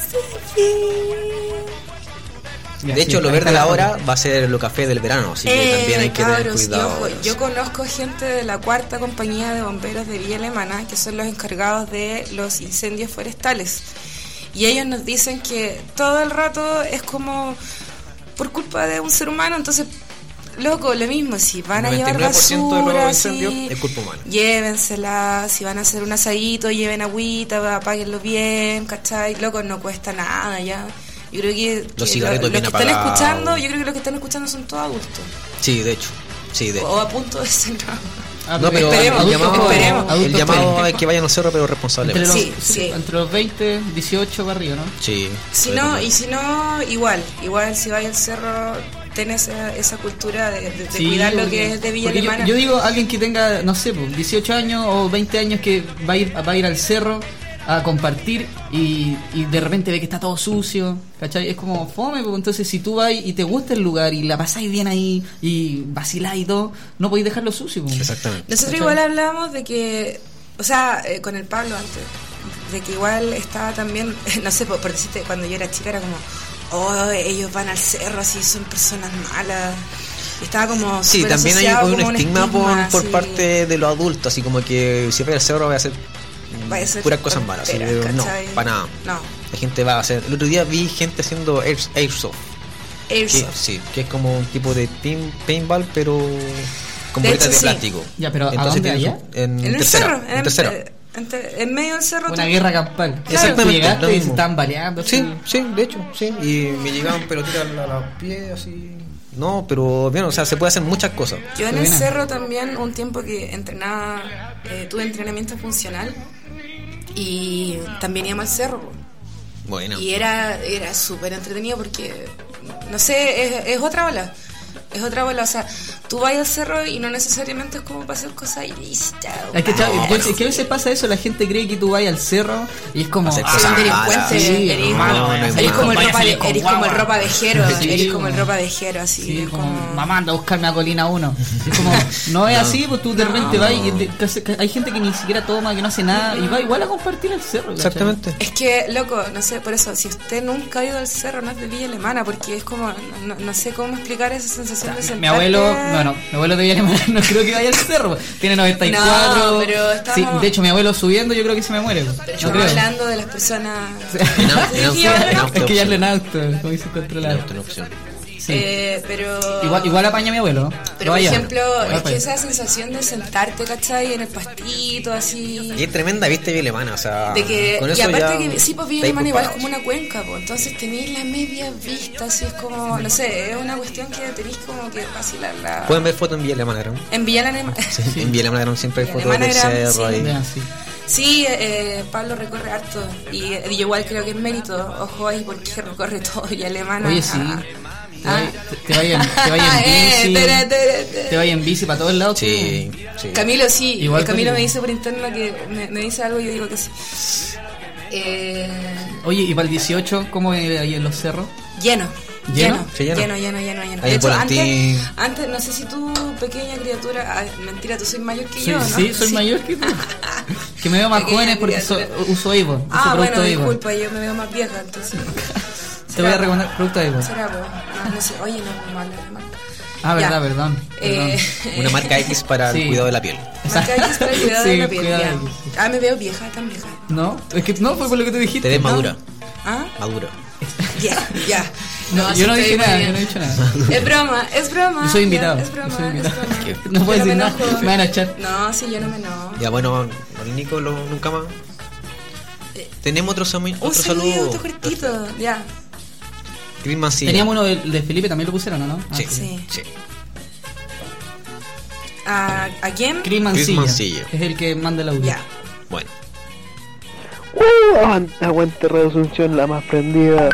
Speaker 1: Selfie.
Speaker 11: Ya,
Speaker 2: De
Speaker 11: sí,
Speaker 2: hecho, lo
Speaker 11: ahí
Speaker 2: verde
Speaker 11: está
Speaker 2: de
Speaker 11: la
Speaker 2: ahora
Speaker 11: foto.
Speaker 2: va a ser lo café del verano, así que
Speaker 1: Eh,
Speaker 2: también hay que tener
Speaker 1: cabros, y
Speaker 2: cuidado.
Speaker 1: ojo, yo conozco gente de la cuarta compañía de bomberos de Villa Alemana, que son los encargados de los incendios forestales. Y ellos nos dicen que todo el rato es como por culpa de un ser humano, entonces, loco, lo mismo, si van a llevar
Speaker 2: noventa y nueve por ciento de
Speaker 1: basura,
Speaker 2: los incendios
Speaker 1: sí,
Speaker 2: es culpa humana.
Speaker 1: llévensela, si van a hacer un asadito, lleven agüita, apáguenlo bien, ¿cachai? Loco, no cuesta nada ya. Yo creo que,
Speaker 2: Los
Speaker 1: que
Speaker 2: cigarritos
Speaker 1: lo- los
Speaker 2: bien
Speaker 1: que están
Speaker 2: apagados.
Speaker 1: escuchando, yo creo que los que están escuchando son todos adultos.
Speaker 2: Sí, de hecho. Sí, de hecho.
Speaker 1: O a punto de ser.
Speaker 11: Ah,
Speaker 2: No, pero
Speaker 1: esperemos,
Speaker 2: el
Speaker 1: adultos
Speaker 2: llamado,
Speaker 1: esperemos.
Speaker 2: el
Speaker 11: Adultos
Speaker 2: llamado
Speaker 11: esperemos.
Speaker 2: es que vayan al cerro, pero
Speaker 11: Entre
Speaker 2: responsablemente.
Speaker 11: los,
Speaker 1: Sí, sí.
Speaker 11: entre los veinte, dieciocho para arriba, ¿no?
Speaker 2: Sí.
Speaker 1: Si
Speaker 2: sobre
Speaker 1: no,
Speaker 2: todo.
Speaker 1: y si no, igual, igual si vais al cerro, ten esa, esa cultura de, de- de
Speaker 11: Sí,
Speaker 1: cuidar lo
Speaker 11: porque-
Speaker 1: que es de Villa
Speaker 11: porque yo-
Speaker 1: Alemana.
Speaker 11: Yo, digo, alguien que tenga, no sé, pues, dieciocho años o veinte años que va a ir, va a ir al cerro a compartir y, y de repente ve que está todo sucio, ¿cachai? Es como fome, pues, entonces si tú vas y te gusta el lugar y la pasáis bien ahí y vaciláis y todo, no podéis dejarlo sucio. Pues.
Speaker 2: Exactamente.
Speaker 1: Nosotros
Speaker 11: ¿Cachai?
Speaker 1: igual hablábamos de que, o sea, eh, con el Pablo antes, de que igual estaba también, no sé, por, por decirte, cuando yo era chica era como, oh, ellos van al cerro así, son personas malas. Estaba como
Speaker 2: Sí,
Speaker 1: súper
Speaker 2: también hay
Speaker 1: asociado
Speaker 2: un,
Speaker 1: como
Speaker 2: estigma, por, por
Speaker 1: así.
Speaker 2: parte de los adultos, así como que si voy al cerro voy a hacer
Speaker 1: Vaya a ser
Speaker 2: puras cosas malas. así,
Speaker 1: tonteras,
Speaker 2: pero no,
Speaker 1: ¿cachai?
Speaker 2: para nada.
Speaker 1: No.
Speaker 2: La gente va a hacer. El otro día vi gente haciendo air, airsoft. Que,
Speaker 1: Airsoft.
Speaker 2: sí, que es como un tipo de pin, paintball, pero con
Speaker 1: De
Speaker 2: bolitas
Speaker 1: hecho,
Speaker 2: de
Speaker 1: sí.
Speaker 2: plástico.
Speaker 11: Ya, pero ¿a
Speaker 2: Entonces
Speaker 11: dónde
Speaker 2: tienes
Speaker 11: allá?
Speaker 2: un- En,
Speaker 1: En el
Speaker 2: tercera.
Speaker 1: cerro,
Speaker 2: en
Speaker 1: en,
Speaker 2: tercera.
Speaker 1: eh, entre- en medio del cerro.
Speaker 11: Una
Speaker 1: tú-
Speaker 11: guerra campal.
Speaker 1: Claro.
Speaker 11: Tú
Speaker 2: Exactamente,
Speaker 11: llegaste
Speaker 2: lo
Speaker 11: y se
Speaker 2: mismo.
Speaker 11: estaban baleando.
Speaker 2: Sí,
Speaker 11: así.
Speaker 2: sí, de hecho, sí. Y me llegaban pelotitas a los pies, así. No, pero bien, o sea, se puede hacer muchas cosas.
Speaker 1: Yo en
Speaker 11: Qué
Speaker 1: el
Speaker 11: buena.
Speaker 1: cerro también, un tiempo que entrenaba, eh, tuve entrenamiento funcional y también íbamos al cerro. po.
Speaker 2: Bueno.
Speaker 1: Y era, era súper entretenido porque, no sé, es, es otra ola. Es otra bola, o sea, tú vas al cerro y no necesariamente es como para hacer cosas y listo.
Speaker 11: Es que, chavo, yo- es que a veces pasa eso, la gente cree que tú vas al cerro y es como
Speaker 2: Hacer
Speaker 11: ah,
Speaker 2: cosas
Speaker 1: Soy un
Speaker 2: malas.
Speaker 1: delincuente,
Speaker 11: Sí,
Speaker 1: eres,
Speaker 11: malo,
Speaker 1: como,
Speaker 11: no es
Speaker 1: eres
Speaker 11: malo.
Speaker 1: como el
Speaker 11: Vaya a
Speaker 1: ropa
Speaker 11: salir
Speaker 1: de,
Speaker 11: con
Speaker 1: eres como el
Speaker 11: guagua.
Speaker 1: ropa vejero,
Speaker 11: Sí,
Speaker 1: eres como el
Speaker 11: como-
Speaker 1: ropa vejero, así.
Speaker 11: sí,
Speaker 1: es
Speaker 11: como,
Speaker 1: como,
Speaker 11: mamá anda a buscarme a Colina uno. Es como, no es así, pues tú de repente vas y de- casi- hay gente que ni siquiera toma, que no hace nada y va igual a compartir el cerro. ¿cachai?
Speaker 2: Exactamente.
Speaker 1: Es que, loco, no sé, por eso, si usted nunca ha ido al cerro, no es de Villa Alemana, porque es como, no, no sé cómo explicar esa sensación de
Speaker 11: Mi
Speaker 1: sentarte...
Speaker 11: abuelo, bueno, mi abuelo de Villa Alemana no creo que vaya al cerro, tiene noventa y cuatro.
Speaker 1: No, pero estamos-
Speaker 11: Sí, de hecho, mi abuelo subiendo, yo creo que se me muere.
Speaker 1: Pero
Speaker 11: No
Speaker 1: estamos
Speaker 11: creo.
Speaker 1: hablando de las personas...
Speaker 2: En au- en auto-
Speaker 1: Sí, ahora
Speaker 2: en
Speaker 1: no.
Speaker 2: auto
Speaker 11: Es que ya
Speaker 2: opción.
Speaker 11: en auto, como dice controlar.
Speaker 2: En auto, en opción.
Speaker 11: Sí.
Speaker 1: Eh, pero...
Speaker 11: Igual, igual apaña mi abuelo, ¿no?
Speaker 1: Pero
Speaker 11: No
Speaker 1: por
Speaker 11: vaya.
Speaker 1: ejemplo,
Speaker 11: Igual
Speaker 1: es
Speaker 11: apaña.
Speaker 1: que esa sensación de sentarte, ¿cachai? En el pastito, así...
Speaker 2: Y es tremenda vista Villa Alemana, o sea.
Speaker 1: De que,
Speaker 2: con
Speaker 1: y
Speaker 2: eso
Speaker 1: aparte
Speaker 2: ya
Speaker 1: que sí, pues Villa
Speaker 2: estáis
Speaker 1: Alemana igual es como
Speaker 2: preparados.
Speaker 1: una cuenca, pues entonces tenéis la media vista, así es como, no sé, es una cuestión que tenéis como que vacilarla.
Speaker 2: Pueden ver fotos en Villa Alemana, ¿no?
Speaker 1: En Villa Alemana.
Speaker 2: Sí, en Villa Alemana siempre hay
Speaker 1: Villa
Speaker 2: fotos del
Speaker 1: Alemana era-
Speaker 2: cerro
Speaker 1: sí.
Speaker 2: ahí.
Speaker 11: Ya, sí.
Speaker 1: Sí, eh, Pablo recorre harto y, y yo igual creo que es mérito, ojo ahí porque recorre todo Villa Alemana.
Speaker 11: Oye, sí.
Speaker 1: a-
Speaker 11: Te vayas te, te vaya en, te vaya en bici.
Speaker 1: tere, tere, tere.
Speaker 11: Te vayas en bici para todos lados.
Speaker 2: Sí,
Speaker 11: tú.
Speaker 2: sí.
Speaker 1: Camilo, sí.
Speaker 11: Igual
Speaker 1: Camilo
Speaker 11: Camilo.
Speaker 1: me dice por interno que me, me dice algo y yo digo que sí. Eh,
Speaker 11: Oye, ¿y para el dieciocho cómo es ahí en los cerros?
Speaker 1: lleno.
Speaker 11: ¿Lleno?
Speaker 1: Lleno,
Speaker 2: Sí, lleno.
Speaker 1: lleno, lleno, lleno, lleno.
Speaker 2: Hay
Speaker 1: De hecho,
Speaker 2: volantín.
Speaker 1: antes, antes, no sé si tú, pequeña criatura, ah, mentira, tú soy mayor que
Speaker 11: Sí,
Speaker 1: yo, ¿no?
Speaker 11: sí, soy mayor que tú. Que me veo más
Speaker 1: Pequeña
Speaker 11: jóvenes porque so-
Speaker 1: criatura.
Speaker 11: uso Avon. Uso
Speaker 1: Ah,
Speaker 11: producto
Speaker 1: bueno,
Speaker 11: Avon.
Speaker 1: disculpa, yo me veo más vieja, entonces.
Speaker 11: Te voy a recomendar producto Avon.
Speaker 1: ¿Será, po? No, no sé. Oye, no, no hablar de marca.
Speaker 11: Ah, verdad,
Speaker 1: Ya.
Speaker 11: perdón.
Speaker 1: Eh,
Speaker 2: Una marca X para
Speaker 11: Sí.
Speaker 2: el cuidado de la piel.
Speaker 1: Marca X para el cuidado
Speaker 11: Sí,
Speaker 1: de la piel.
Speaker 11: cuidado
Speaker 1: ya.
Speaker 11: de la piel.
Speaker 1: Ah, me veo vieja, tan vieja.
Speaker 11: No, es que no fue por lo que tú dijiste.
Speaker 2: Te ves
Speaker 11: ¿no?
Speaker 2: madura.
Speaker 1: ¿Ah?
Speaker 2: Madura.
Speaker 1: Ya, ya.
Speaker 11: No,
Speaker 1: sí
Speaker 11: yo no
Speaker 1: estoy
Speaker 11: dije
Speaker 1: muy
Speaker 11: nada,
Speaker 1: bien.
Speaker 11: yo no he dicho nada.
Speaker 1: Es broma, es broma.
Speaker 11: Yo soy invitado.
Speaker 1: Ya, es broma,
Speaker 11: yo soy
Speaker 1: es
Speaker 11: invitado.
Speaker 1: broma.
Speaker 11: No puedo
Speaker 1: Yo
Speaker 11: decir
Speaker 1: me
Speaker 11: nada.
Speaker 1: enojo.
Speaker 11: Me van a echar.
Speaker 1: No, sí, yo no me enojo.
Speaker 2: Ya bueno, el Nico lo, nunca más. Tenemos otro, sami-
Speaker 1: Un
Speaker 2: otro
Speaker 1: saludo,
Speaker 2: saludo.
Speaker 1: otro cortito. Ya.
Speaker 2: Chris Mancilla.
Speaker 11: Teníamos uno de, de Felipe, también lo pusieron, ¿o no? Ah,
Speaker 2: Sí,
Speaker 1: Sí.
Speaker 2: sí.
Speaker 1: ¿A, ¿A quién?
Speaker 11: Chris Mancilla,
Speaker 2: Mancilla.
Speaker 11: es el que manda el audio.
Speaker 1: Ya.
Speaker 2: Bueno.
Speaker 12: Uh, aguante, aguante Radio Asunción, la más prendida.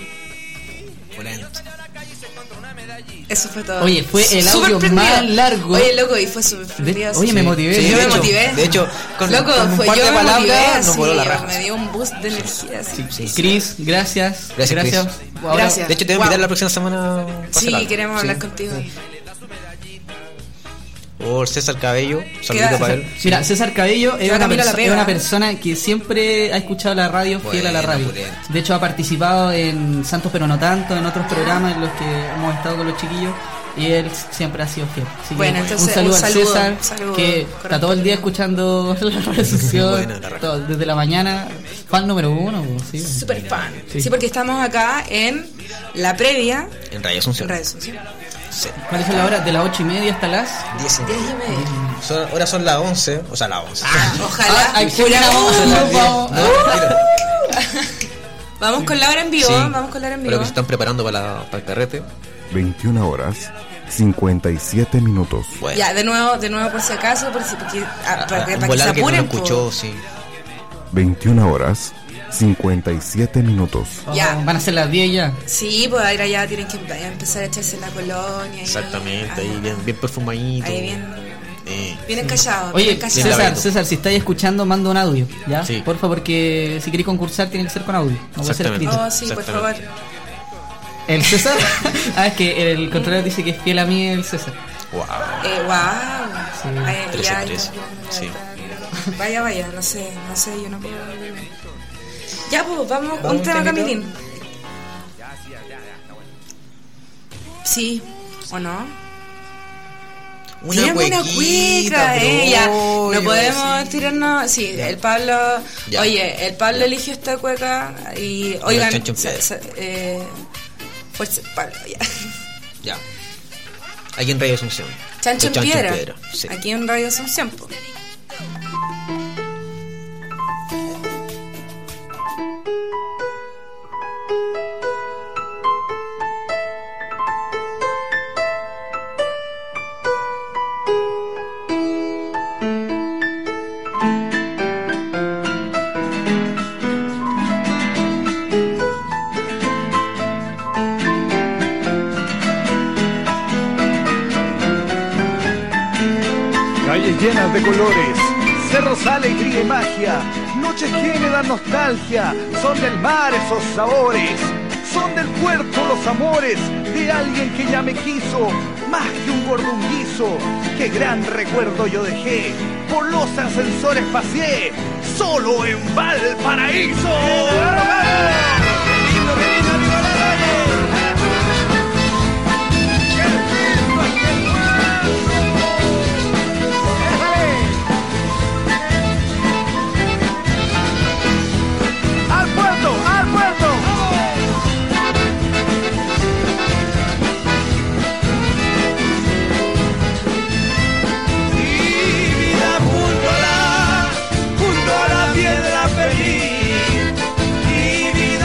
Speaker 1: Eso fue todo.
Speaker 11: Oye, fue el
Speaker 1: Súper
Speaker 11: audio
Speaker 1: prendido.
Speaker 11: más largo.
Speaker 1: Oye, loco, y fue súper prendido.
Speaker 11: De- oye,
Speaker 1: sí.
Speaker 11: me motivé.
Speaker 2: Sí,
Speaker 1: yo
Speaker 2: de
Speaker 1: me
Speaker 2: hecho,
Speaker 1: motivé.
Speaker 2: De hecho, con,
Speaker 1: Loco,
Speaker 2: con un
Speaker 1: fue
Speaker 2: par
Speaker 1: yo
Speaker 2: de
Speaker 1: me
Speaker 2: palabras
Speaker 1: motivé,
Speaker 2: nos
Speaker 1: así,
Speaker 2: voló la raja.
Speaker 1: me dio un boost de energía. Así.
Speaker 2: Sí, sí.
Speaker 11: Chris, gracias.
Speaker 2: Gracias, Chris.
Speaker 11: Ahora-
Speaker 1: Gracias.
Speaker 2: De hecho, te voy a
Speaker 1: Wow.
Speaker 2: invitar la próxima semana. para
Speaker 1: Sí,
Speaker 2: hacer algo.
Speaker 1: queremos
Speaker 2: Sí.
Speaker 1: hablar contigo.
Speaker 2: Por César Cabello. Saludito
Speaker 1: Queda-
Speaker 2: para él.
Speaker 11: Mira, César Cabello es
Speaker 1: Ya
Speaker 11: una,
Speaker 1: Camila la
Speaker 11: perso-
Speaker 1: pega.
Speaker 11: es una persona que siempre ha escuchado la radio, fiel a la
Speaker 2: Buena,
Speaker 11: radio.
Speaker 2: pulento.
Speaker 11: De hecho, ha participado en Santos pero no tanto, en otros programas en los que hemos estado con los chiquillos. Y él siempre ha sido fiel. Así que
Speaker 1: Bueno, entonces,
Speaker 11: un saludo
Speaker 1: un
Speaker 11: a
Speaker 1: saludo,
Speaker 11: César,
Speaker 1: un saludo,
Speaker 11: que
Speaker 1: correcto.
Speaker 11: está todo el día escuchando la recepción,
Speaker 2: Buena, la raja.
Speaker 11: todo, desde la mañana. Fan número uno, pues, sí.
Speaker 1: Súper fan.
Speaker 11: Sí.
Speaker 1: Sí. porque estamos acá en la previa
Speaker 2: En Radio Asunción.
Speaker 1: en Radio Asunción.
Speaker 2: Sí.
Speaker 11: ¿Cuál es la hora? De las ocho y media hasta las...
Speaker 2: Diez y
Speaker 1: Diez
Speaker 2: media.
Speaker 1: y media.
Speaker 2: Son- ahora son las once. O sea, las once.
Speaker 1: Ah, ojalá.
Speaker 11: Ah, hay que
Speaker 1: Fuera-
Speaker 11: vamos a
Speaker 1: Uh,
Speaker 11: las diez.
Speaker 1: vamos-
Speaker 2: No, mentira.
Speaker 1: Vamos con la hora en vivo,
Speaker 2: Sí.
Speaker 1: vamos con la hora en
Speaker 2: Pero
Speaker 1: vivo.
Speaker 2: que se están preparando para, la- para el carrete.
Speaker 7: veintiuna horas, cincuenta y siete minutos.
Speaker 2: Bueno.
Speaker 1: Ya, de nuevo, de nuevo por si acaso, por si, porque, ah, para, que,
Speaker 2: Un
Speaker 1: para que se
Speaker 2: volar que no lo
Speaker 1: apuren. po.
Speaker 2: escuchó, sí.
Speaker 7: veintiuna horas, cincuenta y siete minutos.
Speaker 1: Ya.
Speaker 11: Oh, van a ser las diez ya.
Speaker 1: Sí, pues ahora ya tienen que empe- empezar a echarse la colonia.
Speaker 2: Exactamente,
Speaker 1: ahí,
Speaker 2: ahí bien, bien perfumadito.
Speaker 1: Ahí bien,
Speaker 2: Eh,
Speaker 1: bien encallado.
Speaker 11: Oye,
Speaker 1: bien encallado.
Speaker 2: la
Speaker 11: César,
Speaker 2: verdad.
Speaker 11: César, si estáis escuchando, manda un audio, ¿ya?
Speaker 2: Sí.
Speaker 11: Porfa, porque si queréis concursar tiene que ser con audio, no puede ser
Speaker 2: Exactamente.
Speaker 11: escrito.
Speaker 1: Oh, sí, por favor.
Speaker 2: Exactamente.
Speaker 11: El César, ah, es que el controlador dice que es fiel a mí el César.
Speaker 2: Wow.
Speaker 1: Eh, wow.
Speaker 11: Sí.
Speaker 1: Ay,
Speaker 2: trece,
Speaker 1: ya,
Speaker 2: trece.
Speaker 1: está bien,
Speaker 2: Sí.
Speaker 1: está bien. Vaya, vaya, no sé, no sé, yo no puedo. Ya, pues, vamos,
Speaker 2: ¿Vamos
Speaker 1: un
Speaker 2: un
Speaker 1: tema,
Speaker 2: temita?
Speaker 1: Camilín. Sí, ¿o no?
Speaker 2: Una
Speaker 1: Tiramos una
Speaker 2: cuequita,
Speaker 1: cueca, eh, ya.
Speaker 2: bro,
Speaker 1: No
Speaker 2: yo
Speaker 1: podemos
Speaker 2: sí.
Speaker 1: tirarnos. Sí, el Pablo.
Speaker 2: Ya.
Speaker 1: Oye, el Pablo eligió esta cueca y. Oigan.
Speaker 2: chancho en
Speaker 1: sa-
Speaker 2: piedra.
Speaker 1: sa- eh, fuerza, Pablo, ya.
Speaker 2: Ya. Aquí en Radio Asunción.
Speaker 1: Chancho
Speaker 2: El
Speaker 1: en piedra.
Speaker 2: Sí.
Speaker 1: Aquí en Radio Asunción, po.
Speaker 13: Calles llenas de colores, cerros alegría y magia, noches que me dan nostalgia, son del mar esos sabores, son del puerto los amores de alguien que ya me quiso, más que un gordo un guiso, qué gran recuerdo yo dejé, por los ascensores paseé, solo en Valparaíso. ¡Qué lindo, qué lindo, arriba la calle! ¡Al puerto! ¡Al puerto! Y vida junto a la, junto a la piedra feliz. Y vida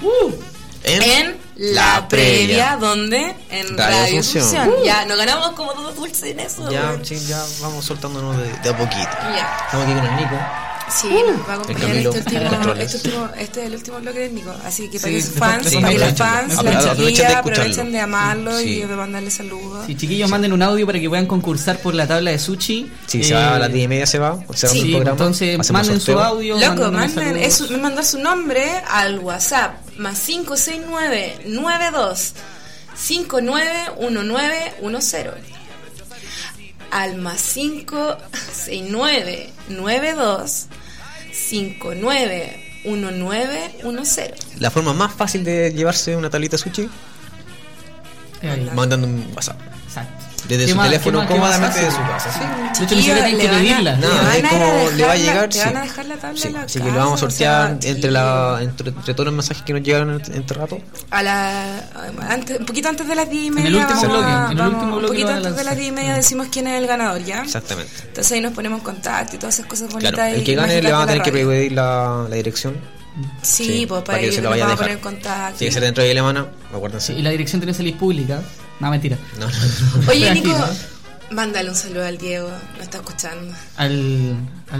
Speaker 1: Uh, en, en la, la previa, previa, ¿dónde? En Radio, Radio Asunción. Uh. Ya, nos ganamos como dos dulces en eso.
Speaker 2: Ya, sí, ya vamos soltándonos de, de a poquito.
Speaker 1: Ya.
Speaker 2: Estamos aquí con el Nico.
Speaker 1: Sí, uh, nos va a acompañar este último, este último, este es el último bloque del Nico, así que para sí, que sus fans, sí, para que los fans, las chiquillas aprovechen de amarlo sí. y de mandarle saludos.
Speaker 11: Sí, chiquillos, sí. manden un audio para que puedan concursar por la tabla de sushi.
Speaker 2: Sí, eh, se va a las diez y media se va, se va
Speaker 11: sí,
Speaker 2: el programa.
Speaker 11: Entonces manden su audio.
Speaker 1: Loco, manden, es, mandar su nombre al WhatsApp más cinco seis nueve nueve dos cinco nueve uno nueve uno cero. Al más cinco seis nueve nueve dos cinco nueve uno nueve uno cero.
Speaker 2: La forma más fácil de llevarse una tablita sushi eh, mandando un WhatsApp.
Speaker 11: Exacto.
Speaker 2: Desde su
Speaker 11: más,
Speaker 2: teléfono cómodamente de su casa.
Speaker 11: Sí. De hecho, ni siquiera tienen que pedirla.
Speaker 2: Nada, es como le va a llegar.
Speaker 1: Te van a dejar la tabla
Speaker 2: sí,
Speaker 1: en la
Speaker 2: así
Speaker 1: casa,
Speaker 2: que lo vamos a sortear
Speaker 1: o sea,
Speaker 2: entre, la, entre, entre todos los mensajes que nos llegaron en este rato.
Speaker 1: A la, antes, un poquito antes de las diez y media.
Speaker 11: En el último
Speaker 1: vamos,
Speaker 11: bloque. En el
Speaker 1: vamos,
Speaker 11: último bloque.
Speaker 1: Un poquito antes de las diez y media decimos quién es el ganador, ¿ya?
Speaker 2: Exactamente.
Speaker 1: Entonces ahí nos ponemos contacto y todas esas cosas bonitas.
Speaker 2: Claro, el que gane le van a tener que pedir la, la dirección.
Speaker 1: Sí, sí, pues para, para que, que se lo vaya a dejar. Poner en contacto.
Speaker 2: Tiene que ser dentro de alemana, acuérdense.
Speaker 11: Sí, y la dirección tiene que salir pública. No, mentira.
Speaker 2: No, no.
Speaker 1: Oye, Nico, mándale un saludo al Diego, no está escuchando.
Speaker 11: ¿Al,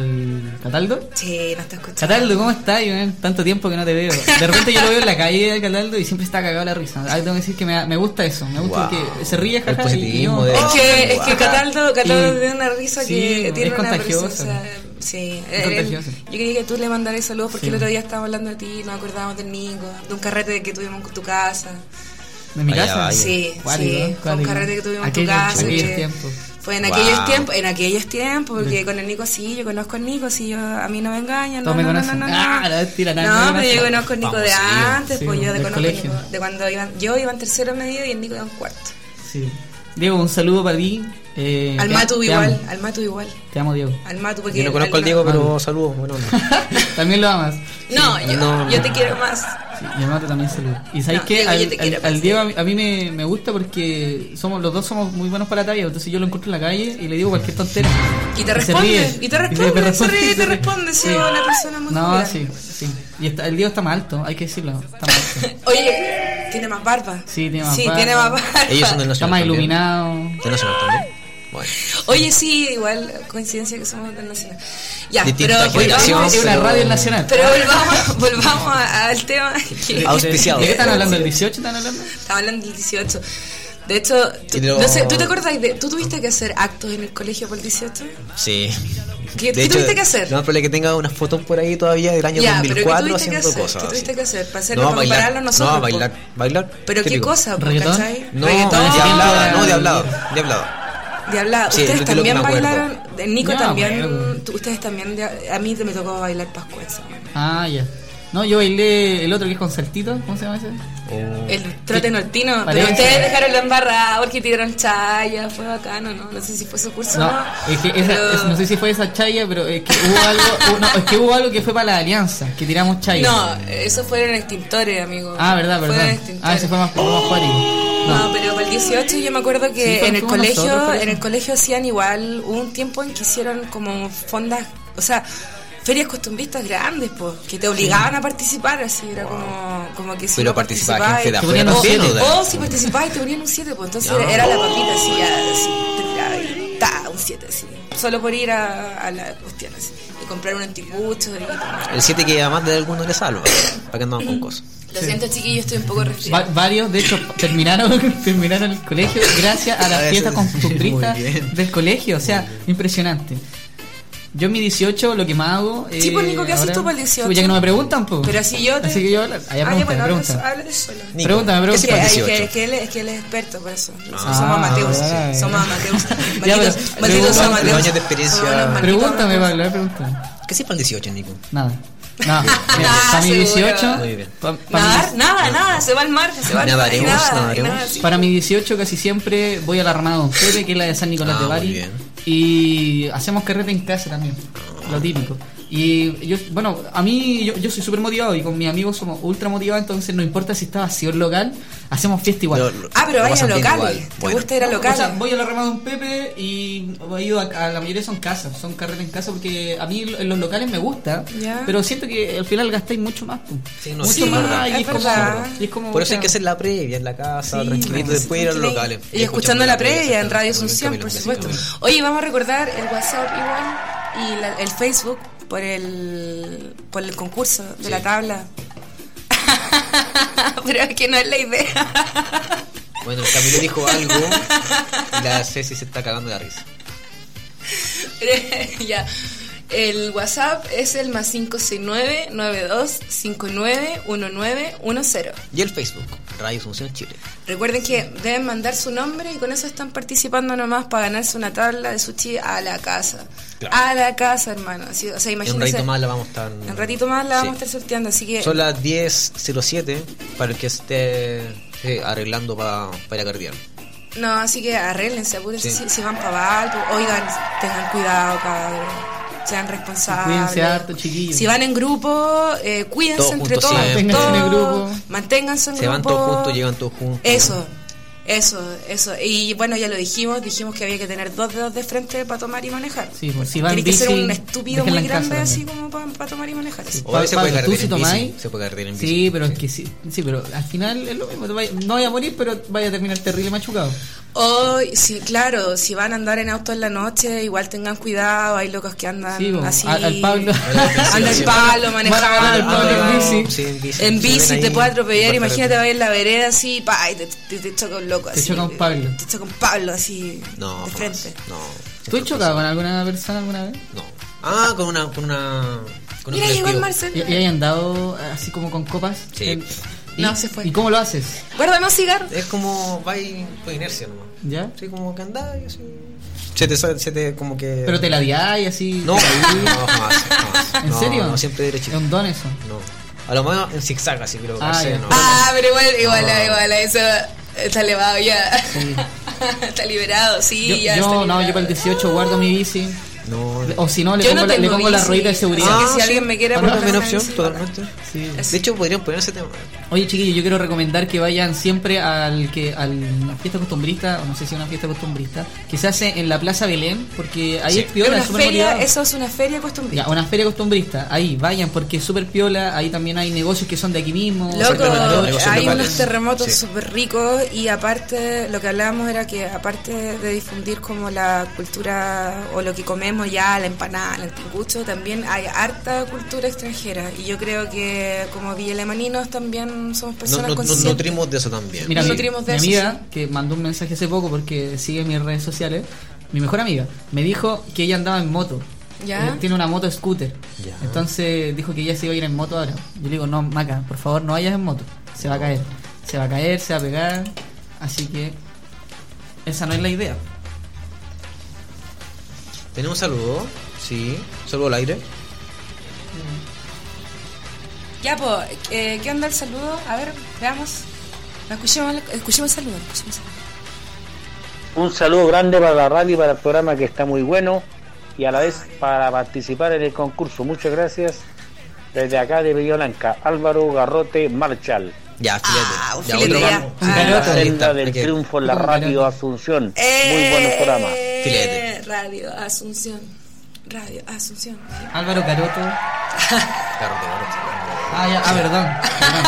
Speaker 11: al Cataldo?
Speaker 1: Sí, no está escuchando.
Speaker 11: Cataldo, ¿cómo estás? Tanto tiempo que no te veo. De repente yo lo veo en la calle, Cataldo, y siempre está cagado la risa. Ahora tengo que decir que me, me gusta eso. Me gusta wow. que se ríe, jaja. Y yo,
Speaker 1: es que, es que Cataldo, Cataldo tiene una risa
Speaker 11: sí,
Speaker 1: que tiene
Speaker 11: es
Speaker 1: una
Speaker 11: contagiosa.
Speaker 1: Risa, o sea, sí, él, yo quería que tú le mandaras saludos porque sí. el otro día estábamos hablando de ti, nos acordábamos del Nico, de un carrete que tuvimos en tu casa.
Speaker 11: ¿De mi
Speaker 2: vaya,
Speaker 11: casa?
Speaker 2: Vaya.
Speaker 1: Sí,
Speaker 11: ¿Cuál,
Speaker 1: sí, fue un carrete que tuvimos en tu casa.
Speaker 11: Aquellos
Speaker 1: que
Speaker 11: tiempos.
Speaker 1: Fue en
Speaker 2: wow.
Speaker 1: aquellos tiempos, en aquellos tiempos, porque sí. con el Nico sí, yo conozco al Nico, sí, yo, a mí no me engañan, no, no, no, no, no, no,
Speaker 11: ah, no, tira,
Speaker 1: nada, no, pero yo conozco al Nico
Speaker 2: Vamos,
Speaker 1: de
Speaker 2: sí,
Speaker 1: antes,
Speaker 11: sí,
Speaker 1: pues yo de conozco
Speaker 11: colegio.
Speaker 1: Nico, de cuando iban, yo iba en tercero medio y el Nico iba en cuarto.
Speaker 11: Sí. Diego, un saludo para ti. Eh,
Speaker 1: al Matu te igual, amo. al Matu igual.
Speaker 11: Te amo, Diego.
Speaker 1: Al Matu porque
Speaker 2: yo no conozco al, al Diego, pero saludos, bueno.
Speaker 11: También lo amas.
Speaker 1: No,
Speaker 11: sí.
Speaker 1: yo,
Speaker 11: no,
Speaker 1: yo te quiero más.
Speaker 11: Sí, y al Matu también saludo. Y sabes no, qué, al, al, al Diego a mí, a mí me, me gusta porque somos los dos somos muy buenos para la talla, entonces yo lo encuentro en la calle y le digo cualquier tontera.
Speaker 1: Y te responde, y te responde, se ríe y te responde, si es una persona muy
Speaker 11: No,
Speaker 1: joven.
Speaker 11: sí, sí. Y está, el Diego está más alto, hay que decirlo, está más alto.
Speaker 1: Oye, tiene más barba.
Speaker 11: Sí, tiene más
Speaker 1: sí,
Speaker 11: barba.
Speaker 1: tiene más barba.
Speaker 2: Ellos son del Nacional.
Speaker 11: Está más iluminado.
Speaker 2: ¿Del Nacional también? Bueno.
Speaker 1: Oye, sí, igual coincidencia que somos del Nacional. Ya,
Speaker 2: Distinta
Speaker 1: pero volvamos,
Speaker 11: es una radio nacional.
Speaker 1: Pero volvamos, volvamos al tema. Que,
Speaker 2: auspiciado.
Speaker 11: ¿De qué están hablando? ¿Del dieciocho están hablando?
Speaker 1: Estamos hablando del dieciocho. De hecho, tú, no sé, ¿tú te acuerdas de tú tuviste que hacer actos en el colegio por el dieciocho?
Speaker 2: Sí.
Speaker 1: ¿Qué,
Speaker 2: de
Speaker 1: ¿qué
Speaker 2: hecho,
Speaker 1: tuviste que hacer?
Speaker 2: No, pero que tenga unas fotos por ahí todavía del año
Speaker 1: ya,
Speaker 2: dos mil cuatro
Speaker 1: pero
Speaker 2: haciendo cosas.
Speaker 1: ¿Qué tuviste
Speaker 2: así.
Speaker 1: que hacer? Para hacerlo,
Speaker 2: no,
Speaker 1: para
Speaker 2: bailar,
Speaker 1: compararlo nosotros.
Speaker 2: No, bailar, bailar.
Speaker 1: ¿Pero qué, qué cosa? ¿Cachai?
Speaker 2: No,
Speaker 1: ¿Reggaetón?
Speaker 2: de hablada, no, de hablado, de hablado.
Speaker 1: De hablado.
Speaker 2: Sí,
Speaker 1: ustedes también bailaron. Nico
Speaker 11: ya,
Speaker 1: también.
Speaker 11: bueno.
Speaker 1: Ustedes también. A mí me tocó bailar pascuenza.
Speaker 11: Ah, ya. No, yo bailé el otro que es con saltito. ¿Cómo se llama ese?
Speaker 2: Oh.
Speaker 1: El trote nortino.
Speaker 11: Parece.
Speaker 1: Pero ustedes dejaron la embarrada porque tiraron chaya. Fue bacano, ¿no? No sé si fue su curso
Speaker 11: no.
Speaker 1: o no.
Speaker 11: Es que esa,
Speaker 1: pero...
Speaker 11: es, no sé si fue esa chaya, pero es que hubo algo. no, es que hubo algo que fue para la alianza, que tiramos chaya.
Speaker 1: No, eso fueron extintores, amigo.
Speaker 11: Ah, verdad, verdad. Ah, ese fue más, más cuático.
Speaker 1: No. no, pero para el dieciocho yo me acuerdo que
Speaker 11: sí,
Speaker 1: en el colegio,
Speaker 11: nosotros,
Speaker 1: en el colegio hacían igual, hubo un tiempo en que hicieron como fondas, o sea, ferias costumbristas grandes, pues, que te obligaban sí. a participar, así, era wow. como, como que si
Speaker 2: pero
Speaker 1: no
Speaker 2: participaba gente de
Speaker 1: afuera
Speaker 2: también,
Speaker 1: o, o si participabas y te ponían un siete, pues, entonces no. era la papita, así, así, te tiraba y ta, un siete, así, solo por ir a, a la cuestión, así, y comprar un antipucho y tomar.
Speaker 2: El siete que además de alguno le salva, para que andaban con cosas.
Speaker 1: Lo sí. siento, chiquillos, estoy un poco resfriado.
Speaker 11: Va- varios, de hecho, terminaron terminaron el colegio gracias a la fiesta costumbrista del colegio. O sea, impresionante. Yo en mi dieciocho lo que más hago...
Speaker 1: Sí, pues Nico, ¿qué haces tú para el dieciocho?
Speaker 11: Ya que no me preguntan, pues.
Speaker 1: Pero así yo te...
Speaker 11: Así que yo... Allá
Speaker 1: ah,
Speaker 11: pregunta,
Speaker 1: bueno,
Speaker 11: pregunta.
Speaker 1: háblate solo.
Speaker 11: Nico, pregúntame, pregúntame.
Speaker 1: Es que, es, que, es, que él, es que él es experto por eso. Ah, somos amateurs. Sí. Somos amateurs. Malditos, malditos amateurs.
Speaker 2: Años de experiencia.
Speaker 11: Pregúntame, Pablo, pregúntame.
Speaker 2: ¿Qué sí para el dieciocho, Nico?
Speaker 11: Nada. No, mira, para mi dieciocho...
Speaker 2: Muy bien.
Speaker 11: Pa, pa
Speaker 1: nadar,
Speaker 11: mi,
Speaker 1: nada, nada, se va al mar, se va al mar.
Speaker 2: Nadaremos,
Speaker 1: nada,
Speaker 2: nadaremos.
Speaker 1: nada, sí.
Speaker 11: Para mi dieciocho casi siempre voy a la Ramada Don Pepe, que es la de San Nicolás
Speaker 2: ah,
Speaker 11: de Bari. Y hacemos carrete en casa también, lo típico. Y yo, bueno, a mí yo, yo soy súper motivado y con mis amigos somos ultra motivados, entonces no importa si está vacío el local, hacemos fiesta igual.
Speaker 2: Lo- lo-
Speaker 1: Ah, pero
Speaker 2: lo
Speaker 1: vaya a
Speaker 2: pasan bien
Speaker 1: locales.
Speaker 2: igual.
Speaker 1: ¿Te
Speaker 2: Bueno.
Speaker 1: gusta ir a
Speaker 11: No,
Speaker 1: locales?
Speaker 11: o sea, voy a la Rama de un Pepe y he ido a, a la mayoría son casas, son carreras en casa porque a mí en los locales me gusta,
Speaker 1: Ya.
Speaker 11: pero siento que al final gastáis mucho más. Pues.
Speaker 2: Sí, no,
Speaker 11: mucho
Speaker 2: sí, es
Speaker 11: más
Speaker 2: verdad.
Speaker 11: y
Speaker 1: Es
Speaker 11: es como,
Speaker 1: verdad.
Speaker 11: y es como,
Speaker 2: Por eso
Speaker 11: o sea,
Speaker 2: hay que hacer la previa en la casa,
Speaker 11: Sí,
Speaker 2: tranquilito,
Speaker 11: pues,
Speaker 2: después ir a los
Speaker 1: Tranquila.
Speaker 2: locales.
Speaker 1: Y escuchando la previa en Radio
Speaker 2: exactamente,
Speaker 1: Asunción, por
Speaker 2: Camilo,
Speaker 1: supuesto.
Speaker 2: Camilo.
Speaker 1: Oye, vamos a recordar el WhatsApp igual y la- el Facebook por el por el concurso de
Speaker 2: Sí.
Speaker 1: la tabla. Pero es que no es la idea.
Speaker 2: Bueno, el Camilo dijo algo y la Ceci se está cagando de la risa.
Speaker 1: Ya. El WhatsApp es el más cinco seis nueve, nueve dos cinco nueve, uno nueve uno cero.
Speaker 2: Y el Facebook, Radio Asunción Chile.
Speaker 1: Recuerden que deben mandar su nombre y con eso están participando nomás para ganarse una tabla de sushi a la casa.
Speaker 2: Claro.
Speaker 1: A la casa, hermano. Así, o sea,
Speaker 2: En un
Speaker 1: imagínense.
Speaker 2: ratito más la vamos a estar.
Speaker 1: En un ratito más la vamos a
Speaker 2: Sí.
Speaker 1: estar sorteando, así que.
Speaker 2: Son las diez cero siete para el que esté eh, arreglando para ir a cardiar.
Speaker 1: No, así que arréglense, apúrense
Speaker 2: Sí.
Speaker 1: si, si van para Valpo. Oigan, tengan cuidado, cabrón. Sean responsables.
Speaker 11: Cuídense harto, chiquillos.
Speaker 1: Si van en grupo, eh, cuídense
Speaker 2: Todos
Speaker 1: entre
Speaker 2: juntos
Speaker 1: todos.
Speaker 2: siempre.
Speaker 11: Manténganse en el
Speaker 1: todos,
Speaker 11: grupo.
Speaker 1: Manténganse en
Speaker 2: Se van
Speaker 1: grupo.
Speaker 2: todos juntos, llegan todos juntos.
Speaker 1: Eso, eso, eso. Y bueno, ya lo dijimos, dijimos que había que tener dos dedos de frente para tomar y manejar.
Speaker 11: Sí, pues, si van
Speaker 1: Tiene que
Speaker 11: bici,
Speaker 1: ser un estúpido
Speaker 11: déjenla
Speaker 1: muy
Speaker 11: en casa
Speaker 1: grande así
Speaker 11: también.
Speaker 1: como para tomar y manejar.
Speaker 11: Sí.
Speaker 2: O a veces
Speaker 11: Pablo,
Speaker 2: puede
Speaker 11: ¿tú
Speaker 2: cardir
Speaker 11: sí
Speaker 2: en bici.
Speaker 11: tomáis?
Speaker 2: Se puede cardir en bici.
Speaker 11: Sí, pero es que sí, sí, pero al final es lo mismo, te vaya- no vaya a morir, pero vaya a terminar terrible machucado.
Speaker 1: O, sí, claro, si van a andar en auto en la noche, igual tengan cuidado, hay locos que andan
Speaker 11: Sí, bo,
Speaker 1: así.
Speaker 11: al- al Pablo.
Speaker 1: Anda el Pablo manejando.
Speaker 11: Anda el Pablo en bici.
Speaker 2: Sí, en bici.
Speaker 1: En
Speaker 2: Se
Speaker 1: bici
Speaker 2: ven
Speaker 1: te
Speaker 2: ahí,
Speaker 1: puede atropellar,
Speaker 2: por
Speaker 1: imagínate,
Speaker 2: carretera.
Speaker 1: va en la vereda así, pa, y te, te, te choca un loco
Speaker 11: Te
Speaker 1: así.
Speaker 11: choca un Pablo.
Speaker 1: Te choca un Pablo así,
Speaker 2: No,
Speaker 1: de
Speaker 2: jamás.
Speaker 1: frente.
Speaker 2: No.
Speaker 11: ¿Tú has chocado con alguna persona alguna vez?
Speaker 2: No. Ah, con una. Con una con un
Speaker 1: Mira, llegó el
Speaker 2: colectivo.
Speaker 1: Marcelo.
Speaker 11: ¿Y, y hay andado así como con copas?
Speaker 2: Sí.
Speaker 11: En- ¿Y,
Speaker 1: No, se fue.
Speaker 11: ¿Y cómo lo haces?
Speaker 1: Guárdame un cigarro.
Speaker 2: Es como. Va y por inercia nomás.
Speaker 11: ¿Ya?
Speaker 2: Sí, como que andás y así. Se te, se te como que.
Speaker 11: ¿Pero te la diáis así?
Speaker 2: No,
Speaker 11: por ahí?
Speaker 2: no, jamás, jamás.
Speaker 11: ¿En
Speaker 2: No,
Speaker 11: serio?
Speaker 2: No, siempre
Speaker 11: Es
Speaker 2: derechito.
Speaker 11: un don eso.
Speaker 2: No. A lo mejor en zigzag así, pero
Speaker 11: Ah,
Speaker 2: casi
Speaker 11: ya.
Speaker 2: no.
Speaker 1: Ah, pero igual, igual,
Speaker 2: No.
Speaker 1: igual, eso está elevado ya.
Speaker 11: Sí.
Speaker 1: Está liberado, sí,
Speaker 11: Yo,
Speaker 1: ya
Speaker 11: yo,
Speaker 1: está
Speaker 11: no,
Speaker 1: liberado.
Speaker 11: yo para el dieciocho guardo mi bici.
Speaker 2: No.
Speaker 11: O si no, le
Speaker 1: Yo
Speaker 11: pongo,
Speaker 1: no
Speaker 11: la, le
Speaker 1: tengo
Speaker 11: pongo la
Speaker 1: bici,
Speaker 11: ruedita de seguridad.
Speaker 1: así que si
Speaker 2: sí.
Speaker 1: alguien me quiere
Speaker 2: Ah, no,
Speaker 1: aportar
Speaker 2: buena
Speaker 1: una
Speaker 2: opción,
Speaker 1: bici,
Speaker 2: totalmente.
Speaker 11: Sí.
Speaker 2: De hecho, podrían poner ese tema.
Speaker 11: Oye, chiquillos, yo quiero recomendar que vayan siempre al que a una fiesta costumbrista, o no sé si es una fiesta costumbrista, que se hace en la Plaza Belén, porque ahí
Speaker 2: Sí.
Speaker 11: es piola,
Speaker 1: una
Speaker 11: es súper
Speaker 1: feria,
Speaker 11: motivado.
Speaker 1: eso es una feria costumbrista.
Speaker 11: Ya, una feria costumbrista, ahí vayan porque es súper piola, ahí también hay negocios que son de aquí mismo.
Speaker 1: Loco,
Speaker 2: Exactamente, los negocios
Speaker 1: hay
Speaker 2: locales.
Speaker 1: unos terremotos
Speaker 2: Sí.
Speaker 1: súper ricos y aparte, lo que hablábamos era que aparte de difundir como la cultura o lo que comemos ya, la empanada, el anticucho, también hay harta cultura extranjera y yo creo que como villalemaninos también somos
Speaker 2: No,
Speaker 1: personas
Speaker 2: no, nos
Speaker 1: conscientes.
Speaker 2: nutrimos de eso también.
Speaker 11: Mira,
Speaker 1: Nos
Speaker 11: mi,
Speaker 1: nutrimos de
Speaker 11: mi
Speaker 1: eso,
Speaker 11: amiga, que mandó un mensaje hace poco porque sigue mis redes sociales, mi mejor amiga, me dijo que ella andaba en moto.
Speaker 1: ¿Ya?
Speaker 11: Eh, tiene una moto scooter.
Speaker 2: Ya.
Speaker 11: Entonces dijo que ella se iba a ir en moto ahora. Yo le digo, no, Maca, por favor, no vayas en moto. Se va a caer. Se va a caer, se va a pegar. Así que esa no es la idea.
Speaker 2: ¿Tenemos un saludo? Sí. Saludo al aire.
Speaker 1: Ya, pues, eh, ¿qué onda el saludo? A ver, veamos. Escuchemos, escuchemos el saludo. Escuchemos el saludo.
Speaker 14: Un saludo grande para la radio y para el programa que está muy bueno y a la vez para participar en el concurso. Muchas gracias. Desde acá de Villa Blanca, Álvaro Garrote Marchal.
Speaker 2: Ya, filete.
Speaker 1: Ah, un
Speaker 2: ya,
Speaker 1: filete,
Speaker 2: otro
Speaker 1: ya.
Speaker 2: más.
Speaker 1: Ah.
Speaker 2: Sí,
Speaker 14: La
Speaker 2: está,
Speaker 14: senda
Speaker 2: está,
Speaker 14: del
Speaker 2: hay que-
Speaker 14: triunfo en la radio Asunción. Muy buenos programas.
Speaker 2: Filete.
Speaker 1: Radio Asunción. Radio Asunción.
Speaker 11: Álvaro Caroto.
Speaker 2: Claro, claro, claro.
Speaker 11: Ah, ya, ah, perdón. perdón.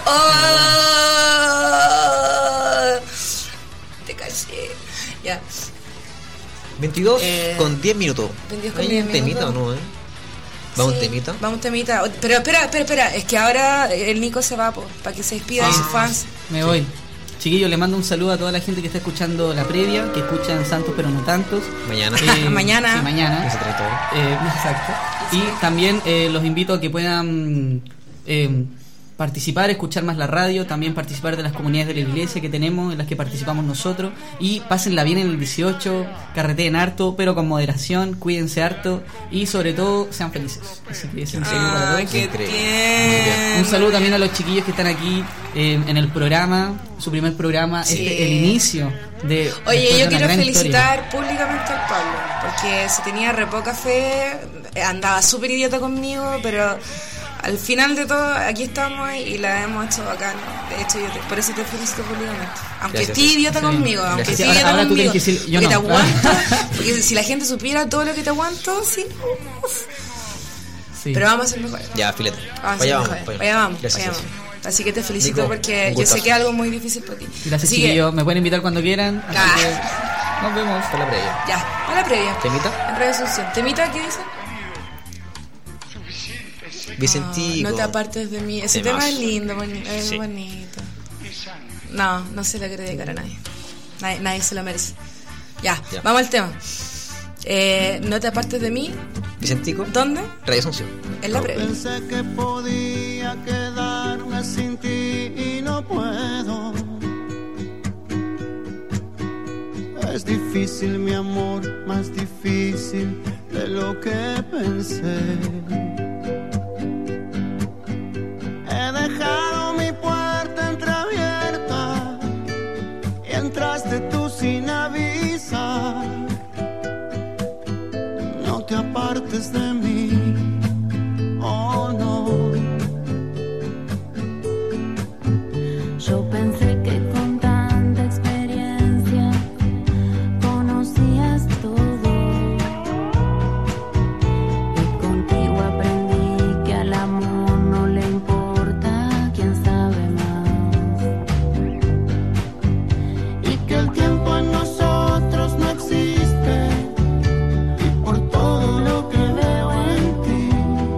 Speaker 1: ¡Oh! Te caché. Ya.
Speaker 2: veintidós
Speaker 1: Eh,
Speaker 2: con diez minutos.
Speaker 1: veintidós con
Speaker 2: ¿Hay
Speaker 1: diez
Speaker 2: un temita o
Speaker 1: minutos.
Speaker 2: no, eh? ¿Vamos un
Speaker 1: Sí,
Speaker 2: temita?
Speaker 1: Vamos un temita. Pero espera, espera, espera. Es que ahora el Nico se va, para que se despida de
Speaker 11: Ah,
Speaker 1: sus fans.
Speaker 11: Me voy. Chiquillos, le mando un saludo a toda la gente que está escuchando la previa, que escuchan Santos pero no tantos.
Speaker 2: Mañana.
Speaker 11: Eh,
Speaker 1: Mañana.
Speaker 11: Sí, mañana.
Speaker 2: Ese treinta horas.
Speaker 11: Eh, exacto. Y también eh, los invito a que puedan eh, participar, escuchar más la radio, también participar de las comunidades de la iglesia que tenemos, en las que participamos nosotros. Y pásenla bien en el dieciocho, carreteen harto, pero con moderación, cuídense harto y sobre todo sean felices. Así que ese es un saludo para
Speaker 1: Ay,
Speaker 11: todos.
Speaker 1: qué
Speaker 2: Increíble.
Speaker 1: tierno.
Speaker 11: Un saludo también a los chiquillos que están aquí eh, en el programa, su primer programa,
Speaker 1: Sí.
Speaker 11: este, el inicio De,
Speaker 1: Oye,
Speaker 11: después de
Speaker 1: yo
Speaker 11: una
Speaker 1: quiero
Speaker 11: gran
Speaker 1: felicitar
Speaker 11: historia.
Speaker 1: públicamente al Pablo, porque si tenía re poca fe, andaba súper idiota conmigo, pero al final de todo, aquí estamos y la hemos hecho bacán. De hecho, yo te, por eso te felicito públicamente. Aunque
Speaker 2: Gracias.
Speaker 1: estés idiota
Speaker 11: Sí.
Speaker 1: conmigo, aunque
Speaker 11: Gracias.
Speaker 1: estés
Speaker 11: Ahora-
Speaker 1: idiota
Speaker 11: ahora tú
Speaker 1: conmigo,
Speaker 11: tienes que decir, yo
Speaker 1: porque
Speaker 11: no.
Speaker 1: te aguanto, porque si la gente supiera todo lo que te aguanto, sí. uf.
Speaker 11: Sí.
Speaker 1: Pero vamos a ser mejores.
Speaker 2: Ya, filete.
Speaker 1: Vamos a
Speaker 2: Para
Speaker 1: ser
Speaker 2: allá vamos.
Speaker 1: mejores.
Speaker 2: para
Speaker 1: Para allá vamos.
Speaker 2: Gracias,
Speaker 1: para allá
Speaker 2: gracias.
Speaker 1: vamos. Así que te felicito
Speaker 2: Nico,
Speaker 1: porque
Speaker 2: un
Speaker 1: yo sé
Speaker 2: gustazo.
Speaker 1: que es algo muy difícil para ti.
Speaker 11: Gracias,
Speaker 1: Así que,
Speaker 11: chiquillos. Me pueden invitar cuando quieran. Así
Speaker 1: Ah.
Speaker 11: que nos vemos.
Speaker 2: Hasta la previa.
Speaker 1: ya, a la previa.
Speaker 2: ¿Temita?
Speaker 1: En Radio Asunción. ¿Temita qué dice?
Speaker 2: Vicentico.
Speaker 1: No te apartes de mí. Ese
Speaker 2: Temazo.
Speaker 1: tema es lindo, boni- es
Speaker 2: Sí.
Speaker 1: bonito. No, no se lo quiero dedicar a nadie. Nadie, nadie se lo merece. Ya,
Speaker 2: Ya.
Speaker 1: vamos al tema. Eh, no te apartes de mí.
Speaker 2: Vicentico.
Speaker 1: ¿Dónde?
Speaker 2: Radio Asunción.
Speaker 1: En la previa.
Speaker 8: Pensé que podía quedarme sin ti y no puedo. Es difícil, mi amor, más difícil de lo que pensé. He dejado mi puerta entreabierta y entraste tú sin avisar. No te apartes de mí, oh no.
Speaker 15: Yo pensé que con tanta experiencia conocías todo, y contigo aprendí que al amor no le importa quién sabe más,
Speaker 8: Y que el tiempo en nosotros no existe, y por todo lo que veo en ti,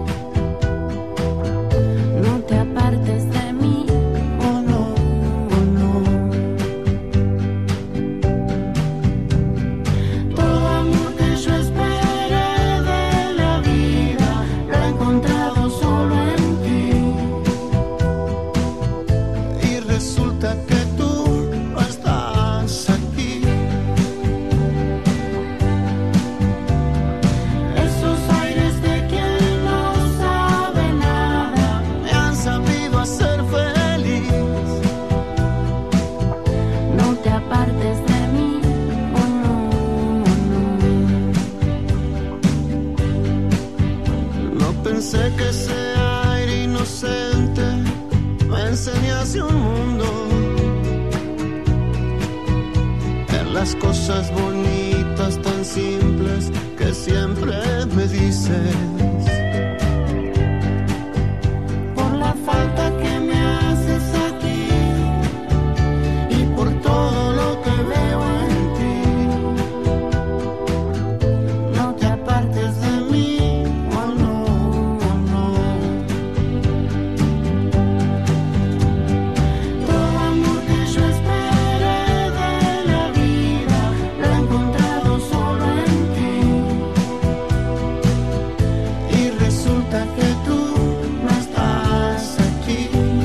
Speaker 15: no te apartes de mí.
Speaker 8: oh no, oh no. Todo amor que yo esperé de la vida lo he encontrado solo en ti. Y resulta que tú no estás aquí. Esos aires de quien no sabe nada me han sabido hacer feliz.
Speaker 15: No te apartes de mí, oh no, oh no.
Speaker 8: No pensé que ese aire inocente me enseñase un mundo, ver las cosas bonitas tan simples que siempre me dices. Por la falta que me haces aquí y por todo lo que veo en ti, no te apartes de mí, oh no, oh no. Todo amor que yo esperé de la vida lo he encontrado solo en ti. Y resulta que tú no estás aquí.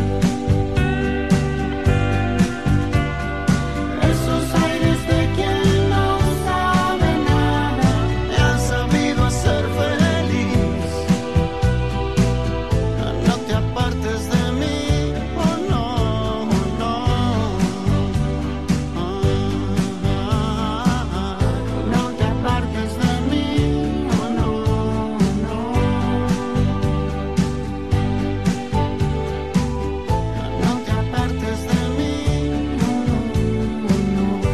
Speaker 8: Esos aires de quien no sabe nada me han sabido hacer feliz. No te apartes de mí, oh no, oh no. No te apartes de mí, oh no, oh no. No te apartes de mí, oh no, oh no.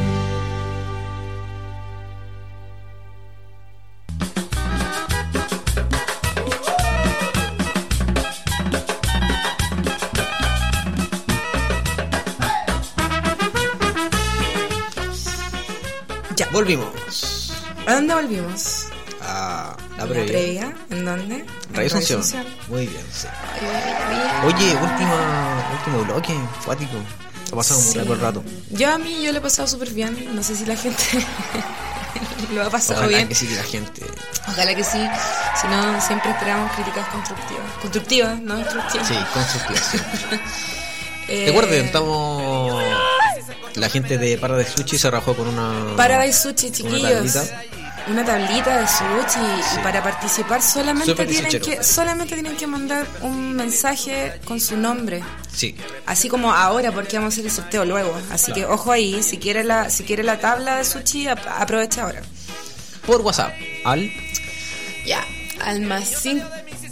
Speaker 1: Ya.
Speaker 2: Volvimos
Speaker 1: ¿A dónde volvimos?
Speaker 2: a la
Speaker 1: ¿En
Speaker 2: previa.
Speaker 1: La previa. ¿En dónde? En
Speaker 2: Radio Asunción.
Speaker 1: Asunción.
Speaker 2: Muy bien, sí.
Speaker 1: Ay,
Speaker 2: Oye, última, último bloque, cuático. Ha pasado
Speaker 1: Sí.
Speaker 2: un rato rato.
Speaker 1: Yo a mí yo lo he pasado súper bien. No sé si la gente lo ha pasado
Speaker 2: Ojalá
Speaker 1: bien.
Speaker 2: que sí que la gente.
Speaker 1: Ojalá que sí. Si no, siempre esperamos críticas constructivas. Constructivas, no destructivas.
Speaker 2: Sí, constructiva siempre.
Speaker 1: Eh,
Speaker 2: Recuerden, estamos. La gente de Paradise Sushi se rajó con una.
Speaker 1: Paradise Sushi,
Speaker 2: una
Speaker 1: chiquillos.
Speaker 2: tablita.
Speaker 1: una tablita de sushi y para participar solamente
Speaker 2: Súper
Speaker 1: tienen
Speaker 2: suchero.
Speaker 1: que solamente tienen que mandar un mensaje con su nombre.
Speaker 2: Sí.
Speaker 1: Así como ahora, porque vamos a hacer el sorteo luego. Así
Speaker 2: Claro.
Speaker 1: que ojo ahí, si quiere la si quiere la tabla de sushi, ap- aprovecha ahora.
Speaker 2: Por WhatsApp, al...
Speaker 1: Ya, al más cinco.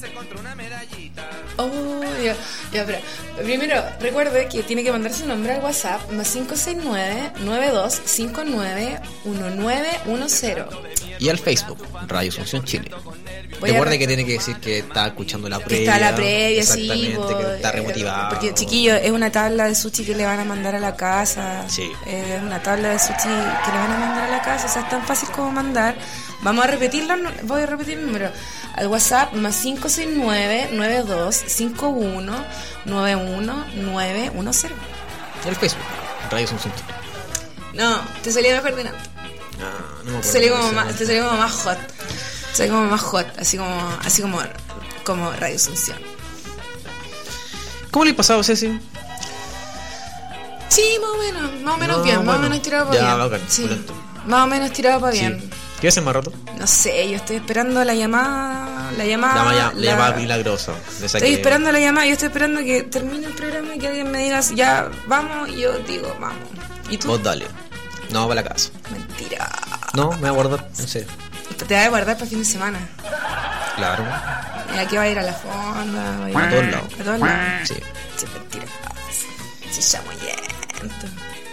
Speaker 1: Oh, ya, ya, pero primero recuerde que tiene que mandar su nombre al WhatsApp más cinco seis nueve, nueve dos cinco nueve, uno nueve uno cero.
Speaker 2: Y al Facebook, Radio Asunción Chile.
Speaker 1: Voy a
Speaker 2: Recuerde
Speaker 1: re-
Speaker 2: que tiene que decir que está escuchando la
Speaker 1: Que
Speaker 2: previa.
Speaker 1: está la previa, sí,
Speaker 2: exactamente,
Speaker 1: po,
Speaker 2: que está
Speaker 1: eh,
Speaker 2: remotivado.
Speaker 1: Porque, chiquillo, es una tabla de sushi que le van a mandar a la casa.
Speaker 2: Sí.
Speaker 1: Eh, Es una tabla de sushi que le van a mandar a la casa. O sea, es tan fácil como mandar. Vamos a repetirlo. no- Voy a repetir el número. Al WhatsApp más cinco seis nueve, nueve dos cinco uno, nueve uno nueve uno cero.
Speaker 2: Y al Facebook, Radio Asunción Chile.
Speaker 1: No, te salía mejor de nada.
Speaker 2: Ah, no me
Speaker 1: Te
Speaker 2: acuerdo
Speaker 1: salió
Speaker 2: cómo
Speaker 1: como
Speaker 2: se
Speaker 1: más,
Speaker 2: llama.
Speaker 1: te salió como más hot. Te salió como más hot. Así como, así como, como Radio Asunción.
Speaker 2: ¿Cómo le ha pasado, Ceci?
Speaker 1: Sí, más o menos, más o menos
Speaker 2: No,
Speaker 1: bien, más
Speaker 2: bueno.
Speaker 1: o menos tirado para
Speaker 2: Ya,
Speaker 1: bien.
Speaker 2: bacán,
Speaker 1: Sí,
Speaker 2: pulento.
Speaker 1: más o menos tirado para bien.
Speaker 2: Sí. ¿Qué hace más rato?
Speaker 1: No sé, yo estoy esperando la llamada, la llamada,
Speaker 2: la, maya- la
Speaker 1: la-
Speaker 2: llamada milagrosa. de esa
Speaker 1: Estoy
Speaker 2: que-
Speaker 1: esperando la llamada, yo estoy esperando que termine el programa y que alguien me diga ya vamos y yo digo vamos. ¿Y tú?
Speaker 2: Vos dale. No, para la casa.
Speaker 1: Mentira.
Speaker 2: No, me voy a guardar, en serio.
Speaker 1: Te vas a guardar para fin de semana.
Speaker 2: Claro.
Speaker 1: ¿Y a qué va a ir a la fonda? ¿Va a ir
Speaker 2: A todos lados.
Speaker 1: A todos lados.
Speaker 2: Sí.
Speaker 1: Sí, mentira. Sí, chamoyento.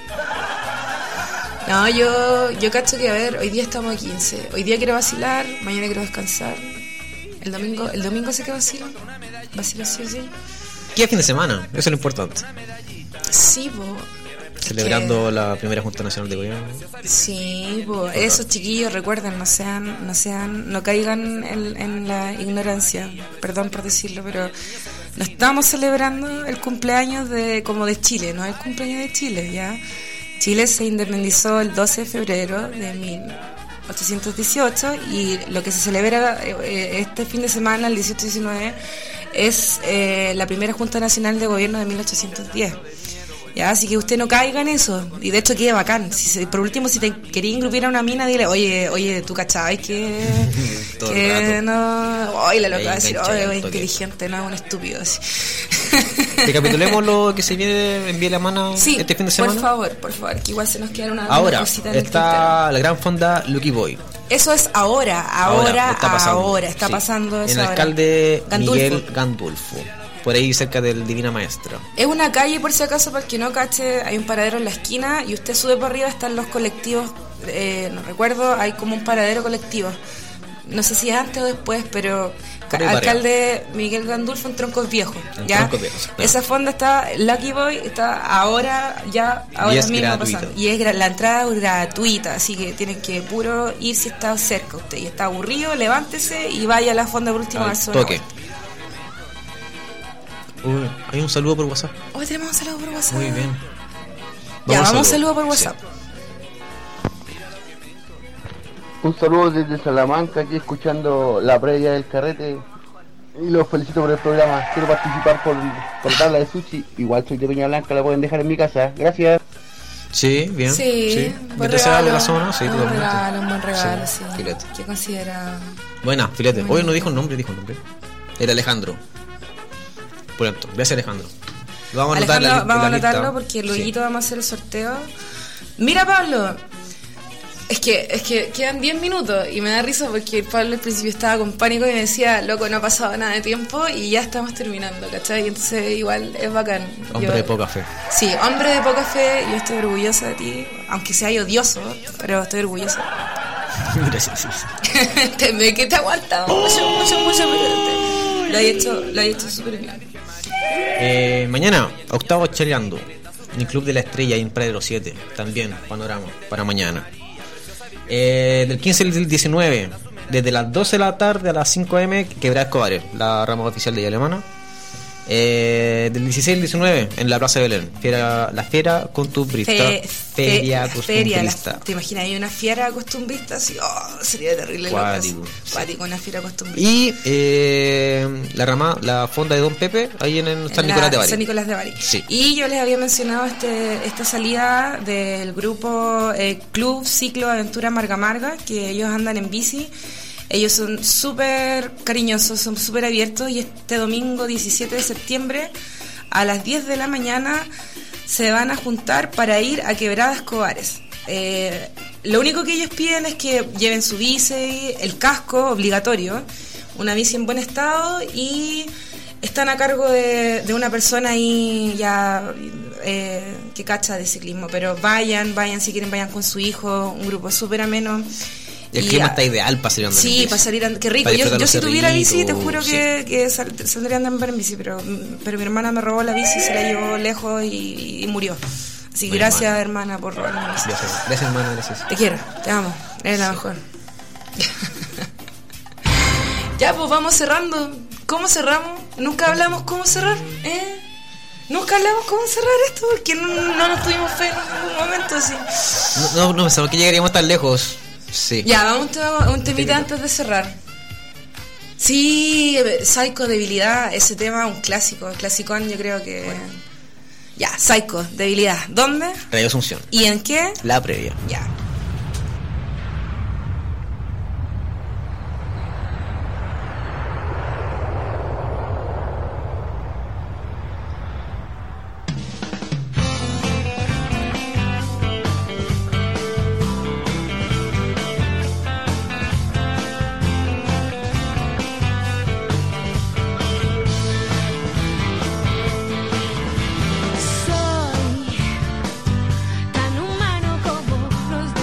Speaker 1: No, yo, yo cacho que, a ver, hoy día estamos a quince. Hoy día quiero vacilar, mañana quiero descansar. El domingo, el domingo sé que vacilo. Vacilo sí o sí.
Speaker 2: ¿Qué fin de semana? Eso es lo importante.
Speaker 1: Sí, po.
Speaker 2: Celebrando la primera Junta Nacional de Gobierno.
Speaker 1: Sí, po. Esos chiquillos, recuerden, no sean, no sean, no caigan en, en la ignorancia. Perdón por decirlo, pero no estamos celebrando el cumpleaños de como de Chile, no el cumpleaños de Chile, ¿ya? Chile se independizó el doce de febrero de mil ochocientos dieciocho y lo que se celebra eh, este fin de semana, el dieciocho diecinueve, es eh, la primera Junta Nacional de Gobierno de mil ochocientos diez. Ya, así que usted no caiga en eso. Y de hecho queda bacán. Si se, por último, si te quería incluir a una mina, dile, oye, oye, tú cachabas que,
Speaker 2: Todo el
Speaker 1: que
Speaker 2: rato.
Speaker 1: no, oye, la loca va a
Speaker 2: Ahí
Speaker 1: decir,
Speaker 2: engancha
Speaker 1: oye,
Speaker 2: el
Speaker 1: es
Speaker 2: toque.
Speaker 1: inteligente, no es un estúpido así.
Speaker 2: Recapitulemos lo que se viene en Vía La Mano
Speaker 1: Sí,
Speaker 2: este fin de semana.
Speaker 1: por favor, por favor, que igual se nos queda una, una
Speaker 2: Ahora
Speaker 1: cosita en el
Speaker 2: está la gran fonda Lucky Boy.
Speaker 1: tintero. Eso es ahora, ahora,
Speaker 2: está pasando.
Speaker 1: ahora, está
Speaker 2: Sí.
Speaker 1: pasando eso
Speaker 2: En el
Speaker 1: ahora.
Speaker 2: alcalde
Speaker 1: Gandulfo.
Speaker 2: Miguel Gandulfo. Por ahí cerca del Divina Maestra.
Speaker 1: Es una calle, por si acaso, para el que no cache, hay un paradero en la esquina y usted sube para arriba, están los colectivos, eh, no recuerdo, hay como un paradero colectivo. No sé si es antes o después, pero
Speaker 2: Por ahí
Speaker 1: alcalde Miguel Gandulfo en Troncos Viejos,
Speaker 2: En
Speaker 1: ¿ya?
Speaker 2: Troncos Viejos, claro.
Speaker 1: Esa fonda está, Lucky Boy está ahora, ya, ahora
Speaker 2: Y es
Speaker 1: mismo
Speaker 2: gratuita.
Speaker 1: pasando. Y es gra- la entrada es gratuita, así que tienen que puro ir si está cerca usted y está aburrido, levántese y vaya a la fonda por último a
Speaker 2: Al
Speaker 1: darse una
Speaker 2: toque.
Speaker 1: vuelta.
Speaker 2: Uy, hay un saludo por WhatsApp.
Speaker 1: Hoy tenemos un saludo por WhatsApp.
Speaker 2: Muy bien.
Speaker 1: Ya,
Speaker 2: Vamos a
Speaker 1: vamos a
Speaker 2: saludo.
Speaker 1: saludo por WhatsApp.
Speaker 12: Un saludo desde Salamanca, aquí escuchando la previa del carrete. Y los felicito por el programa. Quiero participar por, por la tabla de sushi. Igual soy de Peña Blanca, la pueden dejar en mi casa. Gracias.
Speaker 2: Sí, bien.
Speaker 1: Sí, buen
Speaker 2: Mientras sea de
Speaker 1: regalo,
Speaker 2: la zona, sí,
Speaker 1: un
Speaker 2: totalmente.
Speaker 1: regalo, un buen regalo, sí.
Speaker 2: Filete.
Speaker 1: ¿Qué considera?
Speaker 2: Buena, filete.
Speaker 1: Muy
Speaker 2: Hoy no
Speaker 1: bien.
Speaker 2: dijo el nombre, dijo el nombre. Era Alejandro. Por ejemplo, gracias Alejandro. Lo vamos a anotar en la,
Speaker 1: Alejandro, vamos a
Speaker 2: en la lista.
Speaker 1: anotarlo porque luego
Speaker 2: Sí.
Speaker 1: vamos a hacer el sorteo. Mira, Pablo, es que es que quedan diez minutos y me da risa porque Pablo al principio estaba con pánico y me decía, loco, no ha pasado nada de tiempo y ya estamos terminando, ¿cachai? Y entonces igual es bacán.
Speaker 2: Hombre
Speaker 1: Yo-
Speaker 2: de poca fe.
Speaker 1: Sí, hombre de poca fe, yo estoy orgullosa de ti, aunque sea odioso, pero estoy orgullosa.
Speaker 2: Gracias. sí, sí.
Speaker 1: Te ve que te aguanta mucho, mucho, mucho, pero te- lo he hecho, lo he hecho súper bien.
Speaker 2: Eh, mañana, octavo cheleando. En el Club de la Estrella y en Pradero siete. También, panorama para mañana. Eh, del quince al diecinueve, desde las doce de la tarde a las cinco eme, Quebrada Escobares, la rama oficial de ella alemana. Eh, del dieciséis al diecinueve en la Plaza de Belén. Fiera, la Fiera Costumbrista.
Speaker 1: Fe-
Speaker 2: Feria
Speaker 1: fe-
Speaker 2: Costumbrista.
Speaker 1: la- ¿Te imaginas? Hay una fiera costumbrista así, oh, sería terrible.
Speaker 2: Cuático,
Speaker 1: loco, así. Cuático, una fiera costumbrista.
Speaker 2: Y eh, la rama, la fonda de Don Pepe, ahí en el San
Speaker 1: En la-
Speaker 2: Nicolás de Bari.
Speaker 1: San Nicolás de Bari.
Speaker 2: Sí.
Speaker 1: Y yo les había mencionado este esta salida del grupo eh, Club Ciclo Aventura Marga Marga, que ellos andan en bici. Ellos son súper cariñosos, son súper abiertos, y este domingo diecisiete de septiembre a las diez de la mañana se van a juntar para ir a Quebrada Escobares. Eh, lo único que ellos piden es que lleven su bici, el casco obligatorio, una bici en buen estado, y están a cargo de, de una persona ahí ya eh, que cacha de ciclismo. Pero vayan, vayan si quieren, vayan con su hijo, un grupo súper ameno.
Speaker 2: Y el
Speaker 1: Y
Speaker 2: clima
Speaker 1: a-
Speaker 2: está ideal para salir a andar en
Speaker 1: Sí,
Speaker 2: bici.
Speaker 1: para salir a andar. Qué rico.
Speaker 2: Para
Speaker 1: Yo,
Speaker 2: disfrutar
Speaker 1: yo
Speaker 2: los
Speaker 1: si tuviera bici, te
Speaker 2: cerritos,
Speaker 1: juro
Speaker 2: sí.
Speaker 1: que, que sal- saldría a andar en bici, pero, pero mi hermana me robó la bici, se la llevó lejos y, y murió. Así que
Speaker 2: Muy
Speaker 1: gracias,
Speaker 2: mal.
Speaker 1: hermana, por robarme la bici.
Speaker 2: Gracias, gracias hermano, gracias.
Speaker 1: Te quiero, te amo, eres la mejor. Ya, pues vamos cerrando. ¿Cómo cerramos? Nunca hablamos cómo cerrar, ¿eh? Nunca hablamos cómo cerrar esto porque no, no nos tuvimos fe en ningún momento, así.
Speaker 2: No, no, no pensaba que llegaríamos tan lejos. Sí.
Speaker 1: Ya, vamos a un temita antes de cerrar. Sí, Psycho, debilidad, ese tema, un clásico, clasicón, yo creo que... Ya, Psycho, debilidad. ¿Dónde?
Speaker 2: Radio Asunción.
Speaker 1: ¿Y en qué?
Speaker 2: La previa.
Speaker 1: Ya.
Speaker 16: Soy tan humano como los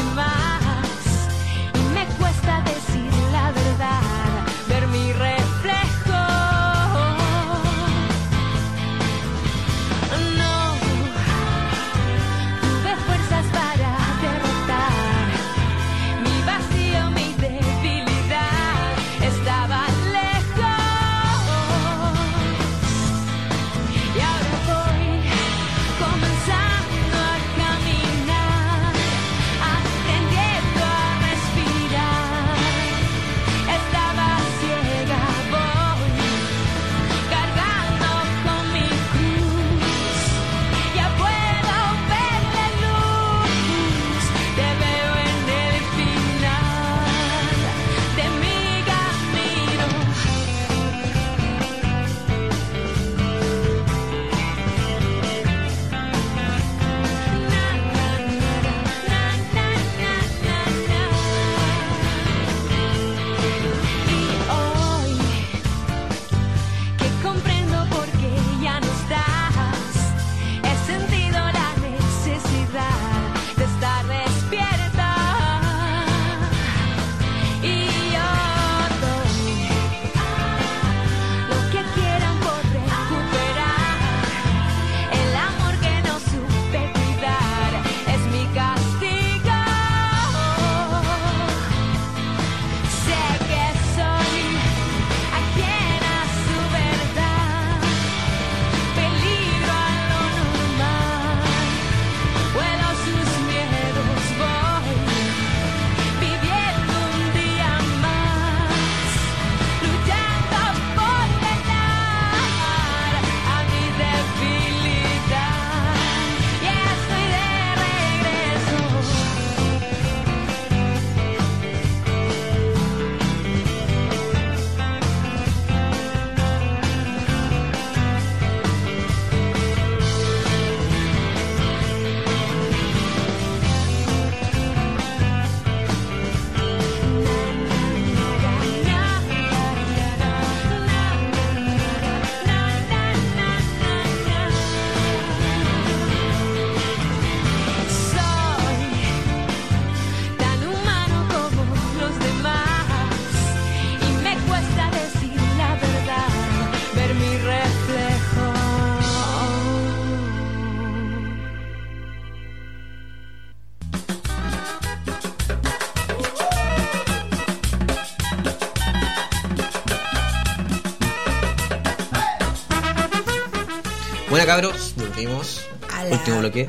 Speaker 2: Bueno, cabros, volvimos.
Speaker 1: A la
Speaker 2: Último bloque.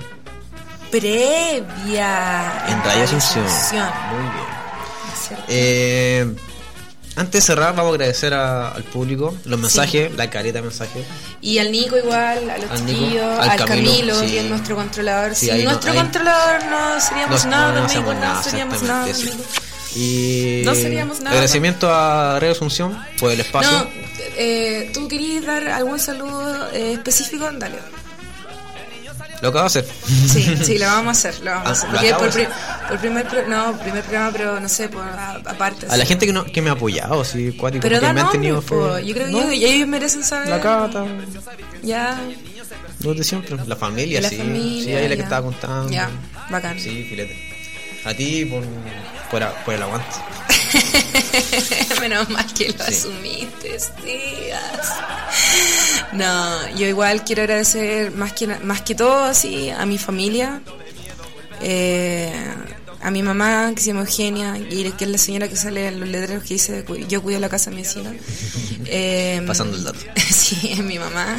Speaker 1: Previa.
Speaker 2: En Radio Asunción. Muy bien. Eh, antes de cerrar, vamos a agradecer a- al público los mensajes, la careta de mensajes.
Speaker 1: Y al Nico igual, a los
Speaker 2: Al Nico,
Speaker 1: chiquillos,
Speaker 2: al
Speaker 1: al
Speaker 2: Camilo,
Speaker 1: Camilo,
Speaker 2: sí.
Speaker 1: que es nuestro controlador.
Speaker 2: Sí,
Speaker 1: Sin
Speaker 2: ahí no-
Speaker 1: nuestro
Speaker 2: ahí-
Speaker 1: controlador no seríamos
Speaker 2: No,
Speaker 1: nada,
Speaker 2: no, no
Speaker 1: Nico,
Speaker 2: hacemos
Speaker 1: no
Speaker 2: nada,
Speaker 1: seríamos
Speaker 2: exactamente,
Speaker 1: nada,
Speaker 2: eso.
Speaker 1: Nico.
Speaker 2: Y
Speaker 1: No seríamos nada.
Speaker 2: agradecimiento a Radio Asunción por el espacio.
Speaker 1: No, eh, ¿tú querías dar algún saludo eh, específico? Dale.
Speaker 2: Lo acabo de hacer.
Speaker 1: Sí, sí, lo vamos a hacer, lo vamos a
Speaker 2: Ah,
Speaker 1: hacer.
Speaker 2: lo
Speaker 1: Porque
Speaker 2: acabo
Speaker 1: por,
Speaker 2: de
Speaker 1: pri- por primer, pro- no, primer programa, pero no sé, por a- aparte.
Speaker 2: A la
Speaker 1: sí.
Speaker 2: gente que, no, que me ha apoyado, sí, cuático,
Speaker 1: Pero
Speaker 2: porque
Speaker 1: da
Speaker 2: me han
Speaker 1: nombre,
Speaker 2: tenido
Speaker 1: po.
Speaker 2: fe.
Speaker 1: Yo creo que
Speaker 2: No,
Speaker 1: ellos, ellos merecen saber.
Speaker 2: La Cata,
Speaker 1: Ya,
Speaker 2: los de siempre. La familia,
Speaker 1: La
Speaker 2: sí.
Speaker 1: familia,
Speaker 2: sí, ahí la que
Speaker 1: ya.
Speaker 2: estaba contando.
Speaker 1: Ya, bacán.
Speaker 2: Sí, filete. A ti por, por, a- por el aguante.
Speaker 1: Menos mal que lo asumiste, tías. No, yo igual quiero agradecer más que na- más que todo así a mi familia, eh, a mi mamá que se llama Eugenia y que es la señora que sale en los letreros que dice cu- yo cuido la casa de mi vecina. Eh,
Speaker 2: Pasando el dato.
Speaker 1: Sí, es mi mamá.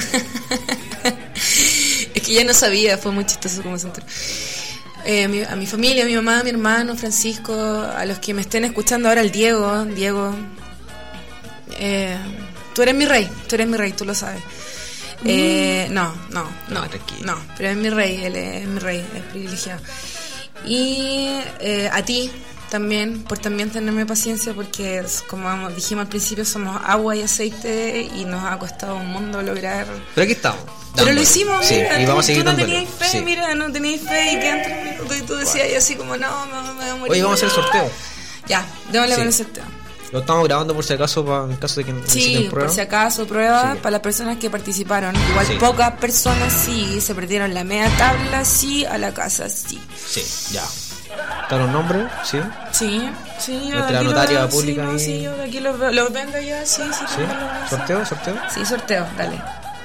Speaker 1: Es que ya no sabía, fue muy chistoso como se enteró. Eh, a, mi, a mi familia, a mi mamá, a mi hermano, Francisco, a los que me estén escuchando ahora, el Diego, Diego, eh, tú eres mi rey, tú eres mi rey, tú lo sabes. Eh, no, no, no, no, pero es mi rey, él es, es mi rey, es privilegiado. Y eh, a ti también, por también tenerme paciencia, porque como dijimos al principio, somos agua y aceite y nos ha costado un mundo lograr.
Speaker 2: Pero aquí estamos.
Speaker 1: Pero lo
Speaker 2: dándole.
Speaker 1: hicimos,
Speaker 2: Sí,
Speaker 1: mira,
Speaker 2: y
Speaker 1: tú,
Speaker 2: vamos a seguir
Speaker 1: tú no
Speaker 2: dándole.
Speaker 1: tenías fe,
Speaker 2: Sí.
Speaker 1: mira, no tenías fe y quedan tres minutos y tú decías y así como, no, me, me voy a morir.
Speaker 2: Oye, vamos a hacer el sorteo.
Speaker 1: Ya, démosle
Speaker 2: Sí.
Speaker 1: con el sorteo.
Speaker 2: Lo estamos grabando por si acaso, para, en caso de que
Speaker 1: Sí,
Speaker 2: necesiten prueba.
Speaker 1: por si acaso, prueba
Speaker 2: Sí.
Speaker 1: para las personas que participaron. Igual
Speaker 2: Sí.
Speaker 1: pocas personas sí, se perdieron la media tabla, sí, a la casa, sí.
Speaker 2: Sí, ya. ¿Están los nombres? Sí.
Speaker 1: Sí, sí, yo de
Speaker 2: Nuestra
Speaker 1: aquí
Speaker 2: notaria
Speaker 1: los,
Speaker 2: pública
Speaker 1: sí, no,
Speaker 2: ahí.
Speaker 1: sí, yo de aquí los, veo- los vengo ya, sí, sí,
Speaker 2: ¿Sí?
Speaker 1: tengo los-
Speaker 2: ¿Sorteo? ¿Sorteo?
Speaker 1: Sí, sorteo, dale.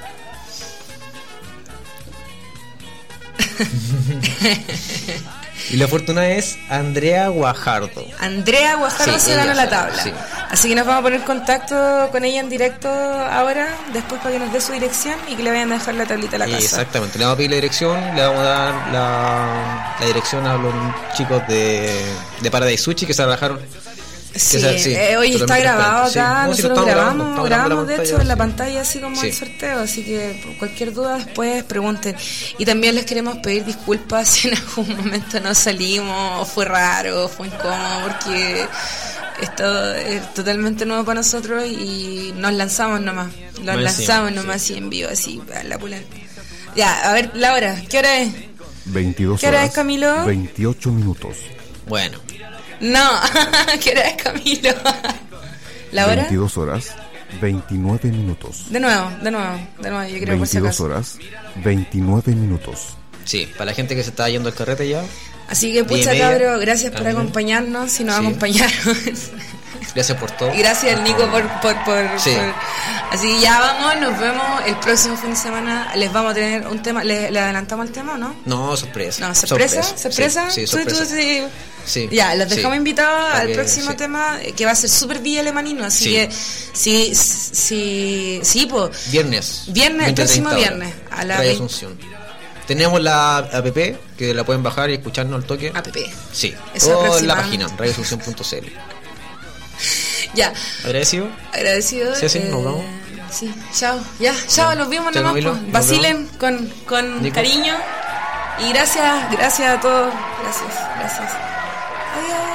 Speaker 2: Y la fortuna es Andrea Guajardo.
Speaker 1: Andrea Guajardo
Speaker 2: Sí,
Speaker 1: se
Speaker 2: ella
Speaker 1: ganó la
Speaker 2: se-
Speaker 1: tabla.
Speaker 2: sí.
Speaker 1: Así que nos vamos a poner en contacto con ella en directo ahora, después para que nos dé su dirección y que le vayan a dejar la tablita a la casa.
Speaker 2: Exactamente, le vamos a pedir la dirección, le vamos a dar la, la dirección a los chicos de, de Paradise Sushi que se relajaron.
Speaker 1: Sí, eh, hoy está grabado acá, nosotros grabamos, grabamos de hecho en la pantalla así como
Speaker 2: Sí.
Speaker 1: el sorteo, así que por cualquier duda después pregunten. Y también les queremos pedir disculpas si en algún momento no salimos, o fue raro, o fue incómodo, porque esto es totalmente nuevo para nosotros y nos lanzamos nomás, nos
Speaker 2: Más
Speaker 1: lanzamos
Speaker 2: encima,
Speaker 1: nomás así en vivo, así, a la pulenta. Ya, a ver, Laura, ¿qué hora es?
Speaker 7: veintidós
Speaker 1: ¿Qué hora
Speaker 7: horas,
Speaker 1: es, Camilo?
Speaker 7: veintiocho minutos.
Speaker 2: Bueno.
Speaker 1: No, ¿qué hora es, Camilo? ¿La hora?
Speaker 7: veintidós horas, veintinueve minutos.
Speaker 1: De nuevo, de nuevo, de nuevo, yo creo por si
Speaker 7: veintidós
Speaker 1: acaso.
Speaker 7: horas, veintinueve minutos.
Speaker 2: Sí, para la gente que se está yendo al carrete ya.
Speaker 1: Así que, pucha,
Speaker 2: Diez y media.
Speaker 1: cabro, gracias por
Speaker 2: Ajá.
Speaker 1: acompañarnos, si nos
Speaker 2: Sí.
Speaker 1: acompañaron.
Speaker 2: Gracias por todo.
Speaker 1: Y gracias al Nico por, por, por,
Speaker 2: Sí.
Speaker 1: por- Así que ya vamos, nos vemos el próximo fin de semana. Les vamos a tener un tema, ¿le, le adelantamos el tema o no?
Speaker 2: No, sorpresa.
Speaker 1: No, sorpresa, sorpresa.
Speaker 2: Sí, sí,
Speaker 1: Tú- tú-
Speaker 2: sorpresa.
Speaker 1: sí.
Speaker 2: Sí.
Speaker 1: Ya, los dejamos
Speaker 2: Sí.
Speaker 1: invitados
Speaker 2: Para
Speaker 1: al
Speaker 2: que-
Speaker 1: próximo
Speaker 2: sí.
Speaker 1: tema, eh, que va a ser súper Villa Alemanino, así
Speaker 2: Sí.
Speaker 1: que sí, sí, sí, pues.
Speaker 2: Viernes.
Speaker 1: Viernes, el
Speaker 2: veinte,
Speaker 1: próximo
Speaker 2: treinta horas.
Speaker 1: viernes, a la
Speaker 2: Radio
Speaker 1: veinte.
Speaker 2: Asunción. Tenemos la app que la pueden bajar y escucharnos al toque.
Speaker 1: App.
Speaker 2: Sí.
Speaker 1: Eso
Speaker 2: O en la
Speaker 1: aproximadamente.
Speaker 2: página, radio asunción punto c l.
Speaker 1: Ya,
Speaker 2: Agradecido.
Speaker 1: agradecido.
Speaker 2: Sí, sí,
Speaker 1: eh,
Speaker 2: nos vamos.
Speaker 1: Sí, chao. Ya, chao, nos vimos
Speaker 2: Chao,
Speaker 1: nomás.
Speaker 2: Camilo,
Speaker 1: pues.
Speaker 2: nos
Speaker 1: Vacilen con, con
Speaker 2: Nico.
Speaker 1: cariño. Y gracias, gracias a todos. Gracias, gracias. Adiós.